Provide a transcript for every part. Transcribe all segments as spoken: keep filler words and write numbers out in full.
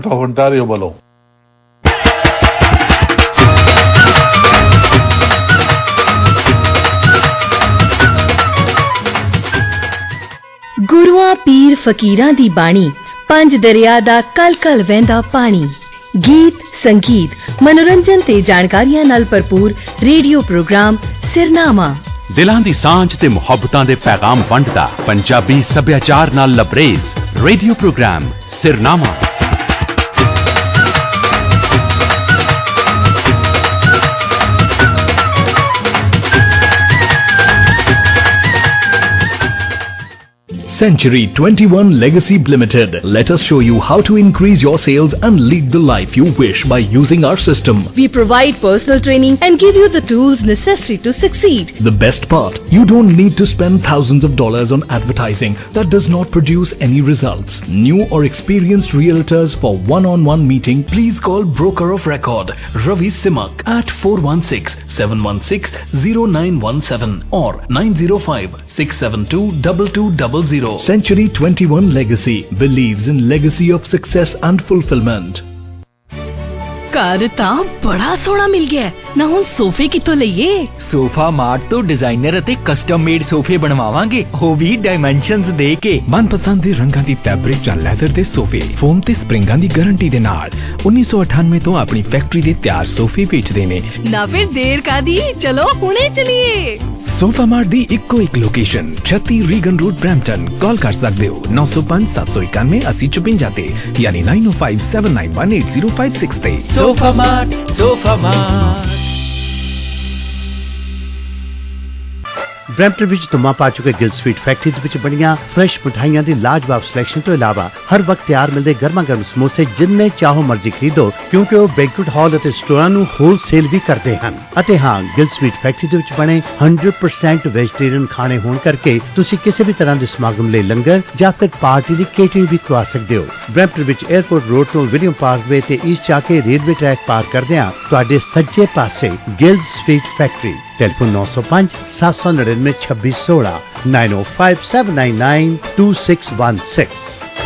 Voluntario ਵੱਲੋਂ ਗੁਰੂਆਂ ਪੀਰ ਫਕੀਰਾਂ ਦੀ ਬਾਣੀ, ਪੰਜ ਦਰਿਆ ਦਾ ਕਲ ਕਲ ਵਹਿੰਦਾ ਪਾਣੀ, ਗੀਤ ਸੰਗੀਤ ਮਨੋਰੰਜਨ ਤੇ ਜਾਣਕਾਰੀਆਂ ਨਾਲ ਭਰਪੂਰ ਰੇਡੀਓ ਪ੍ਰੋਗਰਾਮ ਸਿਰਨਾਮਾ, ਦਿਲਾਂ ਦੀ ਸਾਂਝ ਤੇ ਮੁਹੱਬਤਾਂ ਦੇ ਪੈਗਾਮ ਵੰਡਦਾ ਪੰਜਾਬੀ ਸੱਭਿਆਚਾਰ ਨਾਲ ਲਬਰੇਜ਼ ਰੇਡੀਓ ਪ੍ਰੋਗਰਾਮ ਸਿਰਨਾਮਾ। Century twenty-one Legacy Limited. Let us show you how to increase your sales and lead the life you wish by using our system. We provide personal training and give you the tools necessary to succeed. The best part, you don't need to spend thousands of dollars on advertising that does not produce any results. New or experienced realtors for one-on-one meeting, please call Broker of Record Ravi Simak at four one six, seven one six, zero nine one seven or nine zero five, six seven two, two two zero zero. Century twenty-one Legacy believes in legacy of success and fulfillment. ਘਰ ਤਾਂ ਬੜਾ ਸੋਹਣਾ ਮਿਲ ਗਿਆ ਨਾ, ਹੁਣ ਸੋਫੇ ਕਿੱਥੋਂ ਲਈਏ? ਸੋਫਾ ਮਾਰਟ ਤੋਂ ਡਿਜ਼ਾਈਨਰ ਅਤੇ ਕਸਟਮ ਮੇਡ ਸੋਫੇ ਬਣਵਾਵਾਂਗੇ, ਉਹ ਵੀ ਡਾਈਮੈਂਸ਼ਨਸ ਦੇ ਕੇ। ਮਨਪਸੰਦ ਦੇ ਰੰਗਾਂ ਦੀ ਫੈਬਰਿਕ ਜਾਂ ਲੈਦਰ ਦੇ ਸੋਫੇ ਫੋਮ ਤੇ ਸਪਰਿੰਗਾਂ ਦੀ ਗਾਰੰਟੀ ਦੇ ਨਾਲ ਉੱਨੀ ਸੌ ਅਠਾਨਵੇਂ ਤੋਂ ਆਪਣੀ ਫੈਕਟਰੀ ਦੇ ਤਿਆਰ ਸੋਫੇ ਵੇਚਦੇ ਨੇ। ਨਾ ਫਿਰ ਦੇਰ ਕਾਦੀ, ਚਲੋ ਹੁਣੇ ਚਲੀਏ। ਸੋਫਾ ਮਾਰਟ ਦੀ ਇੱਕੋ ਇੱਕ ਲੋਕੇਸ਼ਨ ਛੱਤੀ ਰੀਗਨ ਰੋਡ ਬ੍ਰੈਂਪਟਨ। ਕਾਲ ਕਰ ਸਕਦੇ ਹੋ ਨੌ ਸੌ ਪੰਜ ਸੱਤ ਸੌ ਇਕਾਨਵੇਂ ਅੱਸੀ ਚੁਪੰਜਾ ਤੇ ਯਾਨੀ ਨੌ ਨੌ ਪੰਜ ਸੱਤ ਨੌ ਇੱਕ ਅੱਠ ਜ਼ੀਰੋ ਪੰਜ ਛੇ ਤੇ। Sofa Mart, Sofa Mart. Brampton ਵਿੱਚ ਧੁੰਮਾਂ ਪਾ ਚੁੱਕੇ ਗਿਲ ਸਵੀਟ ਫੈਕਟਰੀ ਦੇ ਵਿੱਚ ਬਣੀਆਂ ਫਰੈਸ਼ ਮਿਠਾਈਆਂ ਦੀ ਲਾਜਵਾਬ ਸਿਲੈਕਸ਼ਨ ਤੋਂ ਇਲਾਵਾ ਹਰ ਵਕਤ ਤਿਆਰ ਮਿਲਦੇ ਗਰਮਾ ਗਰਮ ਸਮੋਸੇ ਜਿੰਨੇ ਚਾਹੋ ਮਰਜ਼ੀ ਖਰੀਦੋ, ਕਿਉਂਕਿ ਉਹ ਬੈਂਕੁਏਟ ਹਾਲ ਅਤੇ ਸਟੋਰਾਂ ਨੂੰ ਹੋਲਸੇਲ ਵੀ ਕਰਦੇ ਹਨ। ਅਤੇ ਹਾਂ, ਗਿਲ ਸਵੀਟ ਫੈਕਟਰੀ ਦੇ ਵਿੱਚ ਬਣੇ ਸੌ ਪਰਸੈਂਟ ਵੈਜੀਟੇਰੀਅਨ ਖਾਣੇ ਹੋਣ ਕਰਕੇ ਤੁਸੀਂ ਕਿਸੇ ਵੀ ਤਰ੍ਹਾਂ ਦੇ ਸਮਾਗਮ ਲਈ ਲੰਗਰ ਜਾਂ ਫਿਰ ਪਾਰਟੀ ਦੀ ਕੇਟਰਿੰਗ ਵੀ ਕਰਵਾ ਸਕਦੇ ਹੋ। ਬਰੈਂਪਟਨ ਵਿੱਚ 에ਅਰਪੋਰਟ ਰੋਡ ਤੋਂ ਵਿਲੀਅਮ ਪਾਰਕਵੇ ਤੇ ਈਸਟ ਜਾ ਕੇ ਰੇਲਵੇ ਟਰੈਕ ਪਾਰ ਕਰਦਿਆਂ ਤੁਹਾਡੇ ਸੱਜੇ ਪਾਸੇ ਗਿਲ ਸਵੀਟ ਫੈਕਟਰੀ। ਟੈਲੀਫੋਨ ਨੌ ਸੌ ਪੰਜ ਸੱਤ ਸੌ ਨੜਿਨਵੇਂ ਛੱਬੀ ਸੋਲਾਂ nine zero five seven nine nine two six one six।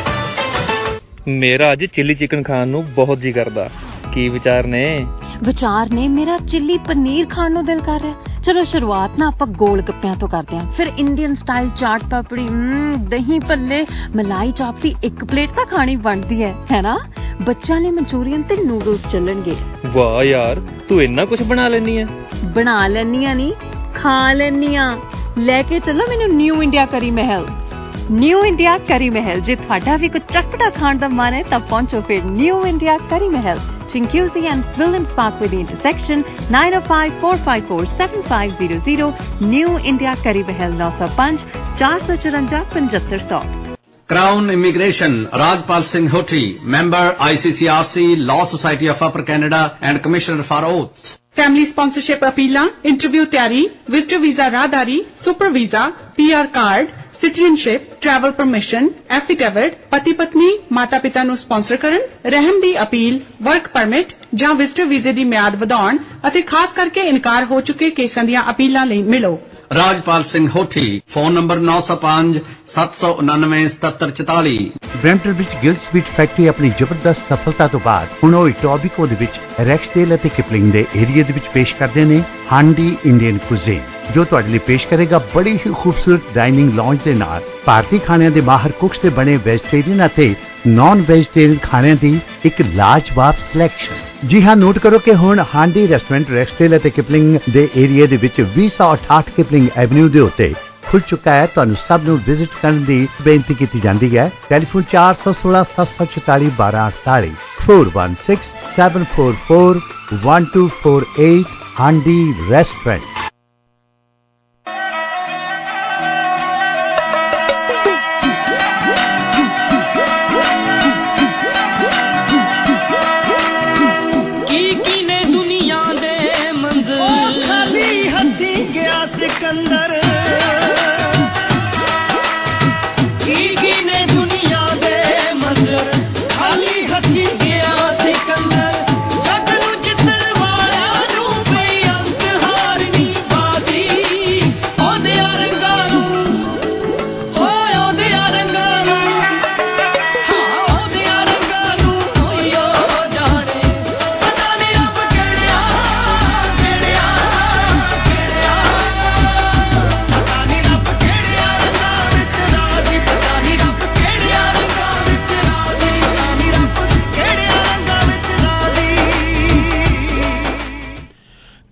ਮੇਰਾ ਅੱਜ ਚਿੱਲੀ ਚਿਕਨ ਖਾਣ ਨੂੰ ਬਹੁਤ ਜੀ ਕਰਦਾ। ਕੀ ਵਿਚਾਰ ਨੇ? ਵਿਚਾਰ ਨੇ ਮੇਰਾ ਚਿੱਲੀ ਪਨੀਰ ਖਾਣ ਨੂੰ ਦਿਲ ਕਰ ਰਿਹਾ। ਚਲੋ ਸ਼ੁਰੂਆਤ ਨਾ ਆਪਾਂ ਗੋਲ ਗੱਪਿਆਂ ਤੋਂ ਕਰਦੇ ਹਾਂ, ਫਿਰ ਇੰਡੀਅਨ ਸਟਾਈਲ ਚਾਟ ਪਾਪੜੀ, ਦਹੀਂ ਭੱਲੇ, ਮਲਾਈ ਚਾਪ ਦੀ ਇੱਕ ਪਲੇਟ ਤਾਂ ਖਾਣੀ ਬਣਦੀ ਹੈ, ਹੈ ਨਾ? ਬੱਚਿਆਂ ਲਈ ਮਨਚੂਰੀਅਨ ਤੇ ਨੂਡਲਸ ਚੱਲਣਗੇ। ਵਾਹ ਯਾਰ, ਤੂੰ ਇੰਨਾ ਕੁਝ ਬਣਾ ਲੈਨੀ ਆ। ਬਣਾ ਲੈਨੀ ਆ ਨਹੀਂ, ਖਾ ਲੈਨੀ ਆ। ਲੈ ਕੇ ਚੱਲੋ ਮੈਨੂੰ ਨਿਊ ਇੰਡੀਆ ਕਰੀ ਮਹਿਲ। ਨਿਊ ਇੰਡੀਆ ਕਰੀ ਮਹਿਲ, ਜੇ ਤੁਹਾਡਾ ਵੀ ਕੁਝ ਚਟਪਟਾ ਖਾਣ ਦਾ ਮਨ ਹੈ ਤਾਂ ਪਹੁੰਚੋ ਫਿਰ New India Curry Mahal, Chinguzi and Williams Parkway the intersection, nine zero five, four five four, seven five zero zero, New India Curry Mahal nine zero five, four four four, seven five zero zero. Crown Immigration, Rajpal Singh Hoti, Member I C C R C, Law Society of Upper Canada and Commissioner for Oaths. Family sponsorship appeal, interview ਤਿਆਰੀ, visitor visa ਰਾਹਦਾਰੀ, super visa, P R card, citizenship, travel permission, affidavit, ਪਤੀ ਪਤਨੀ ਮਾਤਾ ਪਿਤਾ ਨੂੰ sponsor ਕਰਨ, ਰਹਿਣ ਦੀ ਅਪੀਲ, ਵਰਕ ਪਰਮਿਟ ਜਾਂ ਵਿਜ਼ਟਰ ਵੀਜ਼ੇ ਦੀ ਮਿਆਦ ਵਧਾਉਣ ਅਤੇ ਖਾਸ ਕਰਕੇ ਇਨਕਾਰ ਹੋ ਚੁੱਕੇ ਕੇਸਾਂ ਦੀਆਂ ਅਪੀਲਾਂ ਲਈ ਮਿਲੋ। ਰਾਜਪਾਲ ਸਿੰਘ ਹੋਠੀ, ਫੋਨ ਨੰਬਰ ਨੌ ਸੌ ਪੰਜ ਸੱਤ ਸੌ ਉਨਾਨਵੇਂ ਸਤੱਤਰ ਚੁਤਾਲੀ। ਬਰੈਂਪਟਨ ਵਿੱਚ ਗਿਲ ਸਵੀਟ ਫੈਕਟਰੀ ਆਪਣੀ ਜ਼ਬਰਦਸਤ ਸਫਲਤਾ ਤੋਂ ਬਾਅਦ ਹੁਣ ਉਹ ਟੋਬੀਕੋ ਦੇ ਵਿੱਚ ਰੈਕਸਡੇਲ ਅਤੇ ਕਿਪਲਿੰਗ ਦੇ ਏਰੀਆ ਦੇ ਵਿੱਚ ਪੇਸ਼ ਕਰਦੇ ਨੇ ਹਾਂਡੀ ਇੰਡੀਅਨ ਕੁਜ਼ੀਨ, ਜੋ ਤੁਹਾਡੇ ਲਈ ਪੇਸ਼ ਕਰੇਗਾ ਬੜੀ ਹੀ ਖੂਬਸੂਰਤ ਡਾਈਨਿੰਗ ਲੌਂਜ ਦੇ ਨਾਲ ਭਾਰਤੀ ਖਾਣਿਆਂ ਦੇ ਮਾਹਰ ਕੁਕਸ ਦੇ ਬਣੇ ਵੈਜੀਟੇਰੀਅਨ ਅਤੇ ਨਾਨ ਵੈਜੀਟੇਰੀਅਨ ਖਾਣਿਆਂ ਦੀ ਇੱਕ ਲਾਜਵਾਬ ਸਿਲੈਕਸ਼ਨ। ਜੀ ਹਾਂ, ਨੋਟ ਕਰੋ ਕਿ ਹੁਣ ਹਾਂਡੀ ਰੈਸਟੋਰੈਂਟ ਰੈਕਸਡੇਲ ਅਤੇ ਕਿਪਲਿੰਗ ਦੇ ਏਰੀਆ ਦੇ ਵਿੱਚ ਵੀਹ ਸੌ ਅਠਾਹਠ ਕਿਪਲਿੰਗ ਐਵਨਿਊ ਦੇ ਉੱਤੇ ਖੁੱਲ ਚੁੱਕਾ ਹੈ। ਤੁਹਾਨੂੰ ਸਭ ਨੂੰ ਵਿਜ਼ਿਟ ਕਰਨ ਦੀ ਬੇਨਤੀ ਕੀਤੀ ਜਾਂਦੀ ਹੈ। ਟੈਲੀਫੋਨ ਚਾਰ ਸੌ ਸੋਲਾਂ ਸੱਤ ਸੌ ਚੁਤਾਲੀ ਬਾਰਾਂ ਅਠਤਾਲੀ four one six seven four four one two four eight Handi restaurant. ਜੱਗ ਨੂੰ ਜਿੱਤਣ ਵਾਲਿਆਂ ਨੂੰ ਕੋਈ ਅੰਤ ਹਾਰ ਨਹੀਂ।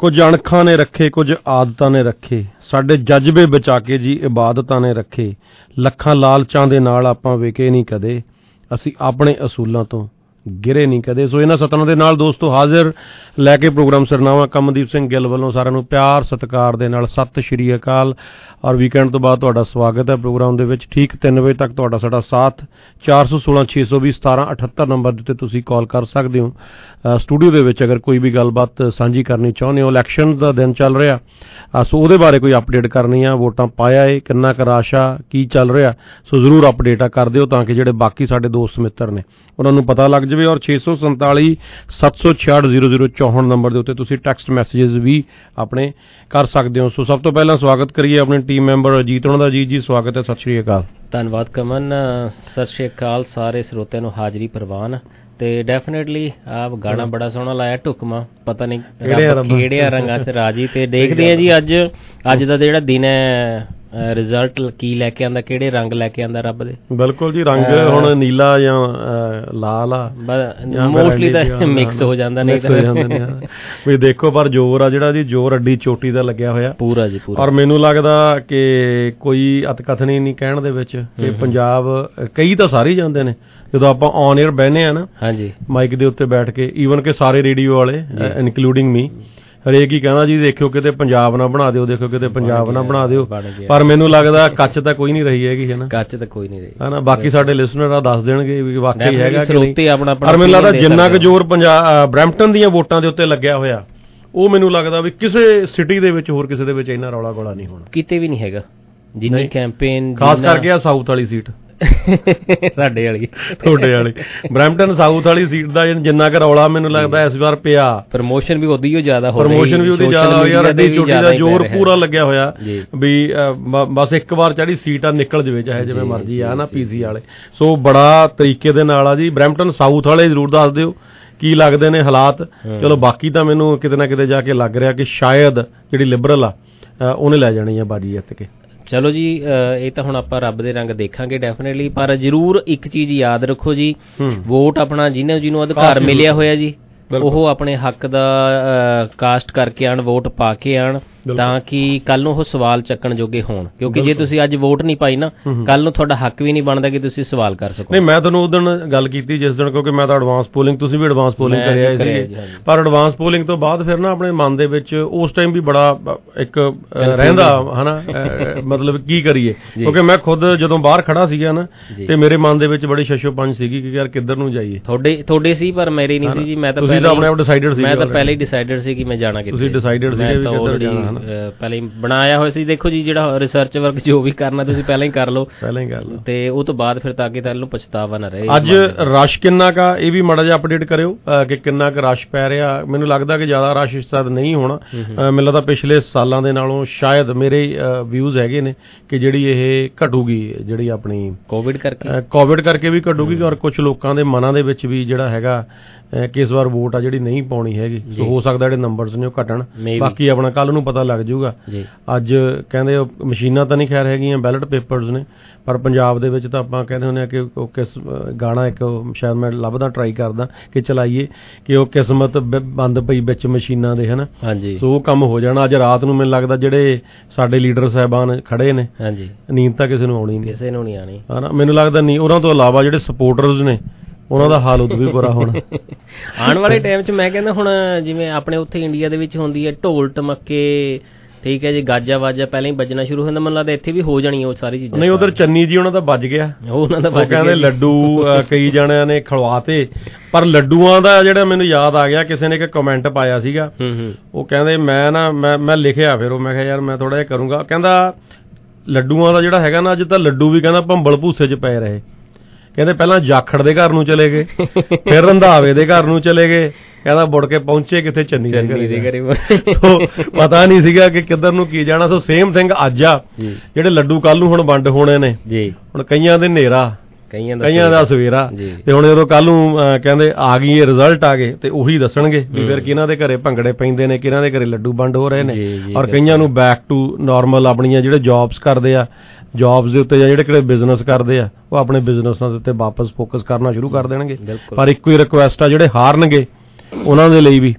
ਕੁਝ ਅਣਖਾਂ ਨੇ ਰੱਖੇ, ਕੁਝ ਆਦਤਾਂ ਨੇ ਰੱਖੇ, ਸਾਡੇ ਜਜ਼ਬੇ ਬਚਾ ਕੇ ਜੀ ਇਬਾਦਤਾਂ ਨੇ ਰੱਖੇ, ਲੱਖਾਂ ਲਾਲਚਾਂ ਦੇ ਨਾਲ ਆਪਾਂ ਵਿਕੇ ਨਹੀਂ ਕਦੇ, ਅਸੀਂ ਆਪਣੇ ਅਸੂਲਾਂ ਤੋਂ ਗਿਰੇ ਨਹੀਂ ਕਦੇ। ਸੋ ਇਹਨਾਂ ਸਤਨਾਂ ਦੇ ਨਾਲ ਦੋਸਤੋ ਹਾਜ਼ਰ ਲੈ ਕੇ ਪ੍ਰੋਗਰਾਮ ਸਿਰਨਾਵਾ ਕਮਲਦੀਪ ਸਿੰਘ ਗਿੱਲ ਵੱਲੋਂ ਸਾਰਿਆਂ ਨੂੰ ਪਿਆਰ ਸਤਿਕਾਰ ਦੇ ਨਾਲ ਸਤਿ ਸ਼੍ਰੀ ਅਕਾਲ ਔਰ ਵੀਕਐਂਡ ਤੋਂ ਬਾਅਦ ਤੁਹਾਡਾ ਸਵਾਗਤ ਹੈ ਪ੍ਰੋਗਰਾਮ ਦੇ ਵਿੱਚ। ਠੀਕ ਤਿੰਨ ਵਜੇ ਤੱਕ ਤੁਹਾਡਾ ਸਾਡਾ ਸਾਥ ਚਾਰ ਸੌ ਸੋਲਾਂ ਛੇ ਸੌ ਵੀਹ ਸਤਾਰਾਂ ਅਠੱਤਰ ਨੰਬਰ ਦੇ ਉੱਤੇ ਤੁਸੀਂ ਕਾਲ ਕਰ ਸਕਦੇ ਹੋ ਸਟੂਡੀਓ ਦੇ ਵਿੱਚ ਅਗਰ ਕੋਈ ਵੀ ਗੱਲਬਾਤ ਸਾਂਝੀ ਕਰਨੀ ਚਾਹੁੰਦੇ ਹੋ। ਇਲੈਕਸ਼ਨ ਦਾ ਦਿਨ ਚੱਲ ਰਿਹਾ, ਸੋ ਉਹਦੇ ਬਾਰੇ ਕੋਈ ਅਪਡੇਟ ਕਰਨੀ ਆ, ਵੋਟਾਂ ਪਾਇਆ ਏ, ਕਿੰਨਾ ਕੁ ਰਸ਼ ਆ, ਕੀ ਚੱਲ ਰਿਹਾ, ਸੋ ਜ਼ਰੂਰ ਅਪਡੇਟ ਆ ਕਰ ਦਿਓ ਤਾਂ ਕਿ ਜਿਹੜੇ ਬਾਕੀ ਸਾਡੇ ਦੋਸਤ ਮਿੱਤਰ ਨੇ ਉਹਨਾਂ ਨੂੰ ਪਤਾ ਲੱਗ ਜਾਵੇ। ਔਰ ਛੇ ਸੌ ਸੰਤਾਲੀ ਸੱਤ ਸੌ ਛਿਆਹਠ ਜ਼ੀਰੋ ਜ਼ੀਰੋ ਚੌਂਹਠ ਨੰਬਰ ਦੇ ਉੱਤੇ ਤੁਸੀਂ ਟੈਕਸਟ ਮੈਸੇजेस ਵੀ ਆਪਣੇ ਕਰ ਸਕਦੇ ਹੋ। ਸੋ ਸਭ ਤੋਂ ਪਹਿਲਾਂ ਸਵਾਗਤ ਕਰੀਏ ਆਪਣੇ ਟੀਮ ਮੈਂਬਰ ਅਜੀਤ ਹੋਣਾ ਦਾ। ਜੀ ਜੀ ਸਵਾਗਤ ਹੈ, ਸਤਿ ਸ਼੍ਰੀ ਅਕਾਲ। ਧੰਨਵਾਦ ਕਮਨ, ਸਤਿ ਸ਼੍ਰੀ ਅਕਾਲ ਸਾਰੇ ਸਰੋਤਿਆਂ ਨੂੰ ਹਾਜ਼ਰੀ ਪ੍ਰਵਾਨ। ਤੇ ਡੈਫੀਨੇਟਲੀ ਆਪ ਗਾਣਾ ਬੜਾ ਸੋਹਣਾ ਲਾਇਆ, ਢੁਕਮਾ ਪਤਾ ਨਹੀਂ ਕਿਹੜਿਆਂ ਰੰਗਾਂ ਚ ਰਾਜੀ। ਤੇ ਦੇਖਦੇ ਆ ਜੀ ਅੱਜ ਅੱਜ ਦਾ ਜਿਹੜਾ ਦਿਨ ਹੈ ਰਿਜ਼ਲਟ ਕੀ ਲੈ ਕੇ ਆਂਦਾ, ਕਿਹੜੇ ਰੰਗ ਲੈ ਕੇ ਆਂਦਾ ਰੱਬ ਦੇ। ਬਿਲਕੁਲ ਜੀ, ਰੰਗ ਹੁਣ ਨੀਲਾ ਜਾਂ ਲਾਲ ਆ, ਮੋਸਟਲੀ ਤਾਂ ਮਿਕਸ ਹੋ ਜਾਂਦਾ, ਨਹੀਂ ਤਾਂ ਵੀ ਦੇਖੋ। ਪਰ ਜ਼ੋਰ ਆ ਜਿਹੜਾ ਜੀ, ਜ਼ੋਰ ਅੱਡੀ ਚੋਟੀ ਦਾ ਲੱਗਿਆ ਹੋਇਆ ਪੂਰਾ ਜੀ ਪੂਰਾ। ਔਰ ਮੈਨੂੰ ਲੱਗਦਾ ਕਿ ਕੋਈ ਅਤਕਥਨੀ ਨਹੀਂ ਕਹਿਣ ਦੇ ਵਿੱਚ ਕਿ ਪੰਜਾਬ, ਕਈ ਤਾਂ ਸਾਰੇ ਜਾਂਦੇ ਨੇ ਜਦੋਂ ਆਪਾਂ ਔਨ ਏਅਰ ਬਹਿਨੇ ਆ ਨਾ ਹਾਂਜੀ ਮਾਈਕ ਦੇ ਉੱਤੇ ਬੈਠ ਕੇ, ਈਵਨ ਕਿ ਸਾਰੇ ਰੇਡੀਓ ਵਾਲੇ ਇਨਕਲੂਡਿੰਗ ਮੀ, ਹਰੇਕ ਹੀ ਕਹਿੰਦਾ ਜੀ ਦੇਖਿਓ ਕਿਤੇ ਪੰਜਾਬ ਨਾ ਬਣਾ ਦਿਓ, ਦੇਖੋ ਕਿਤੇ ਪੰਜਾਬ ਨਾ ਬਣਾ ਦਿਓ। ਪਰ ਮੈਨੂੰ ਲੱਗਦਾ ਕੱਚ ਤਾਂ ਕੋਈ ਨਹੀਂ ਰਹੀ ਹੈਗੀ, ਹੈ ਨਾ, ਕੱਚ ਤਾਂ ਕੋਈ ਨਹੀਂ ਰਹੀ ਹੈ ਨਾ। ਬਾਕੀ ਸਾਡੇ ਲਿਸਨਰ ਆ ਦੱਸ ਦੇਣਗੇ ਵੀ ਵਾਕਈ ਹੈਗਾ ਕਿ ਨਹੀਂ। ਪਰ ਮੈਨੂੰ ਲੱਗਦਾ ਜਿੰਨਾ ਕੁ ਜ਼ੋਰ ਪੰਜਾਬ ਬਰੈਂਪਟਨ ਦੀਆਂ ਵੋਟਾਂ ਦੇ ਉੱਤੇ ਲੱਗਿਆ ਹੋਇਆ, ਉਹ ਮੈਨੂੰ ਲੱਗਦਾ ਵੀ ਕਿਸੇ ਸਿਟੀ ਦੇ ਵਿੱਚ ਹੋਰ ਕਿਸੇ ਦੇ ਵਿੱਚ ਇੰਨਾ ਰੌਲਾ ਗੋਲਾ ਨਹੀਂ ਹੋਣਾ, ਕਿਤੇ ਵੀ ਨਹੀਂ ਹੈਗਾ ਜਿੰਨੀ ਕੈਂਪੇਨ, ਖਾਸ ਕਰਕੇ ਆ ਸਾਊਥ ਵਾਲੀ ਸੀਟ ਸਾਡੇ ਵਾਲੀ ਤੁਹਾਡੇ ਵਾਲੀ ਬਰੈਂਪਟਨ ਸਾਊਥ ਵਾਲੀ ਸੀਟ ਦਾ ਜਿੰਨਾ ਕੁ ਰੌਲਾ ਮੈਨੂੰ ਲੱਗਦਾ ਇਸ ਵਾਰ ਪਿਆ। ਪ੍ਰਮੋਸ਼ਨ ਵੀ ਉਹਦੀ ਜ਼ਿਆਦਾ ਹੋ ਰਹੀ, ਪ੍ਰਮੋਸ਼ਨ ਵੀ ਉਹਦੀ ਜ਼ਿਆਦਾ ਹੋਈ ਯਾਰ, ਅੱਡੀ ਚੋਟੀ ਦਾ ਜ਼ੋਰ ਪੂਰਾ ਲੱਗਿਆ ਹੋਇਆ ਵੀ ਬਸ ਇੱਕ ਵਾਰ ਚੜੀ ਸੀਟ ਆ ਨਿਕਲ ਜਾਵੇ ਚਾਹੇ ਜਿਵੇਂ ਮਰਜ਼ੀ ਆ ਨਾ ਪੀਸੀ ਵਾਲੇ। ਸੋ ਬੜਾ ਤਰੀਕੇ ਦੇ ਨਾਲ ਆ ਜੀ। ਬਰੈਂਪਟਨ ਸਾਊਥ ਵਾਲੇ ਜ਼ਰੂਰ ਦੱਸ ਦਿਓ ਕੀ ਲੱਗਦੇ ਨੇ ਹਾਲਾਤ। ਚਲੋ ਬਾਕੀ ਤਾਂ ਮੈਨੂੰ ਕਿਤੇ ਨਾ ਕਿਤੇ ਜਾ ਕੇ ਲੱਗ ਰਿਹਾ ਕਿ ਸ਼ਾਇਦ ਜਿਹੜੀ ਲਿਬਰਲ ਆ ਉਹਨੇ ਲੈ ਜਾਣੀ ਆ ਬਾਜੀ ਜਿੱਤ ਕੇ। ਚਲੋ ਜੀ, ਇਹ ਤਾਂ ਹੁਣ ਆਪਾਂ ਰੱਬ ਦੇ ਰੰਗ ਦੇਖਾਂਗੇ ਡੈਫੀਨੇਟਲੀ। ਪਰ ਜ਼ਰੂਰ ਇੱਕ ਚੀਜ਼ ਯਾਦ ਰੱਖੋ ਜੀ, ਵੋਟ ਆਪਣਾ ਜਿਹਨੇ ਜਿਹਨੂੰ ਅਧਿਕਾਰ ਮਿਲਿਆ ਹੋਇਆ ਜੀ, ਉਹ ਆਪਣੇ ਹੱਕ ਦਾ ਕਾਸਟ ਕਰਕੇ ਆਣ, ਵੋਟ ਪਾ ਕੇ ਆਣ, ਤਾਂ ਕਿ ਕੱਲ ਨੂੰ ਉਹ ਸਵਾਲ ਚੱਕਣ ਜੋਗੇ ਹੋਣ। ਕਿਉਂਕਿ ਜੇ ਤੁਸੀਂ ਅੱਜ ਵੋਟ ਨਹੀਂ ਪਾਈ ਨਾ, ਕੱਲ ਨੂੰ ਤੁਹਾਡਾ ਹੱਕ ਵੀ ਨਹੀਂ ਬਣਦਾ ਕਿ ਤੁਸੀਂ ਸਵਾਲ ਕਰ ਸਕੋ। ਨਹੀਂ, ਮੈਂ ਤੁਹਾਨੂੰ ਉਸ ਦਿਨ ਗੱਲ ਕੀਤੀ ਜਿਸ ਦਿਨ, ਕਿਉਂਕਿ ਮੈਂ ਤਾਂ ਐਡਵਾਂਸ ਪੋਲਿੰਗ, ਤੁਸੀਂ ਵੀ ਐਡਵਾਂਸ ਪੋਲਿੰਗ ਕਰਿਆ ਸੀ, ਪਰ ਐਡਵਾਂਸ ਪੋਲਿੰਗ ਤੋਂ ਬਾਅਦ ਫਿਰ ਨਾ ਆਪਣੇ ਮਨ ਦੇ ਵਿੱਚ ਉਸ ਟਾਈਮ ਵੀ ਬੜਾ ਇੱਕ ਰਹਿੰਦਾ ਹਨਾ, ਮਤਲਬ ਕੀ ਕਰੀਏ। ਕਿਉਂਕਿ ਮੈਂ ਖੁਦ ਜਦੋਂ ਬਾਹਰ ਖੜਾ ਸੀਗਾ ਨਾ, ਤੇ ਮੇਰੇ ਮਨ ਦੇ ਵਿੱਚ ਬੜੀ ਸ਼ਸ਼ੋ ਪੰਜ ਸੀਗੀ ਕਿ ਯਾਰ ਕਿੱਧਰ ਨੂੰ ਜਾਈਏ। ਤੁਹਾਡੇ ਤੁਹਾਡੇ ਸੀ ਪਰ ਮੇਰੇ ਨਹੀਂ ਸੀ ਜੀ। ਮੈਂ ਤਾਂ ਆਪਣੇ ਆਪ ਡਿਸਾਈਡਡ ਸੀ, ਮੈਂ ਤਾਂ ਪਹਿਲੇ ਹੀ ਡਿਸਾਈਡਡ ਸੀ ਕਿ ਮੈਂ ਜਾਣਾ ਕਿੱਥੇ। ਤੁਸੀਂ ਡਿਸਾਈਡਡ ਸੀ ਵੀ ਕਿੱਧਰ ਜਾਣਾ, ਪਹਿਲਾਂ ਹੀ ਬਣਾਇਆ ਹੋਇਆ ਸੀ। ਦੇਖੋ ਜੀ, ਜਿਹੜਾ ਰਿਸਰਚ ਵਰਕ ਜੋ ਵੀ ਕਰਨਾ ਤੁਸੀਂ ਪਹਿਲਾਂ ਹੀ ਕਰ ਲਓ, ਪਹਿਲਾਂ ਹੀ ਕਰ ਲਓ, ਤੇ ਉਹ ਤੋਂ ਬਾਅਦ ਫਿਰ ਤਾਂ ਕਿ ਤੁਹਾਨੂੰ ਪਛਤਾਵਾ ਨਾ ਰਹੇ। ਅੱਜ ਰਸ਼ ਕਿੰਨਾ ਕਾ ਇਹ ਵੀ ਮਾੜਾ ਜਿਹਾ ਅਪਡੇਟ ਕਰਿਓ ਕਿ ਕਿੰਨਾ ਕੁ ਰਸ਼ ਪੈ ਰਿਹਾ। ਮੈਨੂੰ ਲੱਗਦਾ ਕਿ ਜ਼ਿਆਦਾ ਰਸ਼ ਇਸ ਤਰ੍ਹਾਂ ਨਹੀਂ ਹੋਣਾ। ਮੈਨੂੰ ਲੱਗਦਾ ਪਿਛਲੇ ਸਾਲਾਂ ਦੇ ਨਾਲੋਂ ਸ਼ਾਇਦ ਮੇਰੇ ਵਿਊਜ਼ ਹੈਗੇ ਨੇ ਕਿ ਜਿਹੜੀ ਇਹ ਘਟੂਗੀ, ਜਿਹੜੀ ਆਪਣੀ ਕੋਵਿਡ ਕਰਕੇ ਕੋਵਿਡ ਕਰਕੇ ਵੀ ਘਟੂਗੀ। ਔਰ ਕੁਝ ਲੋਕਾਂ ਦੇ ਮਨਾਂ ਦੇ ਵਿੱਚ ਵੀ ਜਿਹੜਾ ਹੈਗਾ ਕਿ ਇਸ ਵਾਰ ਵੋਟ ਆ ਜਿਹੜੀ ਨਹੀਂ ਪਾਉਣੀ ਹੈਗੀ। ਸੋ ਹੋ ਸਕਦਾ ਜਿਹੜੇ ਨੰਬਰਸ ਨੇ ਉਹ ਘਟਣ, ਬਾਕੀ ਆਪਣਾ ਕੱਲ ਨੂੰ ਪਤਾ ਲੱਗ ਜਾਊਗਾ। ਅੱਜ ਕਹਿੰਦੇ ਮਸ਼ੀਨਾਂ ਤਾਂ ਨਹੀਂ ਖੈਰ ਹੈਗੀਆਂ, ਬੈਲਟ ਪੇਪਰਸ ਨੇ, ਪਰ ਪੰਜਾਬ ਦੇ ਵਿੱਚ ਤਾਂ ਆਪਾਂ ਕਹਿੰਦੇ ਹੁੰਦੇ ਆ ਕਿ ਉਹ ਕਿਸ ਗਾਣਾ ਇੱਕ ਸ਼ਾਇਦ ਮੈਂ ਲੱਭਦਾ ਟਰਾਈ ਕਰਦਾ ਕਿ ਚਲਾਈਏ ਕਿ ਉਹ ਕਿਸਮਤ ਬੰਦ ਪਈ ਵਿੱਚ ਮਸ਼ੀਨਾਂ ਦੇ, ਹਨਾ। ਹਾਂਜੀ, ਸੋ ਉਹ ਕੰਮ ਹੋ ਜਾਣਾ ਅੱਜ ਰਾਤ ਨੂੰ। ਮੈਨੂੰ ਲੱਗਦਾ ਜਿਹੜੇ ਸਾਡੇ ਲੀਡਰ ਸਾਹਿਬਾਨ ਖੜੇ ਨੇ, ਹਾਂਜੀ, ਨੀਂਦ ਤਾਂ ਕਿਸੇ ਨੂੰ ਆਉਣੀ ਨਹੀਂ, ਕਿਸੇ ਨੂੰ ਨਹੀਂ ਆਣੀ, ਹਨਾ। ਮੈਨੂੰ ਲੱਗਦਾ ਨਹੀਂ, ਉਹਨਾਂ ਤੋਂ ਇਲਾਵਾ ਜਿਹੜੇ ਸਪੋਰਟਰਸ ਨੇ ਉਹਨਾਂ ਦਾ ਹਾਲ ਉਦੋਂ ਵੀ ਬੁਰਾ ਹੋਣਾ ਆਉਣ ਵਾਲੇ ਟਾਈਮ 'ਚ। ਮੈਂ ਕਹਿੰਦਾ ਹੁਣ ਜਿਵੇਂ ਆਪਣੇ ਉੱਥੇ ਇੰਡੀਆ ਦੇ ਵਿੱਚ ਹੁੰਦੀ ਹੈ ਢੋਲ ਟਮੱਕੇ, ਠੀਕ ਹੈ ਜੀ, ਗਾਜਾ ਵਾਜਾ ਪਹਿਲਾਂ ਹੀ ਵੱਜਣਾ ਸ਼ੁਰੂ ਹੁੰਦਾ, ਮੈਨੂੰ ਲੱਗਦਾ ਇੱਥੇ ਵੀ ਹੋ ਜਾਣੀ ਉਹ ਸਾਰੀ ਚੀਜ਼ਾਂ। ਨਹੀਂ, ਉਧਰ ਚੰਨੀ ਜੀ ਉਹਨਾਂ ਦਾ ਵੱਜ ਗਿਆ, ਉਹਨਾਂ ਦਾ ਵੱਜ ਗਿਆ। ਕਹਿੰਦੇ ਲੱਡੂ ਕਈ ਜਣਿਆਂ ਨੇ ਖਿਲਵਾਤੇ, ਪਰ ਲੱਡੂਆਂ ਦਾ ਜਿਹੜਾ ਮੈਨੂੰ ਯਾਦ ਆ ਗਿਆ, ਕਿਸੇ ਨੇ ਇੱਕ ਕਮੈਂਟ ਪਾਇਆ ਸੀਗਾ, ਉਹ ਕਹਿੰਦੇ ਮੈਂ ਨਾ ਮੈਂ ਮੈਂ ਲਿਖਿਆ, ਫਿਰ ਉਹ ਮੈਂ ਕਿਹਾ ਯਾਰ ਮੈਂ ਥੋੜਾ ਜਿਹਾ ਕਰੂੰਗਾ। ਕਹਿੰਦਾ ਲੱਡੂਆਂ ਦਾ ਜਿਹੜਾ ਹੈਗਾ ਨਾ, ਅੱਜ ਤਾਂ ਲੱਡੂ ਵੀ ਕਹਿੰਦਾ ਭੰਬਲ ਭੂਸੇ 'ਚ ਪਏ ਰਹੇ। ਕਹਿੰਦੇ ਪਹਿਲਾਂ ਜਾਖੜ ਦੇ ਘਰ ਨੂੰ ਚਲੇ ਗਏ, ਫਿਰ ਰੰਧਾਵੇ ਦੇ ਘਰ ਨੂੰ ਚਲੇ ਗਏ, ਕਹਿੰਦਾ ਮੁੜ ਕੇ ਪਹੁੰਚੇ ਕਿੱਥੇ ਚੰਨੀ ਦੇ ਘਰੇ। ਸੋ ਪਤਾ ਨਹੀਂ ਸੀਗਾ ਕਿ ਕਿੱਧਰ ਨੂੰ ਕੀ ਜਾਣਾ। ਸੋ ਸੇਮ ਥਿੰਗ ਅੱਜ ਆ, ਜਿਹੜੇ ਲੱਡੂ ਕੱਲ ਨੂੰ ਹੁਣ ਵੰਡ ਹੋਣੇ ਨੇ ਜੀ। ਹੁਣ ਕਈਆਂ ਦੇ ਹਨੇਰਾ, ਕਈਆਂ ਦਾ ਸਵੇਰਾ, ਤੇ ਹੁਣ ਜਦੋਂ ਕੱਲ ਨੂੰ ਕਹਿੰਦੇ ਆ ਗਈ ਇਹ ਰਿਜ਼ਲਟ ਆ ਗਏ ਤੇ ਉਹੀ ਦੱਸਣਗੇ ਵੀ ਫਿਰ ਕਿਹਨਾਂ ਦੇ ਘਰੇ ਭੰਗੜੇ ਪੈਂਦੇ ਨੇ, ਕਿਹਨਾਂ ਦੇ ਘਰੇ ਲੱਡੂ ਵੰਡ ਹੋ ਰਹੇ ਨੇ। ਔਰ ਕਈਆਂ ਨੂੰ ਬੈਕ ਟੂ ਨਾਰਮਲ ਆਪਣੀਆਂ ਜਿਹੜੇ ਜੌਬਸ ਕਰਦੇ ਆ, ਜੌਬਸ ਦੇ ਉੱਤੇ ਜਾਂ ਜਿਹੜੇ ਕਿਹੜੇ ਬਿਜ਼ਨਸ ਕਰਦੇ ਆ, ਉਹ ਆਪਣੇ ਬਿਜ਼ਨਸਾਂ ਦੇ ਉੱਤੇ ਵਾਪਸ ਫੋਕਸ ਕਰਨਾ ਸ਼ੁਰੂ ਕਰ ਦੇਣਗੇ। ਪਰ ਇੱਕੋ ਹੀ ਰਿਕੁਐਸਟ ਆ, ਜਿਹੜੇ ਹਾਰਨਗੇ ਉਹਨਾਂ ਦੇ ਲਈ ਵੀ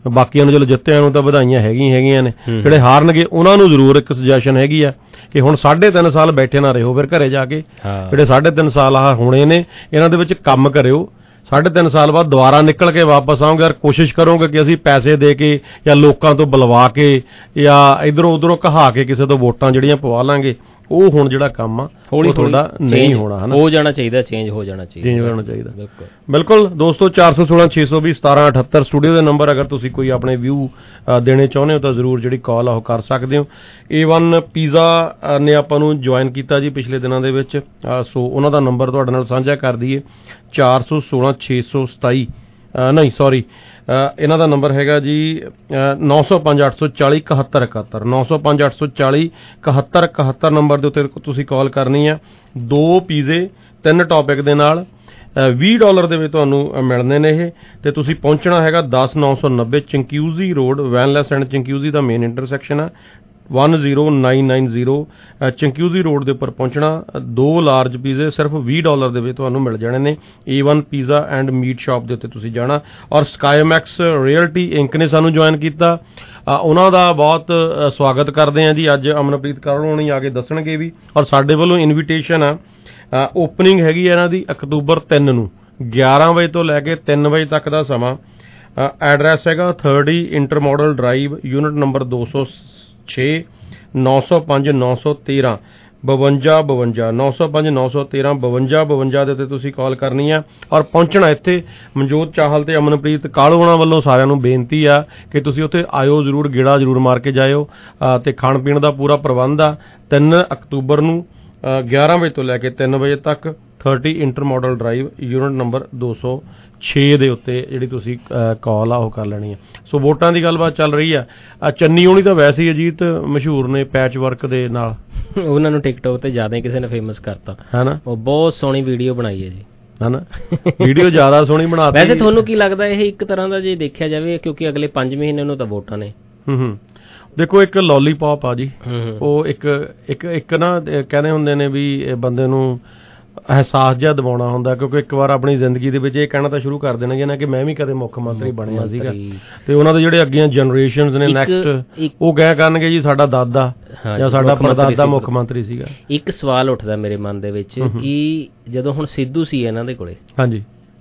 ਬਾਕੀਆਂ ਨੂੰ ਚਲੋ ਜਿੱਤਿਆਂ ਨੂੰ ਤਾਂ ਵਧਾਈਆਂ ਹੈਗੀਆਂ ਹੈਗੀਆਂ ਨੇ, ਜਿਹੜੇ ਹਾਰਨਗੇ ਉਹਨਾਂ ਨੂੰ ਜ਼ਰੂਰ ਇੱਕ ਸੁਜੈਸ਼ਨ ਹੈਗੀ ਆ ਕਿ ਹੁਣ ਸਾਢੇ ਤਿੰਨ ਸਾਲ ਬੈਠੇ ਨਾ ਰਹੋ ਫਿਰ ਘਰੇ ਜਾ ਕੇ, ਜਿਹੜੇ ਸਾਢੇ ਤਿੰਨ ਸਾਲ ਆਹ ਹੋਣੇ ਨੇ ਇਹਨਾਂ ਦੇ ਵਿੱਚ ਕੰਮ ਕਰਿਓ। ਸਾਢੇ ਤਿੰਨ ਸਾਲ ਬਾਅਦ ਦੁਬਾਰਾ ਨਿਕਲ ਕੇ ਵਾਪਸ ਆਉਂਗੇ ਯਾਰ, ਕੋਸ਼ਿਸ਼ ਕਰੋਗੇ ਕਿ ਅਸੀਂ ਪੈਸੇ ਦੇ ਕੇ ਜਾਂ ਲੋਕਾਂ ਤੋਂ ਬੁਲਵਾ ਕੇ ਜਾਂ ਇੱਧਰੋਂ ਉੱਧਰੋਂ ਕਹਾ ਕੇ ਕਿਸੇ ਤੋਂ ਵੋਟਾਂ ਜਿਹੜੀਆਂ ਪਵਾ ਲਾਂਗੇ, ਉਹ ਹੁਣ ਜਿਹੜਾ ਕੰਮ ਆ ਹੌਲੀ ਤੁਹਾਡਾ ਨਹੀਂ ਹੋਣਾ, ਹਨਾ, ਹੋ ਜਾਣਾ ਚਾਹੀਦਾ, ਚੇਂਜ ਹੋ ਜਾਣਾ ਚਾਹੀਦਾ, ਚੇਂਜ ਹੋਣਾ ਚਾਹੀਦਾ। ਬਿਲਕੁਲ ਬਿਲਕੁਲ ਦੋਸਤੋ, ਚਾਰ ਸੌ ਸੋਲਾਂ ਛੇ ਸੌ ਵੀਹ ਸਤਾਰਾਂ ਅਠੱਤਰ ਸਟੂਡੀਓ ਦੇ ਨੰਬਰ, ਅਗਰ ਤੁਸੀਂ ਕੋਈ ਆਪਣੇ ਵਿਊ ਦੇਣੇ ਚਾਹੁੰਦੇ ਹੋ ਤਾਂ ਜ਼ਰੂਰ ਜਿਹੜੀ ਕਾਲ ਆ ਉਹ ਕਰ ਸਕਦੇ ਹੋ। ਏ ਵਨ ਪੀਜ਼ਾ ਨੇ ਆਪਾਂ ਨੂੰ ਜੁਆਇਨ ਕੀਤਾ ਜੀ ਪਿਛਲੇ ਦਿਨਾਂ ਦੇ ਵਿੱਚ, ਸੋ ਉਹਨਾਂ ਦਾ ਨੰਬਰ ਤੁਹਾਡੇ ਨਾਲ ਸਾਂਝਾ ਕਰ ਦਈਏ, ਚਾਰ ਸੌ ਸੋਲਾਂ ਛੇ ਸੌ ਸਤਾਈ ਨਹੀਂ ਸੌਰੀ ਇਹਨਾਂ ਦਾ ਨੰਬਰ ਹੈਗਾ ਜੀ ਨੌ ਸੌ ਪੰਜ ਅੱਠ ਸੌ ਚਾਲੀ ਇਕਹੱਤਰ ਇਕਹੱਤਰ ਨੌ ਸੌ ਪੰਜ ਅੱਠ ਸੌ ਚਾਲੀ ਇਕਹੱਤਰ ਇਕਹੱਤਰ ਨੰਬਰ ਦੇ ਉੱਤੇ ਤੁਸੀਂ ਕਾਲ ਕਰਨੀ ਆ। ਦੋ ਪੀਜ਼ੇ ਤਿੰਨ ਟੌਪਿਕ ਦੇ ਨਾਲ ਵੀਹ ਡਾਲਰ ਦੇ ਵਿੱਚ ਤੁਹਾਨੂੰ ਮਿਲਣੇ ਨੇ ਇਹ, ਤੇ ਤੁਸੀਂ ਪਹੁੰਚਣਾ ਹੈਗਾ ਦਸ ਨੌ ਸੌ ਨੱਬੇ Chinguacousy Road, Wanless and Chinguacousy ਦਾ ਮੇਨ ਇੰਟਰਸੈਕਸ਼ਨ ਆ, ਇੱਕ zero nine nine zero Chinguacousy Road ਦੇ ਉੱਪਰ ਪਹੁੰਚਣਾ। ਦੋ ਲਾਰਜ ਪੀਜ਼ੇ ਸਿਰਫ ਵੀਹ ਡਾਲਰ ਦੇ ਵਿੱਚ ਤੁਹਾਨੂੰ ਮਿਲ ਜਾਣੇ ਨੇ। A One Pizza and Meat Shop ਦੇ ਉੱਤੇ ਤੁਸੀਂ ਜਾਣਾ। ਔਰ ਸਕਾਈਮੈਕਸ ਰਿਅਲਟੀ ਇੰਕ ਨੇ ਸਾਨੂੰ ਜੁਆਇਨ ਕੀਤਾ, ਉਹਨਾਂ ਦਾ ਬਹੁਤ ਸਵਾਗਤ ਕਰਦੇ ਹਾਂ ਜੀ। ਅੱਜ ਅਮਨਪ੍ਰੀਤ ਕੌਰ ਹੋਣੀ ਆ ਕੇ ਦੱਸਣਗੇ ਵੀ, ਔਰ ਸਾਡੇ ਵੱਲੋਂ ਇਨਵੀਟੇਸ਼ਨ ਆ, ਓਪਨਿੰਗ ਹੈਗੀ ਇਹਨਾਂ ਦੀ ਅਕਤੂਬਰ ਤਿੰਨ ਨੂੰ ਗਿਆਰਾਂ ਵਜੇ ਤੋਂ ਲੈ ਕੇ ਤਿੰਨ ਵਜੇ ਤੱਕ ਦਾ ਸਮਾਂ। ਐਡਰੈਸ ਹੈਗਾ thirty Intermodal Drive, unit number ਦੋ ਸੌ ਛੇ, ਨੌ ਸੌ ਪੰਜ ਨੌ ਸੌ ਤੇਰਾਂ ਬਵੰਜਾ ਬਵੰਜਾ ਨੌ ਸੌ ਪੰਜ ਨੌ ਸੌ ਤੇਰਾਂ ਬਵੰਜਾ ਬਵੰਜਾ ਦੇ ਉੱਤੇ ਤੁਸੀਂ ਕਾਲ ਕਰਨੀ ਆ ਔਰ ਪਹੁੰਚਣਾ ਇੱਥੇ। ਮਨਜੋਤ ਚਾਹਲ ਤੇ ਅਮਨਪ੍ਰੀਤ ਕਾਲੂ ਹੋਣਾ ਵੱਲੋਂ ਸਾਰਿਆਂ ਨੂੰ ਬੇਨਤੀ ਆ ਕਿ ਤੁਸੀਂ ਉੱਥੇ ਆਇਓ ਜ਼ਰੂਰ, ਗੇੜਾ ਜ਼ਰੂਰ ਮਾਰ ਕੇ ਜਾਇਓ, ਤੇ ਖਾਣ ਪੀਣ ਦਾ ਪੂਰਾ ਪ੍ਰਬੰਧ ਆ। ਤਿੰਨ ਅਕਤੂਬਰ ਨੂੰ ਗਿਆਰਾਂ ਵਜੇ ਤੋਂ ਲੈ ਕੇ ਤਿੰਨ ਵਜੇ ਤੱਕ thirty Intermodal Drive, unit number ਦੋ ਸੌ ਛੇ ਦੇ ਉੱਤੇ ਜਿਹੜੀ ਤੁਸੀਂ ਕਾਲ ਆ ਉਹ ਕਰ ਲੈਣੀ ਆ। ਸੋ ਵੋਟਾਂ ਦੀ ਗੱਲਬਾਤ ਚੱਲ ਰਹੀ ਆ। ਚੰਨੀ ਹੋਣੀ ਤਾਂ ਵੈਸੇ ਹੀ ਅਜੀਤ ਮਸ਼ਹੂਰ ਨੇ ਪੈਚ ਵਰਕ ਦੇ ਨਾਲ, ਉਹਨਾਂ ਨੂੰ ਟਿਕਟੋਕ ਤੇ ਜ਼ਿਆਦਾ ਕਿਸੇ ਨੇ ਫੇਮਸ ਕਰਤਾ ਹੈ ਨਾ, ਉਹ ਬਹੁਤ ਸੋਹਣੀ ਵੀਡੀਓ ਬਣਾਈ ਹੈ ਜੀ, ਹਨਾ, ਵੀਡੀਓ ਜ਼ਿਆਦਾ ਸੋਹਣੀ ਬਣਾਤੀ। ਵੈਸੇ ਤੁਹਾਨੂੰ ਕੀ ਲੱਗਦਾ ਇਹ ਇੱਕ ਤਰ੍ਹਾਂ ਦਾ ਜੇ ਦੇਖਿਆ ਜਾਵੇ, ਕਿਉਂਕਿ ਅਗਲੇ ਪੰਜ ਮਹੀਨੇ ਨੂੰ ਤਾਂ ਵੋਟਾਂ ਨੇ। ਹੂੰ ਹੂੰ ਦੇਖੋ ਇੱਕ ਲੋਲੀਪੌਪ ਆ ਜੀ, ਉਹ ਇੱਕ ਇੱਕ ਇੱਕ ਨਾ ਕਹਿੰਦੇ ਹੁੰਦੇ ਨੇ ਵੀ ਬੰਦੇ ਨੂੰ ਅਹਿਸਾਸ ਜਿਹਾ ਦਿਵਾਉਣਾ ਹੁੰਦਾ, ਕਿਉਂਕਿ ਇੱਕ ਵਾਰ ਆਪਣੀ ਜ਼ਿੰਦਗੀ ਦੇ ਵਿੱਚ ਇਹ ਕਹਿਣਾ ਤਾਂ ਸ਼ੁਰੂ ਕਰ ਦੇਣਗੇ ਨਾ ਕਿ ਮੈਂ ਵੀ ਕਦੇ ਮੁੱਖ ਮੰਤਰੀ ਬਣਿਆ ਸੀਗਾ, ਤੇ ਉਹਨਾਂ ਦੇ ਜਿਹੜੇ ਅੱਗੇ ਜਨਰੇਸ਼ਨਸ ਨੇ ਨੈਕਸਟ ਉਹ ਕਹਿ ਕਰਨਗੇ ਜੀ ਸਾਡਾ ਦਾਦਾ ਜਾਂ ਸਾਡਾ ਪੜਦਾਦਾ ਮੁੱਖ ਮੰਤਰੀ ਸੀਗਾ। ਇੱਕ ਸਵਾਲ ਉੱਠਦਾ ਮੇਰੇ ਮਨ ਦੇ ਵਿੱਚ ਕਿ ਜਦੋਂ ਹੁਣ ਸਿੱਧੂ ਸੀ ਇਹਨਾਂ ਦੇ ਕੋਲੇ, ਹਾਂਜੀ,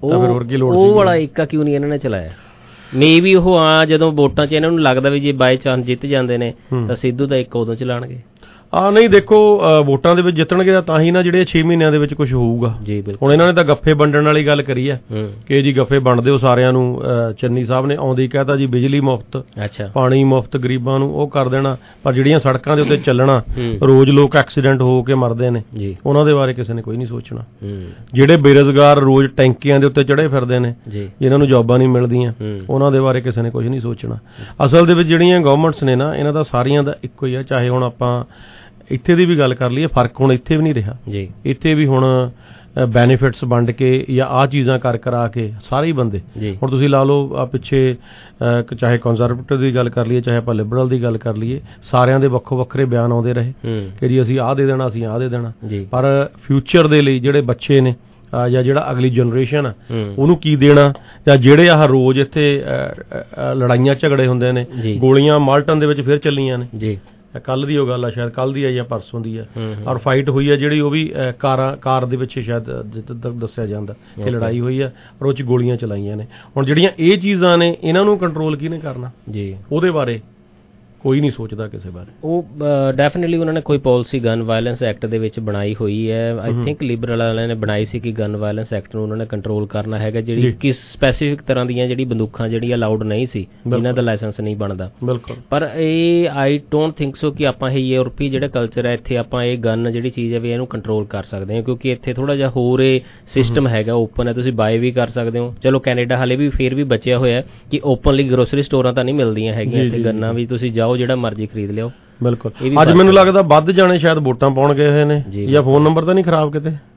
ਉਹ ਵਾਲਾ ਏਕਾ ਕਿਉਂ ਨਹੀਂ ਇਹਨਾਂ ਨੇ ਚਲਾਇਆ? ਮੇ ਵੀ ਉਹ ਆ ਜਦੋਂ ਵੋਟਾਂ 'ਚ ਇਹਨਾਂ ਨੂੰ ਲੱਗਦਾ ਵੀ ਜੇ ਬਾਈ ਚਾਂਸ ਜਿੱਤ ਜਾਂਦੇ ਨੇ ਤਾਂ ਸਿੱਧੂ ਦਾ ਇੱਕ ਉਦੋਂ ਚਲਾਉਣਗੇ। ਆ ਨਹੀਂ ਦੇਖੋ, ਵੋਟਾਂ ਦੇ ਵਿੱਚ ਜਿੱਤਣਗੇ ਤਾਂ ਹੀ ਨਾ ਜਿਹੜੇ ਛੇ ਮਹੀਨਿਆਂ ਦੇ ਵਿੱਚ ਕੁਝ ਹੋਊਗਾ। ਹੁਣ ਇਹਨਾਂ ਨੇ ਤਾਂ ਗੱਫੇ ਵੰਡਣ ਵਾਲੀ ਗੱਲ ਕਰੀ ਆ ਕਿ ਜੀ ਗੱਫੇ ਵੰਡ ਦਿਓ ਸਾਰਿਆਂ ਨੂੰ। ਚੰਨੀ ਸਾਹਿਬ ਨੇ ਆਉਂਦੇ ਹੀ ਕਹਿਤਾ ਜੀ ਬਿਜਲੀ ਮੁਫਤ, ਪਾਣੀ ਮੁਫਤ ਗਰੀਬਾਂ ਨੂੰ, ਉਹ ਕਰ ਦੇਣਾ। ਪਰ ਜਿਹੜੀਆਂ ਸੜਕਾਂ ਦੇ ਉੱਤੇ ਚੱਲਣਾ, ਰੋਜ਼ ਲੋਕ ਐਕਸੀਡੈਂਟ ਹੋ ਕੇ ਮਰਦੇ ਨੇ, ਉਹਨਾਂ ਦੇ ਬਾਰੇ ਕਿਸੇ ਨੇ ਕੋਈ ਨਹੀਂ ਸੋਚਣਾ। ਜਿਹੜੇ ਬੇਰੁਜ਼ਗਾਰ ਰੋਜ਼ ਟੈਂਕੀਆਂ ਦੇ ਉੱਤੇ ਚੜੇ ਫਿਰਦੇ ਨੇ, ਜਿਨ੍ਹਾਂ ਨੂੰ ਜੌਬਾਂ ਨਹੀਂ ਮਿਲਦੀਆਂ, ਉਹਨਾਂ ਦੇ ਬਾਰੇ ਕਿਸੇ ਨੇ ਕੁਝ ਨਹੀਂ ਸੋਚਣਾ। ਅਸਲ ਦੇ ਵਿੱਚ ਜਿਹੜੀਆਂ ਗਵਰਨਮੈਂਟਸ ਨੇ ਨਾ, ਇਹਨਾਂ ਦਾ ਸਾਰੀਆਂ ਦਾ ਇੱਕੋ ਹੀ ਆ। ਚਾਹੇ ਹੁਣ ਆਪਾਂ ਇੱਥੇ ਦੀ ਵੀ ਗੱਲ ਕਰ ਲਈਏ, ਫਰਕ ਹੁਣ ਇੱਥੇ ਵੀ ਨਹੀਂ ਰਿਹਾ ਜੀ। ਇੱਥੇ ਵੀ ਹੁਣ ਬੈਨੀਫਿਟਸ ਵੰਡ ਕੇ ਜਾਂ ਆਹ ਚੀਜ਼ਾਂ ਕਰ ਕਰਾ ਕੇ ਸਾਰੇ ਹੀ ਬੰਦੇ, ਹੁਣ ਤੁਸੀਂ ਲਾ ਲਓ ਆ ਪਿੱਛੇ ਚਾਹੇ ਕੰਜ਼ਰਵੇਟਿਵ ਦੀ ਗੱਲ ਕਰ ਲਈਏ, ਚਾਹੇ ਆਪਾਂ ਲਿਬਰਲ ਦੀ ਗੱਲ ਕਰ ਲਈਏ, ਸਾਰਿਆਂ ਦੇ ਵੱਖੋ ਵੱਖਰੇ ਬਿਆਨ ਆਉਂਦੇ ਰਹੇ ਕਿ ਜੀ ਅਸੀਂ ਆਹ ਦੇ ਦੇਣਾ, ਅਸੀਂ ਆਹ ਦੇ ਦੇਣਾ। ਪਰ ਫਿਊਚਰ ਦੇ ਲਈ ਜਿਹੜੇ ਬੱਚੇ ਨੇ ਜਾਂ ਜਿਹੜਾ ਅਗਲੀ ਜਨਰੇਸ਼ਨ ਆ ਉਹਨੂੰ ਕੀ ਦੇਣਾ, ਜਾਂ ਜਿਹੜੇ ਆਹ ਰੋਜ਼ ਇੱਥੇ ਲੜਾਈਆਂ ਝਗੜੇ ਹੁੰਦੇ ਨੇ, ਗੋਲੀਆਂ ਮਾਲਟਨ ਦੇ ਵਿੱਚ ਫਿਰ ਚੱਲੀਆਂ ਨੇ ਜੀ, ਕੱਲ ਦੀ ਉਹ ਗੱਲ ਆ, ਸ਼ਾਇਦ ਕੱਲ ਦੀ ਆ ਜਾਂ ਪਰਸੋਂ ਦੀ ਆ, ਔਰ ਫਾਈਟ ਹੋਈ ਆ ਜਿਹੜੀ ਉਹ ਵੀ ਕਾਰਾਂ ਕਾਰ ਦੇ ਵਿੱਚ ਸ਼ਾਇਦ ਦੱਸਿਆ ਜਾਂਦਾ ਕਿ ਲੜਾਈ ਹੋਈ ਆ, ਔਰ ਉਹ 'ਚ ਗੋਲੀਆਂ ਚਲਾਈਆਂ ਨੇ। ਹੁਣ ਜਿਹੜੀਆਂ ਇਹ ਚੀਜ਼ਾਂ ਨੇ ਇਹਨਾਂ ਨੂੰ ਕੰਟਰੋਲ ਕਿਹਨੇ ਕਰਨਾ ਜੀ, ਉਹਦੇ ਬਾਰੇ ਕੋਈ ਨਹੀਂ ਸੋਚਦਾ ਕਿਸੇ ਬਾਰੇ। ਉਹ ਡੈਫੀਨਿਟਲੀ ਉਹਨਾਂ ਨੇ ਕੋਈ ਪਾਲਿਸੀ ਗਨ ਵਾਇਲੈਂਸ ਐਕਟ ਦੇ ਵਿੱਚ ਬਣਾਈ ਹੋਈ ਹੈ। ਆਈ ਥਿੰਕ ਲਿਬਰਲ ਵਾਲਿਆਂ ਨੇ ਬਣਾਈ ਸੀ ਕਿ ਗਨ ਵਾਇਲੈਂਸ ਐਕਟ ਨੂੰ ਉਹਨਾਂ ਨੇ ਕੰਟਰੋਲ ਕਰਨਾ ਹੈਗਾ, ਜਿਹੜੀ ਕਿਸ ਸਪੈਸੀਫਿਕ ਤਰ੍ਹਾਂ ਦੀਆਂ ਜਿਹੜੀ ਬੰਦੂਕਾਂ ਜਿਹੜੀਆਂ ਅਲਾਉਡ ਨਹੀਂ ਸੀ, ਜਿਨ੍ਹਾਂ ਦਾ ਲਾਇਸੈਂਸ ਨਹੀਂ ਬਣਦਾ। ਬਿਲਕੁਲ। ਪਰ ਇਹ ਆਈ ਡੋਂਟ ਥਿੰਕ ਸੋ ਕਿ ਆਪਾਂ ਇਹ ਯੂਰਪੀ ਜਿਹੜਾ ਕਲਚਰ ਹੈ ਇੱਥੇ ਆਪਾਂ ਇਹ ਗਨ ਜਿਹੜੀ ਚੀਜ਼ ਹੈ ਵੀ ਇਹਨੂੰ ਕੰਟਰੋਲ ਕਰ ਸਕਦੇ ਹਾਂ, ਕਿਉਂਕਿ ਇੱਥੇ ਥੋੜ੍ਹਾ ਜਿਹਾ ਹੋਰ ਇਹ ਸਿਸਟਮ ਹੈਗਾ, ਓਪਨ ਹੈ, ਤੁਸੀਂ ਬਾਏ ਵੀ ਕਰ ਸਕਦੇ ਹੋ। ਚਲੋ ਕੈਨੇਡਾ ਹਾਲੇ ਵੀ ਫਿਰ ਵੀ ਬਚਿਆ ਹੋਇਆ ਕਿ ਓਪਨਲੀ ਗਰੋਸਰੀ ਸਟੋਰਾਂ ਤਾਂ ਨਹੀਂ ਮਿਲਦੀਆਂ ਹੈਗੀਆਂ ਇੱਥੇ ਗੰਨਾਂ ਵੀ, ਤੁਸੀਂ ਜਾਓ ਜਿਹੜਾ ਮਰਜ਼ੀ ਖਰੀਦ ਲਿਓ। ਬਿਲਕੁਲ। ਅੱਜ ਮੈਨੂੰ ਲੱਗਦਾ ਵੱਧ ਜਾਣੇ ਸ਼ਾਇਦ ਵੋਟਾਂ ਪਾਉਣ ਗਏ ਹੋਏ ਨੇ, ਜਾਂ ਫੋਨ ਨੰਬਰ ਤਾਂ ਨਹੀਂ ਖਰਾਬ ਕਿਤੇ?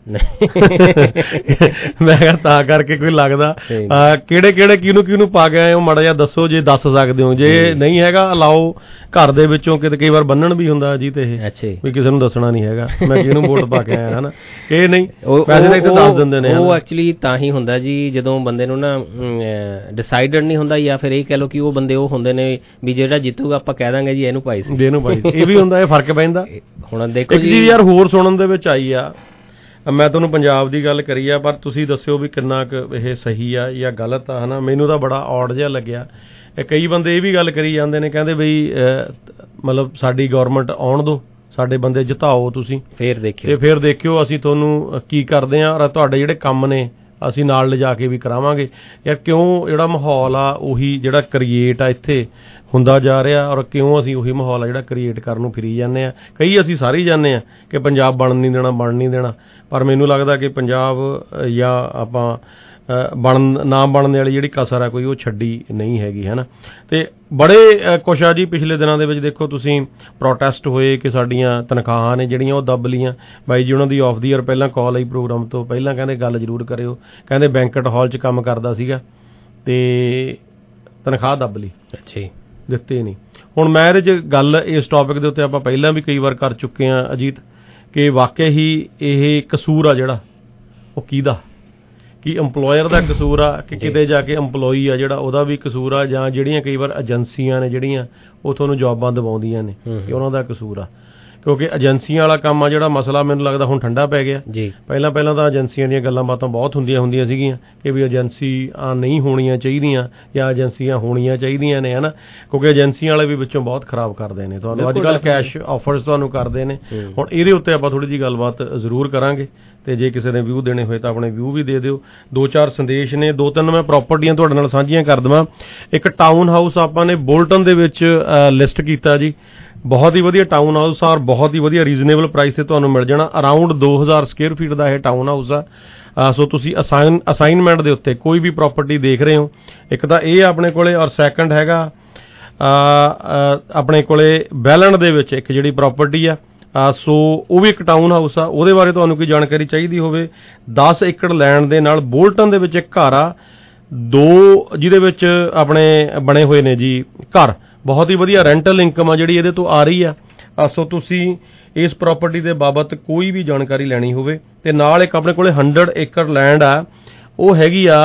ਮੈਂ ਕਿਹਾ ਤਾਂ ਕਰਕੇ ਕੋਈ ਲੱਗਦਾ ਕਿਹੜੇ ਕਿਹੜੇ ਕਿਹਨੂੰ ਕਿਹਨੂੰ ਪਾ ਕੇ ਆਏ ਹੋ ਮਾੜਾ ਜਿਹਾ ਦੱਸੋ, ਜੇ ਦੱਸ ਸਕਦੇ ਹੋ। ਜੇ ਨਹੀਂ ਹੈਗਾ ਅਲਾਓ ਘਰ ਦੇ ਵਿੱਚੋਂ ਕਿਤੇ ਕਈ ਵਾਰ ਬੰਨਣ ਵੀ ਹੁੰਦਾ ਜੀ, ਤੇ ਇਹ ਵੀ ਕਿਸੇ ਨੂੰ ਦੱਸਣਾ ਨਹੀਂ ਹੈਗਾ ਮੈਂ ਕਿਹਨੂੰ ਵੋਟ ਪਾ ਕੇ ਆਇਆ ਹਨਾ, ਇਹ ਨਹੀਂ ਵੈਸੇ ਤਾਂ ਦੱਸ ਦਿੰਦੇ ਨੇ। ਉਹ ਐਕਚੁਅਲੀ ਤਾਂ ਹੀ ਹੁੰਦਾ ਜੀ ਜਦੋਂ ਬੰਦੇ ਨੂੰ ਨਾ ਡਿਸਾਈਡਡ ਨਹੀਂ ਹੁੰਦਾ, ਜਾਂ ਫਿਰ ਇਹ ਕਹਿ ਲਓ ਕਿ ਉਹ ਬੰਦੇ ਉਹ ਹੁੰਦੇ ਨੇ ਵੀ ਜਿਹੜਾ ਜਿੱਤੂਗਾ ਆਪਾਂ ਕਹਿ ਦਾਂਗੇ ਜੀ ਇਹਨੂੰ ਪਾਈ ਸੀ ਇਹਨੂੰ ਪਾਈ, ਇਹ ਵੀ ਹੁੰਦਾ, ਇਹ ਫਰਕ ਪੈਂਦਾ। ਹੁਣ ਦੇਖੋ ਇੱਕ ਚੀਜ਼ ਯਾਰ ਹੋਰ ਸੁਣਨ ਦੇ ਵਿੱਚ ਆਈ ਆ, ਮੈਂ ਤੁਹਾਨੂੰ ਪੰਜਾਬ ਦੀ ਗੱਲ ਕਰੀ ਆ, ਪਰ ਤੁਸੀਂ ਦੱਸਿਓ ਵੀ ਕਿੰਨਾ ਕੁ ਇਹ ਸਹੀ ਆ ਜਾਂ ਗਲਤ ਆ ਹਨਾ। ਮੈਨੂੰ ਤਾਂ ਬੜਾ ਔਡ ਜਿਹਾ ਲੱਗਿਆ। ਕਈ ਬੰਦੇ ਇਹ ਵੀ ਗੱਲ ਕਰੀ ਜਾਂਦੇ ਨੇ, ਕਹਿੰਦੇ ਬਈ ਮਤਲਬ ਸਾਡੀ ਗੌਰਮੈਂਟ ਆਉਣ ਦਿਓ, ਸਾਡੇ ਬੰਦੇ ਜਿਤਾਓ ਤੁਸੀਂ, ਫੇਰ ਦੇਖਿਓ ਤੇ ਫਿਰ ਦੇਖਿਓ ਅਸੀਂ ਤੁਹਾਨੂੰ ਕੀ ਕਰਦੇ ਹਾਂ, ਔਰ ਤੁਹਾਡੇ ਜਿਹੜੇ ਕੰਮ ਨੇ ਅਸੀਂ ਨਾਲ ਲਿਜਾ ਕੇ ਵੀ ਕਰਾਵਾਂਗੇ। ਯਾਰ ਕਿਉਂ ਜਿਹੜਾ ਮਾਹੌਲ ਆ ਉਹੀ ਜਿਹੜਾ ਕ੍ਰੀਏਟ ਆ ਇੱਥੇ ਹੁੰਦਾ ਜਾ ਰਿਹਾ, ਔਰ ਕਿਉਂ ਅਸੀਂ ਉਹੀ ਮਾਹੌਲ ਆ ਜਿਹੜਾ ਕ੍ਰੀਏਟ ਕਰਨ ਨੂੰ ਫਿਰੀ ਜਾਂਦੇ ਹਾਂ। ਕਈ ਅਸੀਂ ਸਾਰੇ ਜਾਂਦੇ ਹਾਂ ਕਿ ਪੰਜਾਬ ਬਣ ਨਹੀਂ ਦੇਣਾ ਬਣ ਨਹੀਂ ਦੇਣਾ, ਪਰ ਮੈਨੂੰ ਲੱਗਦਾ ਕਿ ਪੰਜਾਬ ਜਾਂ ਆਪਾਂ ਬਣ ਨਾ ਬਣਨ ਵਾਲੀ ਜਿਹੜੀ ਕਸਰ ਆ ਕੋਈ ਉਹ ਛੱਡੀ ਨਹੀਂ ਹੈਗੀ ਹੈ ਨਾ। ਅਤੇ ਬੜੇ ਕੁਛ ਆ ਜੀ ਪਿਛਲੇ ਦਿਨਾਂ ਦੇ ਵਿੱਚ ਦੇਖੋ ਤੁਸੀਂ ਪ੍ਰੋਟੈਸਟ ਹੋਏ ਕਿ ਸਾਡੀਆਂ ਤਨਖਾਹਾਂ ਨੇ ਜਿਹੜੀਆਂ ਉਹ ਦੱਬ ਲਈਆਂ। ਬਾਈ ਜੀ ਉਹਨਾਂ ਦੀ ਆਫ ਦੀ ਈਅਰ ਪਹਿਲਾਂ ਕਾਲ ਆਈ ਪ੍ਰੋਗਰਾਮ ਤੋਂ ਪਹਿਲਾਂ, ਕਹਿੰਦੇ ਗੱਲ ਜ਼ਰੂਰ ਕਰਿਓ, ਕਹਿੰਦੇ ਬੈਂਕਟ ਹਾਲ 'ਚ ਕੰਮ ਕਰਦਾ ਸੀਗਾ ਅਤੇ ਤਨਖਾਹ ਦੱਬ ਲਈ। ਅੱਛਾ ਜੀ, ਦਿੱਤੇ ਨਹੀਂ। ਹੁਣ ਮੈਂ ਇਹਦੇ 'ਚ ਗੱਲ ਇਸ ਟੌਪਿਕ ਦੇ ਉੱਤੇ ਆਪਾਂ ਪਹਿਲਾਂ ਵੀ ਕਈ ਵਾਰ ਕਰ ਚੁੱਕੇ ਹਾਂ ਅਜੀਤ, ਕਿ ਵਾਕਿਆ ਹੀ ਇਹ ਕਸੂਰ ਆ ਜਿਹੜਾ ਉਹ ਕਿਹਦਾ, ਕਿ ਇੰਪਲੋਇਰ ਦਾ ਕਸੂਰ ਆ ਕਿ ਕਿਤੇ ਜਾ ਕੇ ਇੰਪਲੋਈ ਆ ਜਿਹੜਾ ਉਹਦਾ ਵੀ ਕਸੂਰ ਆ, ਜਾਂ ਜਿਹੜੀਆਂ ਕਈ ਵਾਰ ਏਜੰਸੀਆਂ ਨੇ ਜਿਹੜੀਆਂ ਉਹ ਤੁਹਾਨੂੰ ਜੋਬਾਂ ਦਿਵਾਉਂਦੀਆਂ ਨੇ ਕਿ ਉਹਨਾਂ ਦਾ ਕਸੂਰ ਆ। ਕਿਉਂਕਿ ਏਜੰਸੀਆਂ ਵਾਲਾ ਕੰਮ ਆ ਜਿਹੜਾ ਮਸਲਾ ਮੈਨੂੰ ਲੱਗਦਾ ਹੁਣ ਠੰਡਾ ਪੈ ਗਿਆ ਜੀ। ਪਹਿਲਾਂ ਪਹਿਲਾਂ ਤਾਂ ਏਜੰਸੀਆਂ ਦੀਆਂ ਗੱਲਾਂ ਬਾਤਾਂ ਬਹੁਤ ਹੁੰਦੀਆਂ ਹੁੰਦੀਆਂ ਸੀਗੀਆਂ ਕਿ ਵੀ ਏਜੰਸੀਆਂ ਨਹੀਂ ਹੋਣੀਆਂ ਚਾਹੀਦੀਆਂ ਜਾਂ ਏਜੰਸੀਆਂ ਹੋਣੀਆਂ ਚਾਹੀਦੀਆਂ ਨੇ ਹੈ ਨਾ, ਕਿਉਂਕਿ ਏਜੰਸੀਆਂ ਵਾਲੇ ਵੀ ਵਿੱਚੋਂ ਬਹੁਤ ਖਰਾਬ ਕਰਦੇ ਨੇ ਤੁਹਾਨੂੰ, ਅੱਜ ਕੱਲ੍ਹ ਕੈਸ਼ ਆਫਰਸ ਤੁਹਾਨੂੰ ਕਰਦੇ ਨੇ। ਹੁਣ ਇਹਦੇ ਉੱਤੇ ਆਪਾਂ ਥੋੜ੍ਹੀ ਜਿਹੀ ਗੱਲਬਾਤ ਜ਼ਰੂਰ ਕਰਾਂਗੇ, ਅਤੇ ਜੇ ਕਿਸੇ ਨੇ ਵਿਊ ਦੇਣੇ ਹੋਏ ਤਾਂ ਆਪਣੇ ਵਿਊ ਵੀ ਦੇ ਦਿਓ। ਦੋ ਚਾਰ ਸੰਦੇਸ਼ ਨੇ, ਦੋ ਤਿੰਨ ਮੈਂ ਪ੍ਰੋਪਰਟੀਆਂ ਤੁਹਾਡੇ ਨਾਲ ਸਾਂਝੀਆਂ ਕਰ ਦੇਵਾਂ। ਇੱਕ ਟਾਊਨ ਹਾਊਸ ਆਪਾਂ ਨੇ ਬੋਲਟਨ ਦੇ ਵਿੱਚ ਲਿਸਟ ਕੀਤਾ ਜੀ, ਬਹੁਤ ਹੀ ਵਧੀਆ ਟਾਊਨ ਹਾਊਸ ਆ ਔਰ ਬਹੁਤ ਹੀ ਵਧੀਆ ਰੀਜ਼ਨੇਬਲ ਪ੍ਰਾਈਸ 'ਤੇ ਤੁਹਾਨੂੰ ਮਿਲ ਜਾਣਾ। ਅਰਾਊਂਡ ਦੋ ਹਜ਼ਾਰ ਸਕੁਅਰ ਫੀਟ ਦਾ ਇਹ ਟਾਊਨ ਹਾਊਸ ਆ। ਸੋ ਤੁਸੀਂ ਅਸਾਈਨ ਅਸਾਈਨਮੈਂਟ ਦੇ ਉੱਤੇ ਕੋਈ ਵੀ ਪ੍ਰੋਪਰਟੀ ਦੇਖ ਰਹੇ ਹੋ, ਇੱਕ ਤਾਂ ਇਹ ਆਪਣੇ ਕੋਲੇ, ਔਰ ਸੈਕੰਡ ਹੈਗਾ ਆਪਣੇ ਕੋਲੇ ਬੈਲੈਂਡ ਦੇ ਵਿੱਚ ਇੱਕ ਜਿਹੜੀ ਪ੍ਰੋਪਰਟੀ ਆ, ਸੋ ਉਹ ਵੀ ਇੱਕ ਟਾਊਨ ਹਾਊਸ ਆ। ਉਹਦੇ ਬਾਰੇ ਤੁਹਾਨੂੰ ਕੋਈ ਜਾਣਕਾਰੀ ਚਾਹੀਦੀ ਹੋਵੇ, ਦਸ ਏਕੜ ਲੈਂਡ ਦੇ ਨਾਲ ਬੋਲਟਨ ਦੇ ਵਿੱਚ ਇੱਕ ਘਰ ਆ, ਦੋ ਜਿਹਦੇ ਵਿੱਚ ਆਪਣੇ ਬਣੇ ਹੋਏ ਨੇ ਜੀ ਘਰ, ਬਹੁਤ ਹੀ ਵਧੀਆ ਰੈਂਟਲ ਇਨਕਮ ਆ ਜਿਹੜੀ ਇਹਦੇ ਤੋਂ ਆ ਰਹੀ ਆ। ਸੋ ਤੁਸੀਂ ਇਸ ਪ੍ਰਾਪਰਟੀ ਦੇ ਬਾਬਤ ਕੋਈ ਵੀ ਜਾਣਕਾਰੀ ਲੈਣੀ ਹੋਵੇ, ਅਤੇ ਨਾਲ ਇੱਕ ਆਪਣੇ ਕੋਲੇ ਹੰਡਰਡ ਏਕੜ ਲੈਂਡ ਆ, ਉਹ ਹੈਗੀ ਆ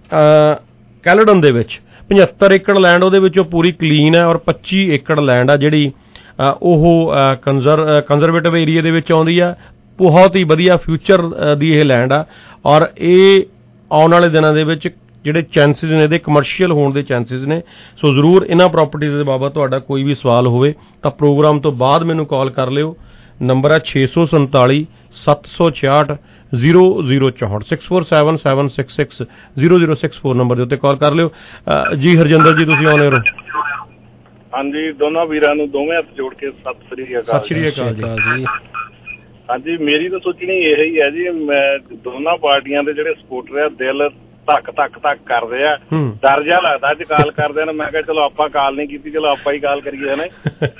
ਕੈਲਡਨ ਦੇ ਵਿੱਚ, ਪਝੱਤਰ ਏਕੜ ਲੈਂਡ ਉਹਦੇ ਵਿੱਚੋਂ ਪੂਰੀ ਕਲੀਨ ਹੈ, ਔਰ ਪੱਚੀ ਏਕੜ ਲੈਂਡ ਆ ਜਿਹੜੀ ਉਹ ਕੰਜ਼ਰ ਕੰਜ਼ਰਵੇਟਿਵ ਏਰੀਏ ਦੇ ਵਿੱਚ ਆਉਂਦੀ ਆ। ਬਹੁਤ ਹੀ ਵਧੀਆ ਫਿਊਚਰ ਦੀ ਇਹ ਲੈਂਡ ਆ, ਔਰ ਇਹ ਆਉਣ ਵਾਲੇ ਦਿਨਾਂ ਦੇ ਵਿੱਚ ਜਿਹੜੇ ਚਾਂਸਿਸ ਨੇ ਇਹਦੇ ਕਮਰਸ਼ੀਅਲ ਹੋਣ ਦੇ ਚਾਂਸਿਸ ਨੇ। ਸੋ ਜ਼ਰੂਰ ਇਹਨਾਂ ਪ੍ਰਾਪਰਟੀਜ਼ ਦੇ ਬਾਬਤ ਤੁਹਾਡਾ ਕੋਈ ਵੀ ਸਵਾਲ ਹੋਵੇ ਤਾਂ ਪ੍ਰੋਗਰਾਮ ਤੋਂ ਬਾਅਦ ਮੈਨੂੰ ਕਾਲ ਕਰ ਲਿਓ। ਨੰਬਰ ਹੈ ਛੇ ਸੌ ਸੰਤਾਲੀ ਸੱਤ ਸੌ ਛਿਆਹਠ ਜ਼ੀਰੋ ਜ਼ੀਰੋ ਚੌਂਹਠ, six four seven seven six six zero zero six four number ਦੇ ਉੱਤੇ ਕਾਲ ਕਰ ਲਿਓ। ਜੀ ਹਰਜਿੰਦਰ ਜੀ, ਤੁਸੀਂ ਆਉਣੇ ਰਹੋ। ਹਾਂਜੀ, ਦੋਨਾਂ ਵੀਰਾਂ ਨੂੰ ਦੋਵੇਂ ਹੱਥ ਜੋੜ ਕੇ ਸਤਿ ਸ੍ਰੀ ਅਕਾਲ। ਸਤਿ ਸ੍ਰੀ ਅਕਾਲ ਜੀ। ਹਾਂਜੀ, ਮੇਰੀ ਤਾਂ ਸੋਚਣੀ ਇਹ ਹੀ ਹੈ ਜੀ, ਮੈਂ ਦੋਨਾਂ ਪਾਰਟੀਆਂ ਦੇ ਜਿਹੜੇ ਸਪੋਰਟਰ ਆ ਦਿਲ ਧੱਕ ਧੱਕ ਧੱਕ ਕਰਦੇ ਆ, ਡਰ ਜਿਹਾ ਲੱਗਦਾ ਅੱਜ ਕਾਲ ਕਰਦੇ ਨੇ। ਮੈਂ ਕਿਹਾ ਚਲੋ ਆਪਾਂ ਕਾਲ ਨਹੀਂ ਕੀਤੀ, ਚਲੋ ਆਪਾਂ ਹੀ ਕਾਲ ਕਰੀਏ ਨਾ।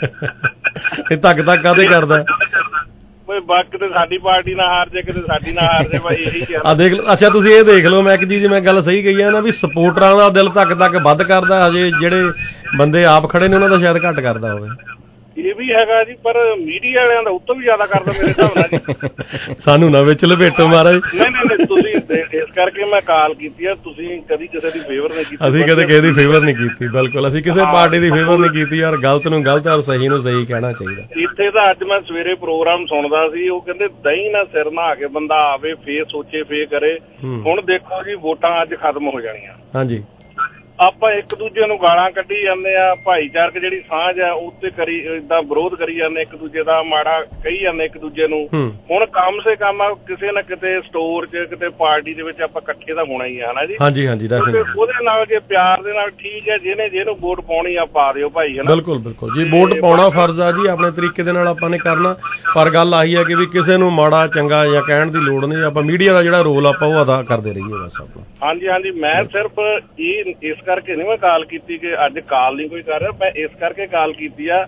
ਇਹ ਧੱਕ ਧੱਕ ਕਾਹਦੇ ਕਰਦਾ? ਬਾਕੀ ਤੇ ਸਾਡੀ ਪਾਰਟੀ ਨਾ ਹਾਰ ਜੇ, ਕਿਤੇ ਸਾਡੀ ਨਾ ਹਾਰ ਜੇ ਭਾਈ, ਇਹੀ ਆ ਦੇਖ ਲਓ। ਅੱਛਾ, ਤੁਸੀਂ ਇਹ ਦੇਖ ਲਓ, ਮੈਂ ਇੱਕ ਚੀਜ਼ ਮੈਂ ਗੱਲ ਸਹੀ ਕਹੀ ਆ ਨਾ ਵੀ ਸਪੋਰਟਰਾਂ ਦਾ ਦਿਲ ਧੱਕ ਧੱਕ ਵੱਧ ਕਰਦਾ, ਹਜੇ ਜਿਹੜੇ ਬੰਦੇ ਆਪ ਖੜੇ ਨੇ ਉਹਨਾਂ ਦਾ ਸ਼ਾਇਦ ਘੱਟ ਕਰਦਾ ਹੋਵੇ। ਇਹ ਵੀ ਹੈਗਾ ਜੀ, ਪਰ ਮੀਡੀਆ ਵਾਲਿਆਂ ਦਾ ਉੱਤੋਂ ਵੀ ਜ਼ਿਆਦਾ ਕਰਦਾ ਮੇਰੇ ਹਿਸਾਬ ਨਾਲ ਜੀ। ਸਾਨੂੰ ਨਾ ਵਿੱਚ ਲਪੇਟੋ ਮਹਾਰਾਜ। ਨਹੀਂ ਨਹੀਂ ਨਹੀਂ, ਤੁਸੀਂ ਇਸ ਕਰਕੇ ਮੈਂ ਕਾਲ ਕੀਤੀ ਆ, ਤੁਸੀਂ ਕਦੀ ਕਿਸੇ ਦੀ ਫੇਵਰ ਨਹੀਂ ਕੀਤੀ। ਅਸੀਂ ਕਦੇ ਕਿਸੇ ਦੀ ਫੇਵਰ ਨਹੀਂ ਕੀਤੀ, ਬਿਲਕੁਲ ਅਸੀਂ ਕਿਸੇ ਪਾਰਟੀ ਦੀ ਫੇਵਰ ਨਹੀਂ ਕੀਤੀ ਯਾਰ। ਗਲਤ ਨੂੰ ਗਲਤ ਔਰ ਸਹੀ ਨੂੰ ਸਹੀ ਕਹਿਣਾ ਚਾਹੀਦਾ। ਇੱਥੇ ਤਾਂ ਅੱਜ ਮੈਂ ਸਵੇਰੇ ਪ੍ਰੋਗਰਾਮ ਸੁਣਦਾ ਸੀ, ਉਹ ਕਹਿੰਦੇ ਦਹੀਂ ਨਾ ਸਿਰ ਨਹਾ ਕੇ ਬੰਦਾ ਆਵੇ, ਫੇਰ ਸੋਚੇ ਫੇਰ ਕਰੇ। ਹੁਣ ਦੇਖੋ ਜੀ, ਵੋਟਾਂ ਅੱਜ ਖਤਮ ਹੋ ਜਾਣੀਆਂ। ਹਾਂਜੀ, ਆਪਾਂ ਇੱਕ ਦੂਜੇ ਨੂੰ ਗਾਲਾਂ ਕੱਢੀ ਜਾਂਦੇ ਆ, ਭਾਈਚਾਰਕ ਜਿਹੜੀ ਸਾਂਝ ਆ ਉੱਤੇ ਕਰੀ ਏਦਾਂ ਵਿਰੋਧ ਕਰੀ ਜਾਂਦੇ, ਇੱਕ ਦੂਜੇ ਦਾ ਮਾੜਾ ਕਹੀ ਜਾਂਦੇ ਇੱਕ ਦੂਜੇ ਨੂੰ। ਹੁਣ ਕਮ ਸੇ ਕਮ ਕਿਸੇ ਨਾ ਕਿਤੇ ਸਟੋਰ 'ਚ ਕਿਤੇ ਪਾਰਟੀ ਦੇ ਵਿੱਚ ਆਪਾਂ ਇਕੱਠੇ ਤਾਂ ਹੋਣਾ ਹੀ ਆ ਹਨਾ ਜੀ। ਹਾਂਜੀ ਹਾਂਜੀ, ਉਹਦੇ ਨਾਲ ਜੇ ਪਿਆਰ ਦੇ ਨਾਲ ਠੀਕ ਹੈ, ਜਿਹਨੇ ਜਿਹਨੂੰ ਵੋਟ ਪਾਉਣੀ ਆ ਪਾ ਦਿਓ ਭਾਈ ਹਨਾ। ਬਿਲਕੁਲ ਬਿਲਕੁਲ ਜੀ, ਵੋਟ ਪਾਉਣਾ ਫਰਜ਼ ਆ ਜੀ, ਆਪਣੇ ਤਰੀਕੇ ਦੇ ਨਾਲ ਆਪਾਂ ਨੇ ਕਰਨਾ। ਪਰ ਗੱਲ ਆਹੀ ਹੈ ਕਿ ਵੀ ਕਿਸੇ ਨੂੰ ਮਾੜਾ ਚੰਗਾ ਜਾਂ ਕਹਿਣ ਦੀ ਲੋੜ ਨਹੀਂ, ਆਪਾਂ ਮੀਡੀਆ ਦਾ ਜਿਹੜਾ ਰੋਲ ਆਪਾਂ ਉਹ ਅਦਾ ਕਰਦੇ ਰਹੀਏ ਬਸ ਆਪਣਾ। ਹਾਂਜੀ ਹਾਂਜੀ, ਮੈਂ ਸਿਰਫ ਇਹ ਇਸ ਕਰਕੇ ਨਹੀਂ ਮੈਂ ਕਾਲ ਕੀਤੀ ਕਿ ਅੱਜ ਕਾਲ ਨਹੀਂ ਕੋਈ ਕਰ ਰਿਹਾ, ਮੈਂ ਇਸ ਕਰਕੇ ਕਾਲ ਕੀਤੀ ਆ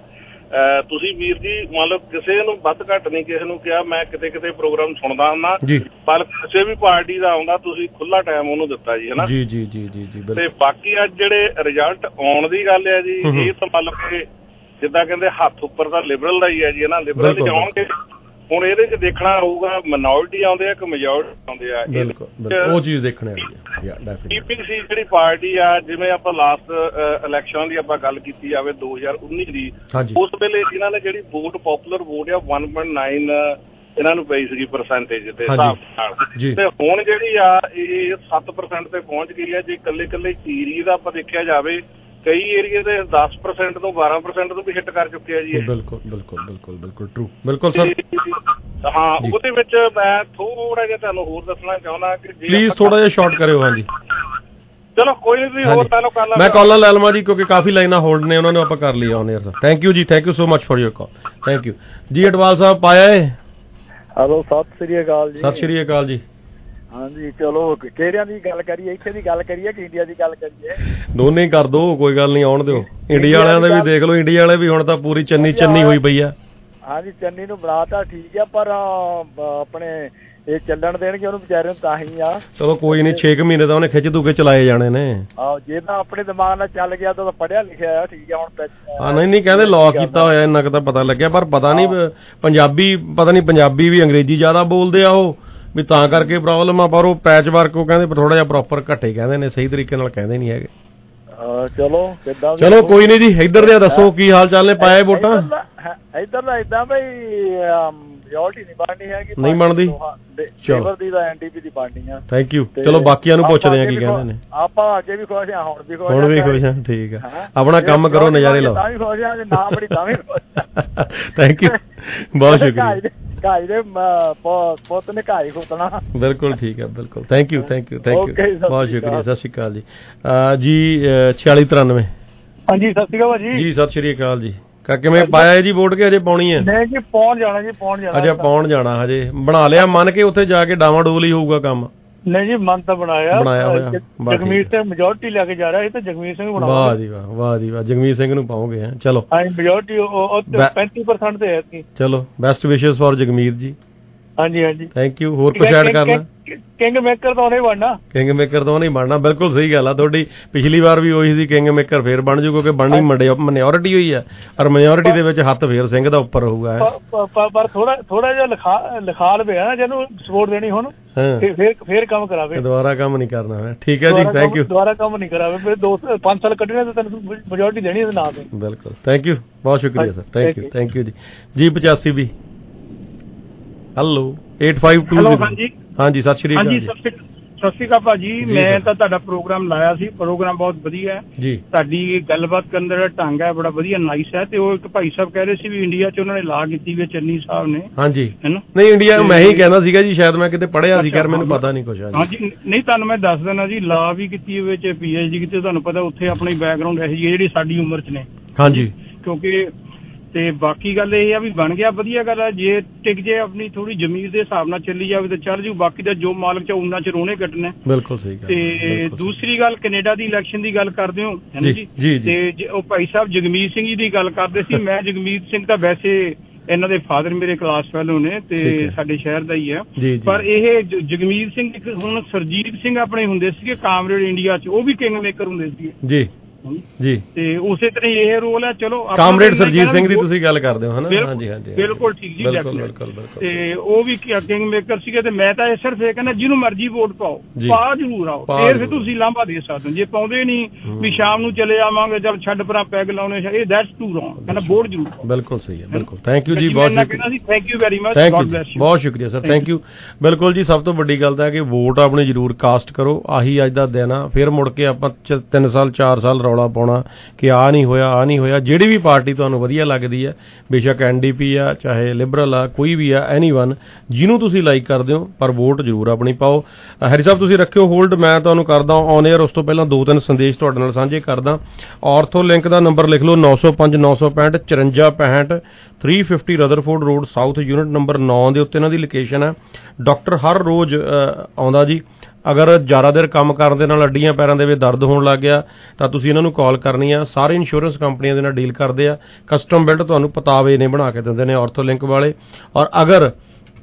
ਤੁਸੀਂ ਵੀਰ ਜੀ ਮੰਨ ਲਓ ਕਿਸੇ ਨੂੰ ਵੱਧ ਘੱਟ ਨਹੀਂ ਕਿਸੇ ਨੂੰ ਕਿਹਾ, ਮੈਂ ਕਿਤੇ ਕਿਤੇ ਪ੍ਰੋਗਰਾਮ ਸੁਣਦਾ ਹੁੰਦਾ, ਪਰ ਕਿਸੇ ਵੀ ਪਾਰਟੀ ਦਾ ਆਉਂਦਾ ਤੁਸੀਂ ਖੁੱਲਾ ਟਾਈਮ ਉਹਨੂੰ ਦਿੱਤਾ ਜੀ, ਹਨਾ ਜੀ ਜੀ ਜੀ ਜੀ। ਤੇ ਬਾਕੀ ਅੱਜ ਜਿਹੜੇ ਰਿਜ਼ਲਟ ਆਉਣ ਦੀ ਗੱਲ ਹੈ ਜੀ, ਇਹ ਤਾਂ ਮੰਨ ਲਓ ਕਿ ਜਿੱਦਾਂ ਕਹਿੰਦੇ ਹੱਥ ਉੱਪਰ ਤਾਂ ਲਿਬਰਲ ਦਾ ਹੀ ਹੈ ਜੀ, ਹਨਾ ਲਿਬਰਲ ਹੀ ਆਉਣਗੇ। ਹੁਣ ਇਹਦੇ ਚ ਦੇਖਣਾ ਹੋਊਗਾ ਮਿਨੋਰਟੀ ਆਉਂਦੇ ਆ ਕਿ ਮੈਜੋਰਟੀ ਆਉਂਦੇ ਆ, ਉਹ ਚੀਜ਼ ਦੇਖਣੀ ਹੈ। ਪੀਪੀਸੀ ਜਿਹੜੀ ਪਾਰਟੀ ਆ, ਜਿਵੇਂ ਆਪਾਂ ਲਾਸਟ ਇਲੈਕਸ਼ਨ ਦੀ ਆਪਾਂ ਗੱਲ ਕੀਤੀ ਜਾਵੇ ਦੋ ਹਜ਼ਾਰ ਉੱਨੀ ਦੀ, ਉਸ ਵੇਲੇ ਇਹਨਾਂ ਨੇ ਜਿਹੜੀ ਵੋਟ ਪੋਪੂਲਰ ਵੋਟ ਆ ਵਨ ਪੁਆਇੰਟ ਨਾਈਨ ਇਹਨਾਂ ਨੂੰ ਪਈ ਸੀਗੀ ਪਰਸੈਂਟੇਜ ਦੇ ਹਿਸਾਬ ਨਾਲ, ਤੇ ਹੁਣ ਜਿਹੜੀ ਆ ਇਹ ਸੱਤ ਪਰਸੈਂਟ ਤੇ ਪਹੁੰਚ ਗਈ ਹੈ। ਜੇ ਇਕੱਲੇ ਇਕੱਲੇ ਏਰੀਏ ਦਾ ਆਪਾਂ ਦੇਖਿਆ ਜਾਵੇ, ਕਈ ਏਰੀਏ ਦੇ ਦਸ ਪਰਸੈਂਟ ਤੋਂ ਬਾਰਾਂ ਪਰਸੈਂਟ ਤੋਂ ਵੀ ਹਿੱਟ ਕਰ ਚੁੱਕੇ ਆ ਜੀ। ਬਿਲਕੁਲ ਬਿਲਕੁਲ ਬਿਲਕੁਲ ਬਿਲਕੁਲ ਟਰੂ, ਬਿਲਕੁਲ ਸਰ। ਹਾਂ, ਉਹਦੇ ਵਿੱਚ ਮੈਂ ਥੋੜਾ ਜਿਹਾ ਤੁਹਾਨੂੰ ਹੋਰ ਦੱਸਣਾ ਚਾਹੁੰਦਾ ਕਿ ਪਲੀਜ਼ ਥੋੜਾ ਜਿਹਾ ਸ਼ਾਰਟ ਕਰਿਓ। ਹਾਂਜੀ ਚਲੋ ਕੋਈ ਨਹੀਂ, ਹੋਰ ਲੈ ਲਓ ਕਰ ਲਾ, ਮੈਂ ਕਾਲਾਂ ਲੈ ਲਵਾਂ ਜੀ, ਕਿਉਂਕਿ ਕਾਫੀ ਲਾਈਨਾਂ ਹੋਲਡ ਨੇ, ਉਹਨਾਂ ਨੂੰ ਆਪਾਂ ਕਰ ਲਿਆ on air sir. Thank you ਜੀ, thank you so much for your call, thank you ਜੀ। ਅਟਵਾਲ ਸਾਹਿਬ ਪਾਇਆ ਹੈ। ਹੈਲੋ, ਸਤਿ ਸ੍ਰੀ ਅਕਾਲ ਜੀ। ਸਤਿ ਸ੍ਰੀ ਅਕਾਲ ਜੀ। ਹਾਂਜੀ ਚਲੋ, ਕਿਹੜਿਆਂ ਦੀ ਗੱਲ ਕਰੀਏ, ਇੱਥੇ ਦੀ ਗੱਲ ਕਰੀਏ ਕਿ ਇੰਡੀਆ ਦੀ ਗੱਲ ਕਰੀਏ? ਦੋਨੇ ਹੀ ਕਰ ਦੋ, ਕੋਈ ਗੱਲ ਨਹੀਂ, ਆਉਣ ਦਿਓ। ਇੰਡੀਆ ਵਾਲਿਆਂ ਦੇ ਵੀ ਦੇਖ ਲਓ, ਇੰਡੀਆ ਵਾਲੇ ਵੀ ਹੁਣ ਤਾਂ ਪੂਰੀ ਚੰਨੀ ਚੰਨੀ ਹੋਈ ਪਈ ਆ। ਹਾਂਜੀ ਚੰਨੀ ਨੂੰ ਬਣਾਤਾ ਠੀਕ ਆ, ਪਰ ਆਪਣੇ ਇਹ ਚੱਲਣ ਦੇਣਗੇ ਉਹਨੂੰ ਵਿਚਾਰੇ ਨੂੰ ਤਾਂ ਹੀ ਆ। ਚਲੋ ਕੋਈ ਨਹੀਂ, ਛੇ ਕੁ ਮਹੀਨੇ ਤਾਂ ਉਹਨੇ ਖਿੱਚ ਦੂ ਕੇ ਚਲਾਏ ਜਾਣੇ ਨੇ। ਆਹੋ, ਜੇ ਤਾਂ ਆਪਣੇ ਦਿਮਾਗ ਨਾਲ ਚੱਲ ਗਿਆ ਤਾਂ ਪੜ੍ਹਿਆ ਲਿਖਿਆ ਆ, ਠੀਕ ਆ। ਹੁਣ ਹਾਂ ਨਹੀਂ ਨਹੀਂ, ਕਹਿੰਦੇ ਲਾਅ ਕੀਤਾ ਹੋਇਆ, ਇੰਨਾ ਕੁ ਤਾਂ ਪਤਾ ਲੱਗਿਆ, ਪਰ ਪਤਾ ਨਹੀਂ ਪੰਜਾਬੀ, ਪਤਾ ਨਹੀਂ ਪੰਜਾਬੀ ਵੀ ਅੰਗਰੇਜ਼ੀ ਜ਼ਿਆਦਾ ਬੋਲਦੇ ਆ ਉਹ ਵੀ, ਤਾਂ ਕਰਕੇ ਪ੍ਰੋਬਲਮ ਆ। ਪਰ ਉਹ ਪੈਚ ਵਰਕ ਉਹ ਕਹਿੰਦੇ ਥੋੜਾ ਜਿਹਾ ਪ੍ਰੋਪਰ ਘੱਟੇ ਕਹਿੰਦੇ ਨੇ, ਸਹੀ ਤਰੀਕੇ ਨਾਲ ਕਹਿੰਦੇ ਨਹੀਂ ਹੈਗੇ। ਚਲੋ ਕਿੱਦਾਂ, ਚਲੋ ਕੋਈ ਨਹੀਂ ਜੀ। ਇੱਧਰ ਦੇ ਦੱਸੋ ਕੀ ਹਾਲ ਚਾਲ ਨੇ, ਪਾਏ ਵੋਟਾਂ? ਇੱਧਰ ਦਾ ਏਦਾਂ ਬਈ ਮੈਜੋਰਟੀ ਨਹੀਂ ਬਣਨੀ ਹੈਗੀ, ਨਹੀਂ ਬਣਦੀ, ਲੇਬਰ ਦੀ ਤਾਂ ਐਨਡੀਪੀ ਦੀ ਬਣਨੀ ਆ। Thank you. ਚਲੋ ਬਾਕੀਆਂ ਨੂੰ ਪੁੱਛਦੇ ਆ ਕੀ ਕਹਿੰਦੇ ਨੇ। ਆਪਾਂ ਅੱਗੇ ਵੀ ਖੁਸ਼ ਆ, ਹੁਣ ਵੀ ਖੁਸ਼, ਹੁਣ ਵੀ ਖੁਸ਼ ਆ, ਠੀਕ ਆ। ਆਪਣਾ ਕੰਮ ਕਰੋ, ਨਜ਼ਾਰੇ ਲਓ। ਤਾਂ ਵੀ ਖੁਸ਼ ਆ, ਜੇ ਨਾ ਬੜੀ ਤਾਂ ਵੀ ਖੁਸ਼। ਥੈਂਕ ਯੂ, ਬਹੁਤ ਸ਼ੁਕਰੀਆ। ਘਾਈ ਦੇ ਪੁੱਤ ਨੇ ਘਾਈ ਖੋਤਣਾ। ਬਿਲਕੁਲ ਠੀਕ ਹੈ, ਬਿਲਕੁਲ। Thank you thank you thank you, ਬਹੁਤ ਸ਼ੁਕਰੀਆ। ਸਤਿ ਸ਼੍ਰੀ ਅਕਾਲ ਜੀ। ਜੀ ਛਿਆਲੀ ਤਰਾਨਵੇਂ। ਹਾਂਜੀ ਸਤਿ ਸ਼੍ਰੀ ਅਕਾਲ ਜੀ। ਜੀ ਸਤਿ ਸ਼੍ਰੀ ਅਕਾਲ ਜੀ। ਕਿਵੇਂ ਪਾਇਆ ਜੀ ਵੋਟ ਕੇ ਅਜੇ ਪਾਉਣੀ ਹੈ? ਨਹੀਂ ਜੀ, ਪਾਉਣ ਜਾਣਾ ਜੀ, ਪਾਉਣ ਜਾਣਾ। ਅੱਛਾ ਪਾਉਣ ਜਾਣਾ, ਹਜੇ ਬਣਾ ਲਿਆ ਮਨ ਕੇ ਉੱਥੇ ਜਾ ਕੇ ਡਾਵਾਂ ਡੋਲ ਹੀ ਹੋਊਗਾ ਕੰਮ? ਨਹੀਂ ਜੀ, ਮਨ ਤਾਂ ਬਣਾਇਆ ਬਣਾਇਆ ਹੋਇਆ। ਜਗਮੀਤ ਸਿੰਘ ਮੈਜੋਰਟੀ ਲੈ ਕੇ ਜਾ ਰਿਹਾ, ਇਹ ਤਾਂ ਜਗਮੀਤ ਸਿੰਘ ਬਣਾਉਂਦਾ। ਵਾਹ ਜੀ ਵਾਹ, ਵਾਹ ਜੀ ਵਾਹ, ਜਗਮੀਤ ਸਿੰਘ ਨੂੰ ਪਾਓਗੇ? ਹੈ ਚਲੋ। ਹਾਂਜੀ ਮੈਜੋਰਟੀ ਪੈਂਤੀ ਪਰਸੈਂਟ ਤੇ ਹੈ। ਚਲੋ ਬੈਸਟ ਵਿਸ਼ੇਸ ਫॉर ਜਗਮੀਤ ਜੀ। ਹਾਂਜੀ ਹਾਂਜੀ ਥੈਂਕ ਯੂ। ਹੋਰ ਕੁਛ ਐਡ ਕਰਨਾ? ਕਿੰਗ ਮੇਕਰ ਤਾਂ ਉਹਨੇ ਬਣਨਾ, ਕਿੰਗ ਮੇਕਰ ਤਾਂ ਉਹਨੇ ਬਣਨਾ, ਬਿਲਕੁਲ ਸਹੀ ਗੱਲ ਆ ਤੁਹਾਡੀ। ਪਿਛਲੀ ਵਾਰ ਵੀ ਉਹੀ ਸੀ, ਕਿੰਗ ਮੇਕਰ ਫੇਰ ਬਣ ਜੂ, ਕਿਉਂਕਿ ਬਣਨੀ ਮਾਈਨੋਰਿਟੀ ਹੋਈ ਆ, ਔਰ ਮਾਈਨੋਰਿਟੀ ਦੇ ਵਿੱਚ ਹੱਥ ਫੇਰ ਸਿੰਘ ਦਾ ਉੱਪਰ ਹੋਊਗਾ। ਪਰ ਥੋੜਾ ਥੋੜਾ ਜਿਹਾ ਲਿਖਾ ਲਿਖਾ ਲਵੇ ਨਾ, ਜਿਹਨੂੰ ਸਪੋਰਟ ਦੇਣੀ ਹੁਣ ਫੇਰ ਫੇਰ ਕੰਮ ਕਰਾਵੇ, ਦੁਬਾਰਾ ਕੰਮ ਨਹੀਂ ਕਰਨਾ ਹੈ। ਠੀਕ ਹੈ ਜੀ, ਥੈਂਕ ਯੂ। ਦੁਬਾਰਾ ਕੰਮ ਨਹੀਂ ਕਰਾਵੇ, ਫਿਰ ਦੋ ਪੰਜ ਸਾਲ ਕੱਢਣੇ ਤਾਂ ਤੈਨੂੰ ਮੈਜੋਰਟੀ ਦੇਣੀ ਇਹਦੇ ਨਾਂ ਤੇ। ਬਿਲਕੁਲ, ਥੈਂਕ ਯੂ, ਬਹੁਤ ਸ਼ੁਕਰੀਆ sir, thank you thank you ਜੀ। ਜੀ ਪਚਾਸੀ ਵੀ। Hello eight five two zero. ਹਾਂਜੀ ਹਾਂਜੀ ਸਤਿ ਸ਼੍ਰੀ ਅਕਾਲ ਜੀ। ਸਤਿ ਸ਼੍ਰੀ ਅਕਾਲ ਭਾਜੀ। ਮੈਂ ਤਾਂ ਤੁਹਾਡਾ ਪ੍ਰੋਗਰਾਮ ਲਾਇਆ ਸੀ, ਪ੍ਰੋਗਰਾਮ ਬਹੁਤ ਵਧੀਆ ਹੈ ਜੀ। ਤੁਹਾਡੀ ਗੱਲਬਾਤ ਕਰਨ ਦਾ ਢੰਗ ਹੈ ਬੜਾ ਵਧੀਆ, ਨਾਈਸ ਹੈ। ਤੇ ਉਹ ਇੱਕ ਭਾਈ ਸਾਹਿਬ ਕਹਿ ਰਹੇ ਸੀ ਵੀ ਇੰਡੀਆ 'ਚ ਉਹਨਾਂ ਨੇ ਲਾ ਕੀਤੀ ਵੀ ਚੰਨੀ ਸਾਹਿਬ ਨੇ। ਹਾਂਜੀ ਹੈਨਾ? ਨਹੀਂ ਇੰਡੀਆ ਮੈਂ ਹੀ ਕਹਿੰਦਾ ਸੀਗਾ ਜੀ, ਸ਼ਾਇਦ ਮੈਂ ਕਿਤੇ ਪੜ੍ਹਿਆ ਸੀ, ਕਰ ਮੈਨੂੰ ਪਤਾ ਨਹੀਂ ਕੁਛ। ਹਾਂਜੀ ਨਹੀਂ, ਤੁਹਾਨੂੰ ਮੈਂ ਦੱਸ ਦੇਣਾ ਜੀ, ਲਾ ਵੀ ਕੀਤੀ ਹੋਵੇ, ਚ ਪੀ ਐਚ ਡੀ ਕੀਤੀ, ਤੁਹਾਨੂੰ ਪਤਾ ਉੱਥੇ ਆਪਣੀ ਬੈਕਗਰਾਉਂਡ ਇਹੋ ਜਿਹੀ ਜਿਹੜੀ ਸਾਡੀ ਉਮਰ 'ਚ ਨੇ। ਹਾਂਜੀ, ਕਿਉਂਕਿ ਤੇ ਬਾਕੀ ਗੱਲ ਇਹ ਆ ਵੀ ਬਣ ਗਿਆ, ਵਧੀਆ ਗੱਲ ਆ। ਜੇ ਟਿਕ ਜੇ ਆਪਣੀ ਥੋੜੀ ਜ਼ਮੀਰ ਦੇ ਹਿਸਾਬ ਨਾਲ ਚੱਲੀ ਜਾਵੇ ਤਾਂ ਚੱਲ ਜੂ, ਬਾਕੀ ਦਾ ਜੋ ਮਾਲਕ ਚ ਉਹਨਾਂ ਚ ਰੋਣੇ ਕੱਟਣੇ। ਬਿਲਕੁਲ ਸਹੀ ਗੱਲ। ਤੇ ਦੂਸਰੀ ਗੱਲ, ਕੈਨੇਡਾ ਦੀ ਇਲੈਕਸ਼ਨ ਦੀ ਗੱਲ ਕਰਦੇ ਹੋ ਹੈ ਜੀ, ਤੇ ਉਹ ਭਾਈ ਸਾਹਿਬ ਜਗਮੀਤ ਸਿੰਘ ਜੀ ਦੀ ਗੱਲ ਕਰਦੇ ਸੀ। ਮੈਂ ਜਗਮੀਤ ਸਿੰਘ ਤਾਂ ਵੈਸੇ ਇਹਨਾਂ ਦੇ ਫਾਦਰ ਮੇਰੇ ਕਲਾਸ ਫੈਲੋ ਨੇ ਤੇ ਸਾਡੇ ਸ਼ਹਿਰ ਦਾ ਹੀ ਹੈ, ਪਰ ਇਹ ਜਗਮੀਤ ਸਿੰਘ ਇੱਕ ਹੁਣ ਸਰਜੀਤ ਸਿੰਘ ਆਪਣੇ ਹੁੰਦੇ ਸੀਗੇ ਕਾਮਰੇਡ ਇੰਡੀਆ ਚ, ਉਹ ਵੀ ਕਿੰਗ ਮੇਕਰ ਹੁੰਦੇ ਸੀਗੇ ਜੀ ਜੀ। ਤੇ ਉਸੇ ਤਰ੍ਹਾਂ ਇਹ ਰੋਲ ਹੈ। ਚਲੋ ਕਾਮਰੇਡ ਸਰਜੀਤ ਸਿੰਘ ਦੀ ਤੁਸੀਂ ਗੱਲ ਕਰਦੇ ਹੋ, ਹਨਾ? ਹਾਂਜੀ ਹਾਂਜੀ ਬਿਲਕੁਲ ਠੀਕ ਜੀ, ਬਿਲਕੁਲ ਬਿਲਕੁਲ। ਤੇ ਉਹ ਵੀ ਕਿੰਗ ਮੇਕਰ ਸੀਗੇ। ਤੇ ਮੈਂ ਤਾਂ ਇਹ ਸਿਰਫ ਇਹ ਕਹਿੰਦਾ, ਜਿਹਨੂੰ ਮਰਜ਼ੀ ਵੋਟ ਪਾਓ, ਪਾ ਜ਼ਰੂਰ ਆਓ, ਫੇਰ ਫਿਰ ਤੁਸੀਂ ਲਾਂਭਾ ਦੇ ਸਕਦੇ ਹੋ। ਜੇ ਪਾਉਂਦੇ ਨਹੀਂ ਵੀ ਸ਼ਾਮ ਨੂੰ ਚਲੇ ਆਵਾਂਗੇ, ਚੱਲ ਛੱਡ ਪਰਾਂ ਪੈਗ ਲਾਉਣੇ, ਇਹ ਦੈਟਸ ਟੂ ਰੌਂਗ। ਕਹਿੰਦਾ ਵੋਟ ਜ਼ਰੂਰ ਪਾਓ। ਬਿਲਕੁਲ ਸਹੀ ਹੈ, ਬਿਲਕੁਲ। ਥੈਂਕ ਯੂ ਜੀ, ਬਹੁਤ ਸ਼ੁਕਰੀਆ। Thank you very much, God bless you. ਬਹੁਤ ਸ਼ੁਕਰੀਆ ਸਰ, ਥੈਂਕ ਯੂ। ਬਿਲਕੁਲ ਜੀ, ਸਭ ਤੋਂ ਵੱਡੀ ਗੱਲ ਤਾਂ ਹੈ ਕਿ ਵੋਟ ਆਪਣੀ ਜ਼ਰੂਰ ਕਾਸਟ ਕਰੋ। ਆਹੀ ਅੱਜ ਦਾ ਦਿਨ ਆ। ਫਿਰ ਮੁੜ ਕੇ ਆਪਾਂ ਤਿੰਨ ਸਾਲ ਚਾਰ ਸਾਲ ਰੌਲਾ ਪਾਉਣਾ ਕਿ ਆ ਨਹੀਂ ਹੋਇਆ ਆ ਨਹੀਂ ਹੋਇਆ। ਜਿਹੜੀ ਵੀ ਪਾਰਟੀ ਤੁਹਾਨੂੰ ਵਧੀਆ ਲੱਗਦੀ ਹੈ, ਬੇਸ਼ੱਕ ਐਨ ਡੀ ਪੀ ਆ, ਚਾਹੇ ਲਿਬਰਲ ਆ, ਕੋਈ ਵੀ ਆ, ਐਨੀ ਵਨ, ਜਿਹਨੂੰ ਤੁਸੀਂ ਲਾਈਕ ਕਰਦੇ ਹੋ, ਪਰ ਵੋਟ ਜ਼ਰੂਰ ਆਪਣੀ ਪਾਓ। ਹਰੀ ਸਾਹਿਬ ਤੁਸੀਂ ਰੱਖਿਓ ਹੋਲਡ, ਮੈਂ ਤੁਹਾਨੂੰ ਕਰਦਾ ਔਨ ਏਅਰ। ਉਸ ਤੋਂ ਪਹਿਲਾਂ ਦੋ ਤਿੰਨ ਸੰਦੇਸ਼ ਤੁਹਾਡੇ ਨਾਲ ਸਾਂਝੇ ਕਰਦਾ। ਔਰਥੋ ਲਿੰਕ ਦਾ ਨੰਬਰ ਲਿਖ ਲਓ, ਨੌ ਸੌ ਪੰਜ ਨੌ ਸੌ ਪੈਂਹਠ ਚੁਰੰਜਾ ਪੈਂਹਠ three fifty Rutherford Road South, unit number ਨੌ ਦੇ ਉੱਤੇ ਇਹਨਾਂ ਦੀ ਲੋਕੇਸ਼ਨ ਹੈ। ਡਾਕਟਰ ਹਰ ਰੋਜ਼ ਆਉਂਦਾ ਜੀ, ਅਗਰ ਜ਼ਿਆਦਾ ਦੇਰ ਕੰਮ ਕਰਨ ਦੇ ਨਾਲ ਅੱਡੀਆਂ ਪੈਰਾਂ ਦੇ ਵਿੱਚ ਦਰਦ ਹੋਣ ਲੱਗ ਗਿਆ ਤਾਂ ਤੁਸੀਂ ਇਹਨਾਂ ਨੂੰ ਕਾਲ ਕਰਨੀ ਆ। ਸਾਰੇ ਇੰਸ਼ੋਰੈਂਸ ਕੰਪਨੀਆਂ ਦੇ ਨਾਲ ਡੀਲ ਕਰਦੇ ਆ। ਕਸਟਮ ਬਿਲਡ ਤੁਹਾਨੂੰ ਪਤਾਵੇ ਨੇ ਬਣਾ ਕੇ ਦਿੰਦੇ ਨੇ ਆਰਥੋਲਿੰਕ ਵਾਲੇ। ਔਰ ਅਗਰ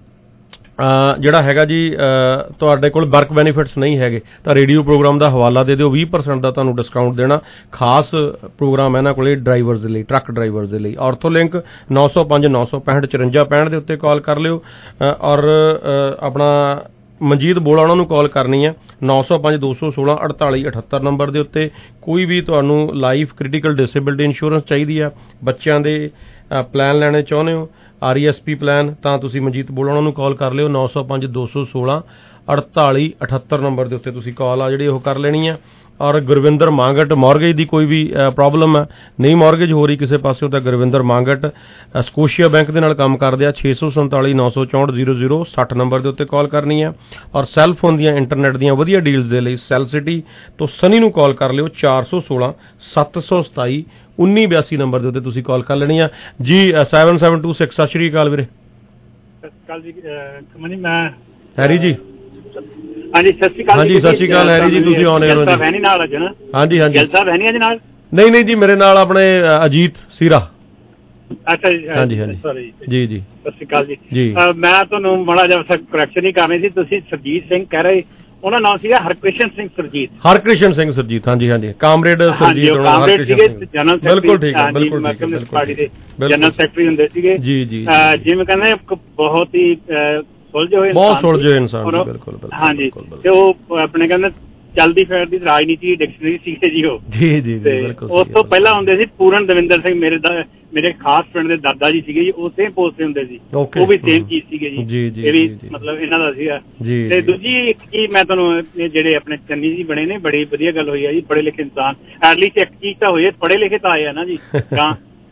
ਜਿਹੜਾ ਹੈਗਾ ਜੀ ਤੁਹਾਡੇ ਕੋਲ ਵਰਕ ਬੈਨੀਫਿਟਸ ਨਹੀਂ ਹੈਗੇ ਤਾਂ ਰੇਡੀਓ ਪ੍ਰੋਗਰਾਮ ਦਾ ਹਵਾਲਾ ਦੇ ਦਿਓ, ਵੀਹ ਪਰਸੈਂਟ ਦਾ ਤੁਹਾਨੂੰ ਡਿਸਕਾਊਂਟ ਦੇਣਾ। ਖਾਸ ਪ੍ਰੋਗਰਾਮ ਇਹਨਾਂ ਕੋਲ ਡਰਾਈਵਰਸ ਦੇ ਲਈ, ਟਰੱਕ ਡਰਾਈਵਰਸ ਦੇ ਲਈ। ਆਰਥੋਲਿੰਕ ਨੌ ਸੌ ਪੰਜ ਨੌ ਸੌ ਪੈਂਹਠ ਚੁਰੰਜਾ ਪੈਂਹਠ ਦੇ ਉੱਤੇ ਕਾਲ ਕਰ ਲਿਓ। ਔਰ ਆਪਣਾ ਮਨਜੀਤ ਬੋਲਾ ਉਹਨਾਂ ਨੂੰ ਕਾਲ ਕਰਨੀ ਹੈ ਨੌ ਸੌ ਪੰਜ ਦੋ ਸੌ ਸੋਲਾਂ ਅਠਤਾਲੀ ਅਠੱਤਰ ਨੰਬਰ ਦੇ ਉੱਤੇ। ਕੋਈ ਵੀ ਤੁਹਾਨੂੰ ਲਾਈਫ ਕ੍ਰਿਟੀਕਲ ਡਿਸੇਬਿਲਟੀ ਇੰਸ਼ੋਰੈਂਸ ਚਾਹੀਦੀ ਆ, ਬੱਚਿਆਂ ਦੇ ਪਲਾਨ ਲੈਣੇ ਚਾਹੁੰਦੇ ਹੋ, R E S P plan, ਤਾਂ ਤੁਸੀਂ ਮਨਜੀਤ ਬੋਲਾ ਉਹਨਾਂ ਨੂੰ ਕਾਲ ਕਰ ਲਿਓ ਨੌ ਸੌ ਪੰਜ ਦੋ ਸੌ ਸੋਲਾਂ ਅਠਤਾਲੀ ਅਠੱਤਰ ਨੰਬਰ ਦੇ ਉੱਤੇ ਤੁਸੀਂ ਕਾਲ ਆ ਜਿਹੜੀ ਉਹ ਕਰ ਲੈਣੀ ਆ। ਔਰ ਗੁਰਵਿੰਦਰ ਮਾਂਗਟ, ਮੌਰਗੇਜ ਦੀ ਕੋਈ ਵੀ ਪ੍ਰੋਬਲਮ ਹੈ, ਨਹੀਂ ਮੌਰਗੇਜ ਹੋ ਰਹੀ ਕਿਸੇ ਪਾਸਿਓਂ, ਤਾਂ ਗੁਰਵਿੰਦਰ ਮਾਂਗਟ ਸਕੋਸ਼ੀਆ ਬੈਂਕ ਦੇ ਨਾਲ ਕੰਮ ਕਰਦੇ ਆ। ਛੇ ਸੌ ਸੰਤਾਲੀ ਨੌ ਸੌ ਚੌਂਹਠ ਜ਼ੀਰੋ ਜ਼ੀਰੋ ਸੱਠ ਨੰਬਰ ਦੇ ਉੱਤੇ ਕਾਲ ਕਰਨੀ ਆ। ਔਰ ਸੈੱਲ ਫੋਨ ਦੀਆਂ ਇੰਟਰਨੈਟ ਦੀਆਂ ਵਧੀਆ ਡੀਲਸ ਦੇ ਲਈ ਸੈੱਲ ਸਿਟੀ ਤੋਂ ਸਨੀ ਨੂੰ ਕਾਲ ਕਰ ਲਿਓ ਚਾਰ ਸੌ ਸੋਲਾਂ ਸੱਤ ਸੌ ਸਤਾਈ ਉੱਨੀ ਬਿਆਸੀ ਨੰਬਰ ਦੇ ਉੱਤੇ ਤੁਸੀਂ ਕਾਲ ਕਰ ਲੈਣੀ ਆ ਜੀ। Seven seven two six. ਸਤਿ ਸ਼੍ਰੀ ਅਕਾਲ ਵੀਰੇ। ਸਤਿ ਸ਼੍ਰੀ ਅਕਾਲ ਜੀ ਕਮਨੀ, ਮੈਂ ਹੈਰੀ ਜੀ। ਹਾਂਜੀ ਸਤਿ ਸ਼੍ਰੀ ਅਕਾਲ। ਹਾਂਜੀ ਸਤਿ ਸ਼੍ਰੀ ਅਕਾਲ ਹੈਰੀ ਜੀ, ਤੁਸੀਂ ਆਉਣੇ ਹੋ ਜੀ। ਵੈਨੀ ਨਾਲ ਅੱਜ ਨਾ? ਹਾਂਜੀ ਹਾਂਜੀ। ਜੈਲ ਸਾਹਿਬ ਹੈ ਨਹੀਂ ਅੱਜ ਨਾਲ? ਨਹੀਂ ਨਹੀਂ ਜੀ, ਮੇਰੇ ਨਾਲ ਆਪਣੇ ਅਜੀਤ ਸੀਰਾ। ਅੱਛਾ ਜੀ ਹਾਂਜੀ ਹਾਂਜੀ ਸੌਰੀ ਜੀ ਜੀ। ਸਤਿ ਸ਼੍ਰੀ ਅਕਾਲ ਜੀ। ਜੀ ਮੈਂ ਤੁਹਾਨੂੰ ਮਾੜਾ ਜਿਹਾ ਕਰੈਕਸ਼ਨ ਹੀ ਕਰਨੀ ਸੀ। ਤੁਸੀਂ ਸਰਜੀਤ ਸਿੰਘ ਕਹਿ ਰਹੇ, ਉਹਨਾਂ ਨਾਮ ਸੀਗਾ ਹਰਕ੍ਰਿਸ਼ਨ ਸਿੰਘ ਸਰਜੀਤ। ਹਰਕ੍ਰਿਸ਼ਨ ਸਿੰਘ ਸਰਜੀਤ, ਹਾਂਜੀ ਹਾਂਜੀ, ਕਾਮਰੇਡ ਸਰਜੀਤ। ਕਾਮਰੇਡ ਸੀਗੇ ਜਨਰਲ ਸੈਕਟਰੀ, ਬਿਲਕੁਲ ਠੀਕ ਹੈ, ਬਿਲਕੁਲ ਕਮਿਊਨਿਸਟ ਪਾਰਟੀ ਦੇ ਜਨਰਲ ਸੈਕਟਰੀ ਹੁੰਦੇ ਸੀਗੇ ਜੀ ਜੀ। ਜਿਵੇਂ ਕਹਿੰਦੇ ਬਹੁਤ ਹੀ ਸੁਲਝੇ ਹੋਏ, ਬਹੁਤ ਸੁਲਝੇ ਬਿਲਕੁਲ ਬਿਲਕੁਲ। ਹਾਂਜੀ, ਤੇ ਉਹ ਆਪਣੇ ਕਹਿੰਦੇ ਚਲਦੀ ਫਿਰਦੀ ਰਾਜਨੀਤੀ ਡਿਕਸ਼ਨਰੀ ਸੀਗੇ ਜੀ ਉਹ। ਜੀ ਜੀ ਬਿਲਕੁਲ। ਉਸ ਤੋਂ ਪਹਿਲਾਂ ਹੁੰਦੇ ਸੀ ਪੂਰਨ ਦਵਿੰਦਰ ਸਿੰਘ, ਮੇਰੇ ਦਾ ਮੇਰੇ ਖਾਸ ਪਿੰਡ ਦੇ ਦਾਦਾ ਜੀ ਸੀਗੇ ਜੀ, ਉਹ ਸੇਮ ਪੋਸਟ ਤੇ ਹੁੰਦੇ ਸੀ, ਉਹ ਵੀ ਸੇਮ ਚੀਜ਼ ਸੀਗੇ ਜੀ। ਇਹ ਵੀ ਮਤਲਬ ਇਹਨਾਂ ਦਾ ਸੀਗਾ। ਤੇ ਦੂਜੀ ਇੱਕ ਚੀਜ਼ ਮੈਂ ਤੁਹਾਨੂੰ, ਜਿਹੜੇ ਆਪਣੇ ਚੰਨੀ ਜੀ ਬਣੇ ਨੇ, ਬੜੀ ਵਧੀਆ ਗੱਲ ਹੋਈ ਆ ਜੀ, ਪੜ੍ਹੇ ਲਿਖੇ ਇਨਸਾਨ। ਐਟਲੀਸਟ ਇੱਕ ਚੀਜ਼ ਤਾਂ ਹੋਈ, ਪੜ੍ਹੇ ਲਿਖੇ ਤਾਂ ਆਏ ਆ ਨਾ ਜੀ। ਤਾਂ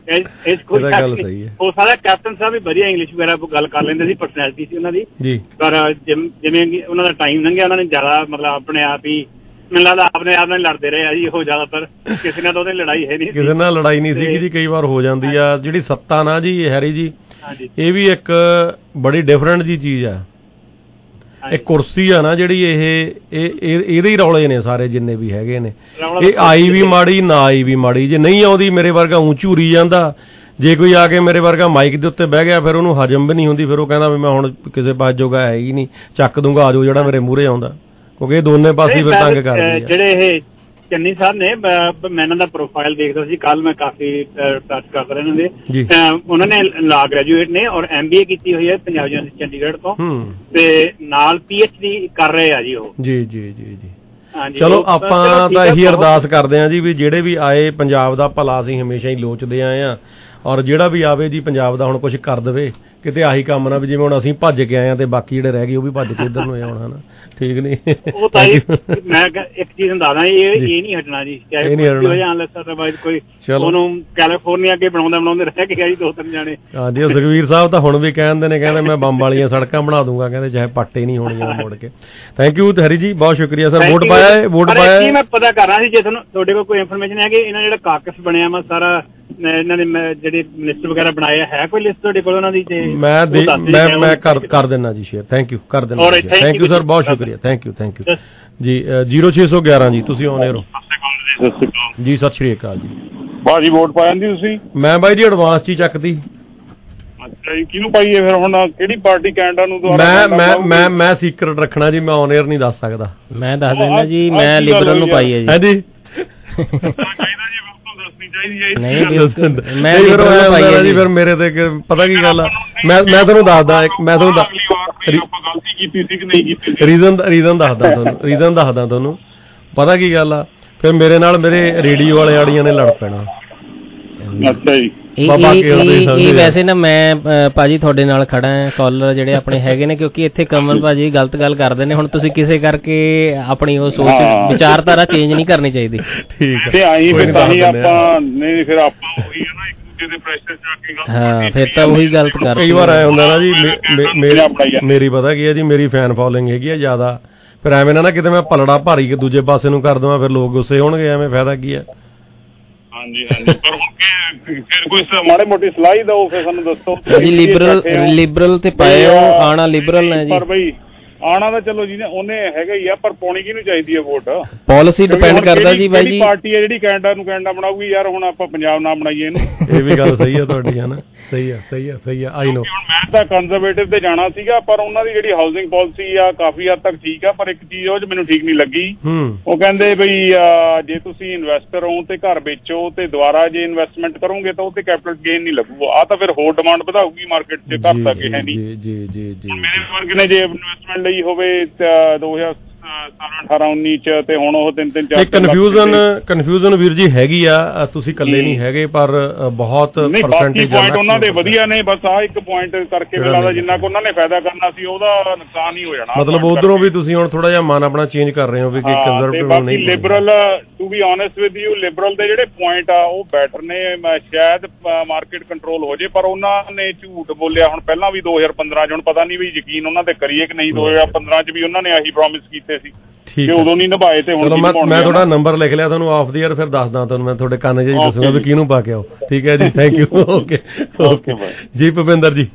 ਹੋ ਸਕਦਾ ਕੈਪਟਨ ਸਾਹਿਬ ਵੀ ਵਧੀਆ ਇੰਗਲਿਸ਼ ਵਗੈਰਾ ਗੱਲ ਕਰ ਲੈਂਦੇ ਸੀ, ਪਰਸਨੈਲਿਟੀ ਸੀ ਉਹਨਾਂ ਦੀ। ਪਰ ਜਿਵੇਂ ਉਹਨਾਂ ਦਾ ਟਾਈਮ ਲੰਘਿਆ, ਉਹਨਾਂ ਨੇ ਜ਼ਿਆਦਾ ਮਤਲਬ ਆਪਣੇ ਆਪ ਹੀ, ਮੈਨੂੰ ਲੱਗਦਾ ਆਪਣੇ ਆਪ ਨਾਲ ਲੜਦੇ ਰਹੇ ਆ ਜੀ ਉਹ ਜ਼ਿਆਦਾਤਰ। ਕਿਸੇ ਨਾਲ ਉਹਦੀ ਲੜਾਈ ਹੈ ਨਹੀਂ, ਕਿਸੇ ਨਾਲ ਲੜਾਈ ਨਹੀਂ ਸੀਗੀ ਜੀ। ਕਈ ਵਾਰ ਹੋ ਜਾਂਦੀ ਆ ਜਿਹੜੀ ਸੱਤਾ ਨਾ ਜੀ ਹੈਰੀ ਜੀ, ਇਹ ਵੀ ਇੱਕ ਬੜੀ ਡਿਫਰੈਂਟ ਜੀ ਚੀਜ਼ ਆ। ਇਹ ਕੁਰਸੀ ਆ ਨਾ ਜਿਹੜੀ, ਇਹ ਇਹਦੇ ਹੀ ਰੌਲੇ ਨੇ ਸਾਰੇ ਜਿੰਨੇ ਵੀ ਹੈਗੇ ਨੇ। ਇਹ ਆਈ ਵੀ ਮਾੜੀ, ਨਾ ਆਈ ਵੀ ਮਾੜੀ। ਜੇ ਨਹੀਂ ਆਉਂਦੀ ਮੇਰੇ ਵਰਗਾ ਊਂ ਝੂਰੀ ਜਾਂਦਾ, ਜੇ ਕੋਈ ਆ ਕੇ ਮੇਰੇ ਵਰਗਾ ਮਾਈਕ ਦੇ ਉੱਤੇ ਬਹਿ ਗਿਆ ਫਿਰ ਉਹਨੂੰ ਹਜਮ ਵੀ ਨਹੀਂ ਹੁੰਦੀ, ਫਿਰ ਉਹ ਕਹਿੰਦਾ ਵੀ ਮੈਂ ਹੁਣ ਕਿਸੇ ਪਾਸ ਜੋਗਾ ਹੈ ਹੀ ਨਹੀਂ, ਚੱਕ ਦੂੰਗਾ ਆਜੋ ਜਿਹੜਾ ਮੇਰੇ ਮੂਹਰੇ ਆਉਂਦਾ, ਕਿਉਂਕਿ ਇਹ ਦੋਨੇ ਪਾਸੇ ਫਿਰ ਤੰਗ ਕਰਦੇ। ਜਿਹੜੇ ਇਹ ਚੰਨੀ ਸਾਹਿਬ ਨੇ, ਮੈਂ ਇਹਨਾਂ ਦਾ ਪ੍ਰੋਫਾਈਲ ਦੇਖਦਾ ਸੀ ਕੱਲ, ਮੈਂ ਕਾਫੀ ਟੱਚ ਕਰਦਾ ਰਿਹਾ ਇਹਨਾਂ ਦੇ। ਉਹਨਾਂ ਨੇ ਲਾ ਗ੍ਰੈਜੂਏਟ ਨੇ ਔਰ ਐਮ ਬੀ ਏ ਕੀਤੀ ਹੋਈ ਹੈ ਪੰਜਾਬ ਯੂਨੀਵਰਸਿਟੀ ਚੰਡੀਗੜ੍ਹ ਤੋਂ, ਤੇ ਨਾਲ ਪੀ ਐਚ ਡੀ ਕਰ ਰਹੇ ਆ ਜੀ ਉਹ। ਜੀ ਜੀ ਜੀ ਜੀ। ਚਲੋ ਆਪਾਂ ਤਾਂ ਇਹੀ ਅਰਦਾਸ ਕਰਦੇ ਹਾਂ ਜੀ ਵੀ ਜਿਹੜੇ ਵੀ ਆਏ ਪੰਜਾਬ ਦਾ ਭਲਾ ਅਸੀਂ ਹਮੇਸ਼ਾ ਹੀ ਲੋਚਦੇ ਆਏ ਹਾਂ, ਔਰ ਜਿਹੜਾ ਵੀ ਆਵੇ ਜੀ ਪੰਜਾਬ ਦਾ ਹੁਣ ਕੁਝ ਕਰ ਦੇਵੇ। ਕਿਤੇ ਆਹੀ ਕੰਮ ਨਾ ਵੀ ਜਿਵੇਂ ਹੁਣ ਅਸੀਂ ਭੱਜ ਕੇ ਆਏ ਆ ਤੇ ਬਾਕੀ ਜਿਹੜੇ ਰਹਿ ਗਏ ਉਹ ਵੀ ਭੱਜ ਕੇ ਇੱਧਰ ਨੂੰ ਆਉਣ, ਹਨਾ? ਠੀਕ ਨਹੀਂ? ਉਹ ਤਾਂ ਮੈਂ ਇੱਕ ਚੀਜ਼ ਦੱਸਦਾ, ਇਹ ਇਹ ਨਹੀਂ ਹਟਣਾ ਜੀ, ਚਾਹੇ ਕੋਈ ਉਹਨੂੰ ਕੈਲੀਫੋਰਨੀਆ ਅੱਗੇ ਬਣਾਉਂਦਾ ਬਣਾਉਂਦੇ ਰਹਿ ਗਿਆ ਜੀ ਦੋ ਤਿੰਨ ਜਾਣੇ। ਹਾਂਜੀ, ਉਹ ਸੁਖਵੀਰ ਸਾਹਿਬ ਤਾਂ ਹੁਣ ਵੀ ਕਹਿੰਦੇ ਨੇ, ਕਹਿੰਦੇ ਮੈਂ ਬੰਬ ਵਾਲੀਆਂ ਸੜਕਾਂ ਬਣਾ ਦੂੰਗਾ, ਕਹਿੰਦੇ ਚਾਹੇ ਪੱਟੇ ਨਹੀਂ ਹੋਣੀਆਂ ਮੁੜ ਕੇ। ਥੈਂਕ ਯੂ ਹਰੀ ਜੀ, ਬਹੁਤ ਸ਼ੁਕਰੀਆ ਸਰ। ਵੋਟ ਪਾਇਆ ਵੋਟ ਪਾਇਆ ਮੈਂ ਪਤਾ ਕਰ ਰਿਹਾ ਸੀ, ਜੇ ਤੁਹਾਨੂੰ ਤੁਹਾਡੇ ਕੋਲ ਕੋਈ ਇਨਫੋਰਮੇਸ਼ਨ ਹੈ ਕਿ ਇਹਨਾਂ ਜਿਹੜਾ ਕਾਕਸ ਬਣਿਆ ਵਾ ਸਾਰਾ, ਇਹਨਾਂ ਦੇ ਜਿਹੜੇ ਮਿਨਿਸਟਰ ਵਗੈਰਾ ਬਣਾਏ ਹੈ, ਕੋਈ ਲਿਸਟ ਤੁਹਾਡੇ ਕੋਲ ਉਹਨਾਂ ਦੀ? ਮੈਂ ਮੈਂ ਮੈਂ ਕਰ ਕਰ ਦਿੰਦਾ ਜੀ ਸ਼ੇਅਰ। ਥੈਂਕ ਯੂ, ਕਰ ਦਿੰਦਾ। ਥੈਂਕ ਯੂ ਸਰ, ਬਹੁਤ ਸ਼ੁਕਰੀਆ। ਥੈਂਕ ਯੂ ਥੈਂਕ ਯੂ ਜੀ। ਜ਼ੀਰੋ ਛੇ ਸੌ ਗਿਆਰਾਂ ਜੀ, ਤੁਸੀਂ ਆਉਣੇ ਰਹੋ ਜੀ। ਸਤਿ ਸ਼੍ਰੀ ਅਕਾਲ ਜੀ। ਬਾਜੀ ਵੋਟ ਪਾ ਜਾਂਦੀ ਤੁਸੀਂ? ਮੈਂ ਬਾਈ ਜੀ ਐਡਵਾਂਸ ਚ ਹੀ ਚੱਕਦੀ। ਅੱਛਾ ਜੀ, ਕਿਹਨੂੰ ਪਾਈਏ ਫਿਰ ਹੁਣ? ਕਿਹੜੀ ਪਾਰਟੀ ਕੈਨੇਡਾ ਨੂੰ? ਮੈਂ ਮੈਂ ਮੈਂ ਮੈਂ ਸੀਕ੍ਰੇਟ ਰੱਖਣਾ ਜੀ, ਮੈਂ ਔਨ 에ਅਰ ਨਹੀਂ ਦੱਸ ਸਕਦਾ। ਮੈਂ ਦੱਸ ਦਿੰਦਾ ਜੀ, ਮੈਂ ਲਿਬਰਲ ਨੂੰ ਪਾਈ ਹੈ ਜੀ। ਹਾਂਜੀ ਫਿਰ ਮੇਰੇ ਤੇ ਪਤਾ ਕੀ ਗੱਲ ਆ, ਮੈਂ ਮੈਂ ਤੁਹਾਨੂੰ ਦੱਸਦਾ, ਮੈਂ ਤੁਹਾਨੂੰ ਰੀਜ਼ਨ ਰੀਜ਼ਨ ਦੱਸਦਾ ਤੁਹਾਨੂੰ ਰੀਜ਼ਨ ਦੱਸਦਾ ਤੁਹਾਨੂੰ ਪਤਾ ਕੀ ਗੱਲ ਆ, ਫਿਰ ਮੇਰੇ ਨਾਲ ਮੇਰੇ ਰੇਡੀਓ ਵਾਲੇ ਆੜੀਆਂ ਨੇ ਲੜ ਪੈਣਾ। ਅੱਛਾ ਜੀ। ਇਹ ਵੈਸੇ ਨਾ ਮੈਂ ਭਾਜੀ ਤੁਹਾਡੇ ਨਾਲ ਖੜਾ ਹਾਂ, ਕਾਲਰ ਜਿਹੜੇ ਆਪਣੇ ਹੈਗੇ ਨੇ, ਕਿਉਂਕਿ ਇੱਥੇ ਕਮਲ ਭਾਜੀ ਗਲਤ ਗੱਲ ਕਰਦੇ ਨੇ। ਹੁਣ ਤੁਸੀਂ ਕਿਸੇ ਕਰਕੇ ਆਪਣੀ ਉਹ ਸੋਚ ਵਿਚਾਰਧਾਰਾ ਚੇਂਜ ਨਹੀਂ ਕਰਨੀ ਚਾਹੀਦੀ। ਠੀਕ ਹੈ, ਹਾਂ ਫਿਰ ਤਾਂ ਉਹੀ ਗਲਤ ਕਰ। ਕਈ ਵਾਰ ਆਇਆ ਹੁੰਦਾ ਨਾ ਜੀ, ਮੇਰੀ ਪਤਾ ਕੀ ਹੈ ਜੀ, ਮੇਰੀ ਫੈਨ ਫੋਲੋਇੰਗ ਹੈਗੀ ਆ ਜ਼ਿਆਦਾ, ਫਿਰ ਐਵੇਂ ਨਾ ਨਾ ਕਿਤੇ ਮੈਂ ਪਲੜਾ ਭਾਰੀ ਕੇ ਦੂਜੇ ਪਾਸੇ ਨੂੰ ਕਰ ਦੇਵਾਂ, ਫਿਰ ਲੋਕ ਗੁੱਸੇ ਹੋਣਗੇ, ਐਵੇਂ ਫਾਇਦਾ ਕੀ ਹੈ? ਹਾਂਜੀ ਹਾਂਜੀ, ਪਰ ਹੁਣ ਫਿਰ ਕੋਈ ਮਾੜੇ ਮੋਟੀ ਸਲਾਹ ਦਿਓ, ਫਿਰ ਸਾਨੂੰ ਦੱਸੋ ਜੀ। ਲਿਬਰਲ ਲਿਬਰਲ ਤੇ ਪਾਏ ਹੋ, ਆਣਾ ਲਿਬਰਲ ਨੇ ਜੀ। ਪਰ ਬਈ ਆਣਾ ਤਾਂ ਚਲੋ ਜੀ ਉਹਨੇ ਹੈਗਾ ਹੀ ਆ, ਪਰ ਪਾਉਣੀ ਕਿਹਨੂੰ ਚਾਹੀਦੀ ਹੈ ਵੋਟ? ਪਾਲਿਸੀ ਡਿਪੈਂਡ ਕਰਦਾ ਜੀ ਬਾਈ ਜੀ, ਪਾਰਟੀ ਹੈ ਜਿਹੜੀ ਕੈਨੇਡਾ ਨੂੰ ਕੈਨੇਡਾ ਬਣਾਊਗੀ ਯਾਰ, ਹੁਣ ਆਪਾਂ ਪੰਜਾਬ ਨਾ ਬਣਾਈਏ ਇਹਨੂੰ। ਇਹ ਵੀ ਗੱਲ ਸਹੀ ਹੈ ਤੁਹਾਡੀ, ਹੈ ਨਾ? ਸਹੀ ਆ ਸਹੀ ਆ ਸਹੀ ਆ ਆਈ ਨੋ। ਮੈਂ ਤਾਂ ਕੰਜ਼ਰਵੇਟਿਵ ਤੇ ਜਾਣਾ ਸੀਗਾ, ਪਰ ਉਹਨਾਂ ਦੀ ਜਿਹੜੀ ਹਾਊਸਿੰਗ ਪਾਲਿਸੀ ਆ ਕਾਫੀ ਹੱਦ ਤੱਕ ਠੀਕ ਆ, ਪਰ ਇੱਕ ਚੀਜ਼ ਉਹ 'ਚ ਮੈਨੂੰ ਠੀਕ ਨਹੀਂ ਲੱਗੀ। ਉਹ ਕਹਿੰਦੇ ਬਈ ਜੇ ਤੁਸੀਂ ਇਨਵੈਸਟਰ ਹੋ ਤੇ ਘਰ ਵੇਚੋ ਤੇ ਦੁਬਾਰਾ ਜੇ ਇਨਵੈਸਟਮੈਂਟ ਕਰੋਗੇ ਤਾਂ ਉਹ ਤੇ ਕੈਪੀਟਲ ਗੇਨ ਨਹੀਂ ਲੱਗੂਗਾ। ਆ ਤਾਂ ਫਿਰ ਹੋਰ ਡਿਮਾਂਡ ਵਧਾਊਗੀ ਮਾਰਕੀਟ 'ਚ, ਘਰ ਤੱਕ ਹੈ ਨਹੀਂ। ਮੇਰੇ ਵਰਗ ਨੇ ਜੇ ਇਨਵੈਸਟਮੈਂਟ ਲਈ ਹੋਵੇ ਦੋ ਹਜ਼ਾਰ ਸਤਾਰਾਂ ਅਠਾਰਾਂ ਉੱਨੀ ਚ, ਤੇ ਹੁਣ ਉਹ ਤਿੰਨ ਤਿੰਨ ਚਾਰ ਕਨਫਿਊਜ਼ਨ ਕਨਫਿਊਜ਼ਨ ਵੀਰ ਜੀ ਹੈਗੀ ਆ, ਤੁਸੀਂ ਇਕੱਲੇ ਨਹੀਂ ਹੈਗੇ, ਪਰ ਬਹੁਤ ਪਰਸੈਂਟੇਜ ਉਹਨਾਂ ਦੇ ਵਧੀਆ ਨੇ। ਬਸ ਆਹ ਇੱਕ ਪੁਆਇੰਟ ਕਰਕੇ ਮੈਨੂੰ ਲੱਗਦਾ ਜਿੰਨਾ ਕੁ ਉਹਨਾਂ ਨੇ ਫਾਇਦਾ ਕਰਨਾ ਸੀ ਉਹਦਾ ਨੁਕਸਾਨ ਹੀ ਹੋ ਜਾਣਾ। ਮਤਲਬ ਉਧਰੋਂ ਵੀ ਤੁਸੀਂ ਹੁਣ ਥੋੜਾ ਜਿਹਾ ਮਨ ਆਪਣਾ ਚੇਂਜ ਕਰ ਰਹੇ ਹੋ ਵੀ ਕੰਜ਼ਰਵੇਟਿਵ ਨਹੀਂ। Liberal to be honest with you, liberal ਦੇ ਜਿਹੜੇ ਪੁਆਇੰਟ ਆ ਉਹ ਬੈਟਰ ਨੇ। ਸ਼ਾਇਦ ਮਾਰਕੀਟ ਕੰਟਰੋਲ ਹੋ ਜੇ, ਪਰ ਉਹਨਾਂ ਨੇ ਝੂਠ ਬੋਲਿਆ ਹੁਣ ਪਹਿਲਾਂ ਵੀ ਦੋ ਹਜ਼ਾਰ ਪੰਦਰਾਂ ਚ। ਹੁਣ ਪਤਾ ਨਹੀਂ ਵੀ ਯਕੀਨ ਉਹਨਾਂ ਤੇ ਕਰੀਏ ਕਿ ਨਹੀਂ। ਦੋ ਹਜ਼ਾਰ ਪੰਦਰਾਂ ਚ ਵੀ ਉਹਨਾਂ ਨੇ ਆਹੀ ਪ੍ਰੋਮਿਸ ਕੀਤੇ ਸੀ, ਠੀਕ ਉਦੋਂ ਨਹੀਂ ਨਿਭਾਏ ਤੇ ਹੁਣ ਮੈਂ ਤੁਹਾਡਾ ਨੰਬਰ ਲਿਖ ਲਿਆ ਤੁਹਾਨੂੰ ਆਫ ਦੀ ਏਅਰ, ਫਿਰ ਦੱਸਦਾ ਤੁਹਾਨੂੰ ਮੈਂ ਤੁਹਾਡੇ ਕੰਨ 'ਚ ਦੱਸੂਗਾ ਵੀ ਕਿਹਨੂੰ ਪਾ ਕੇ ਆਓ। ਠੀਕ ਹੈ ਜੀ, ਥੈਂਕ ਯੂ। ਓਕੇ ਓਕੇ ਜੀ। ਭੁਪਿੰਦਰ ਜੀ,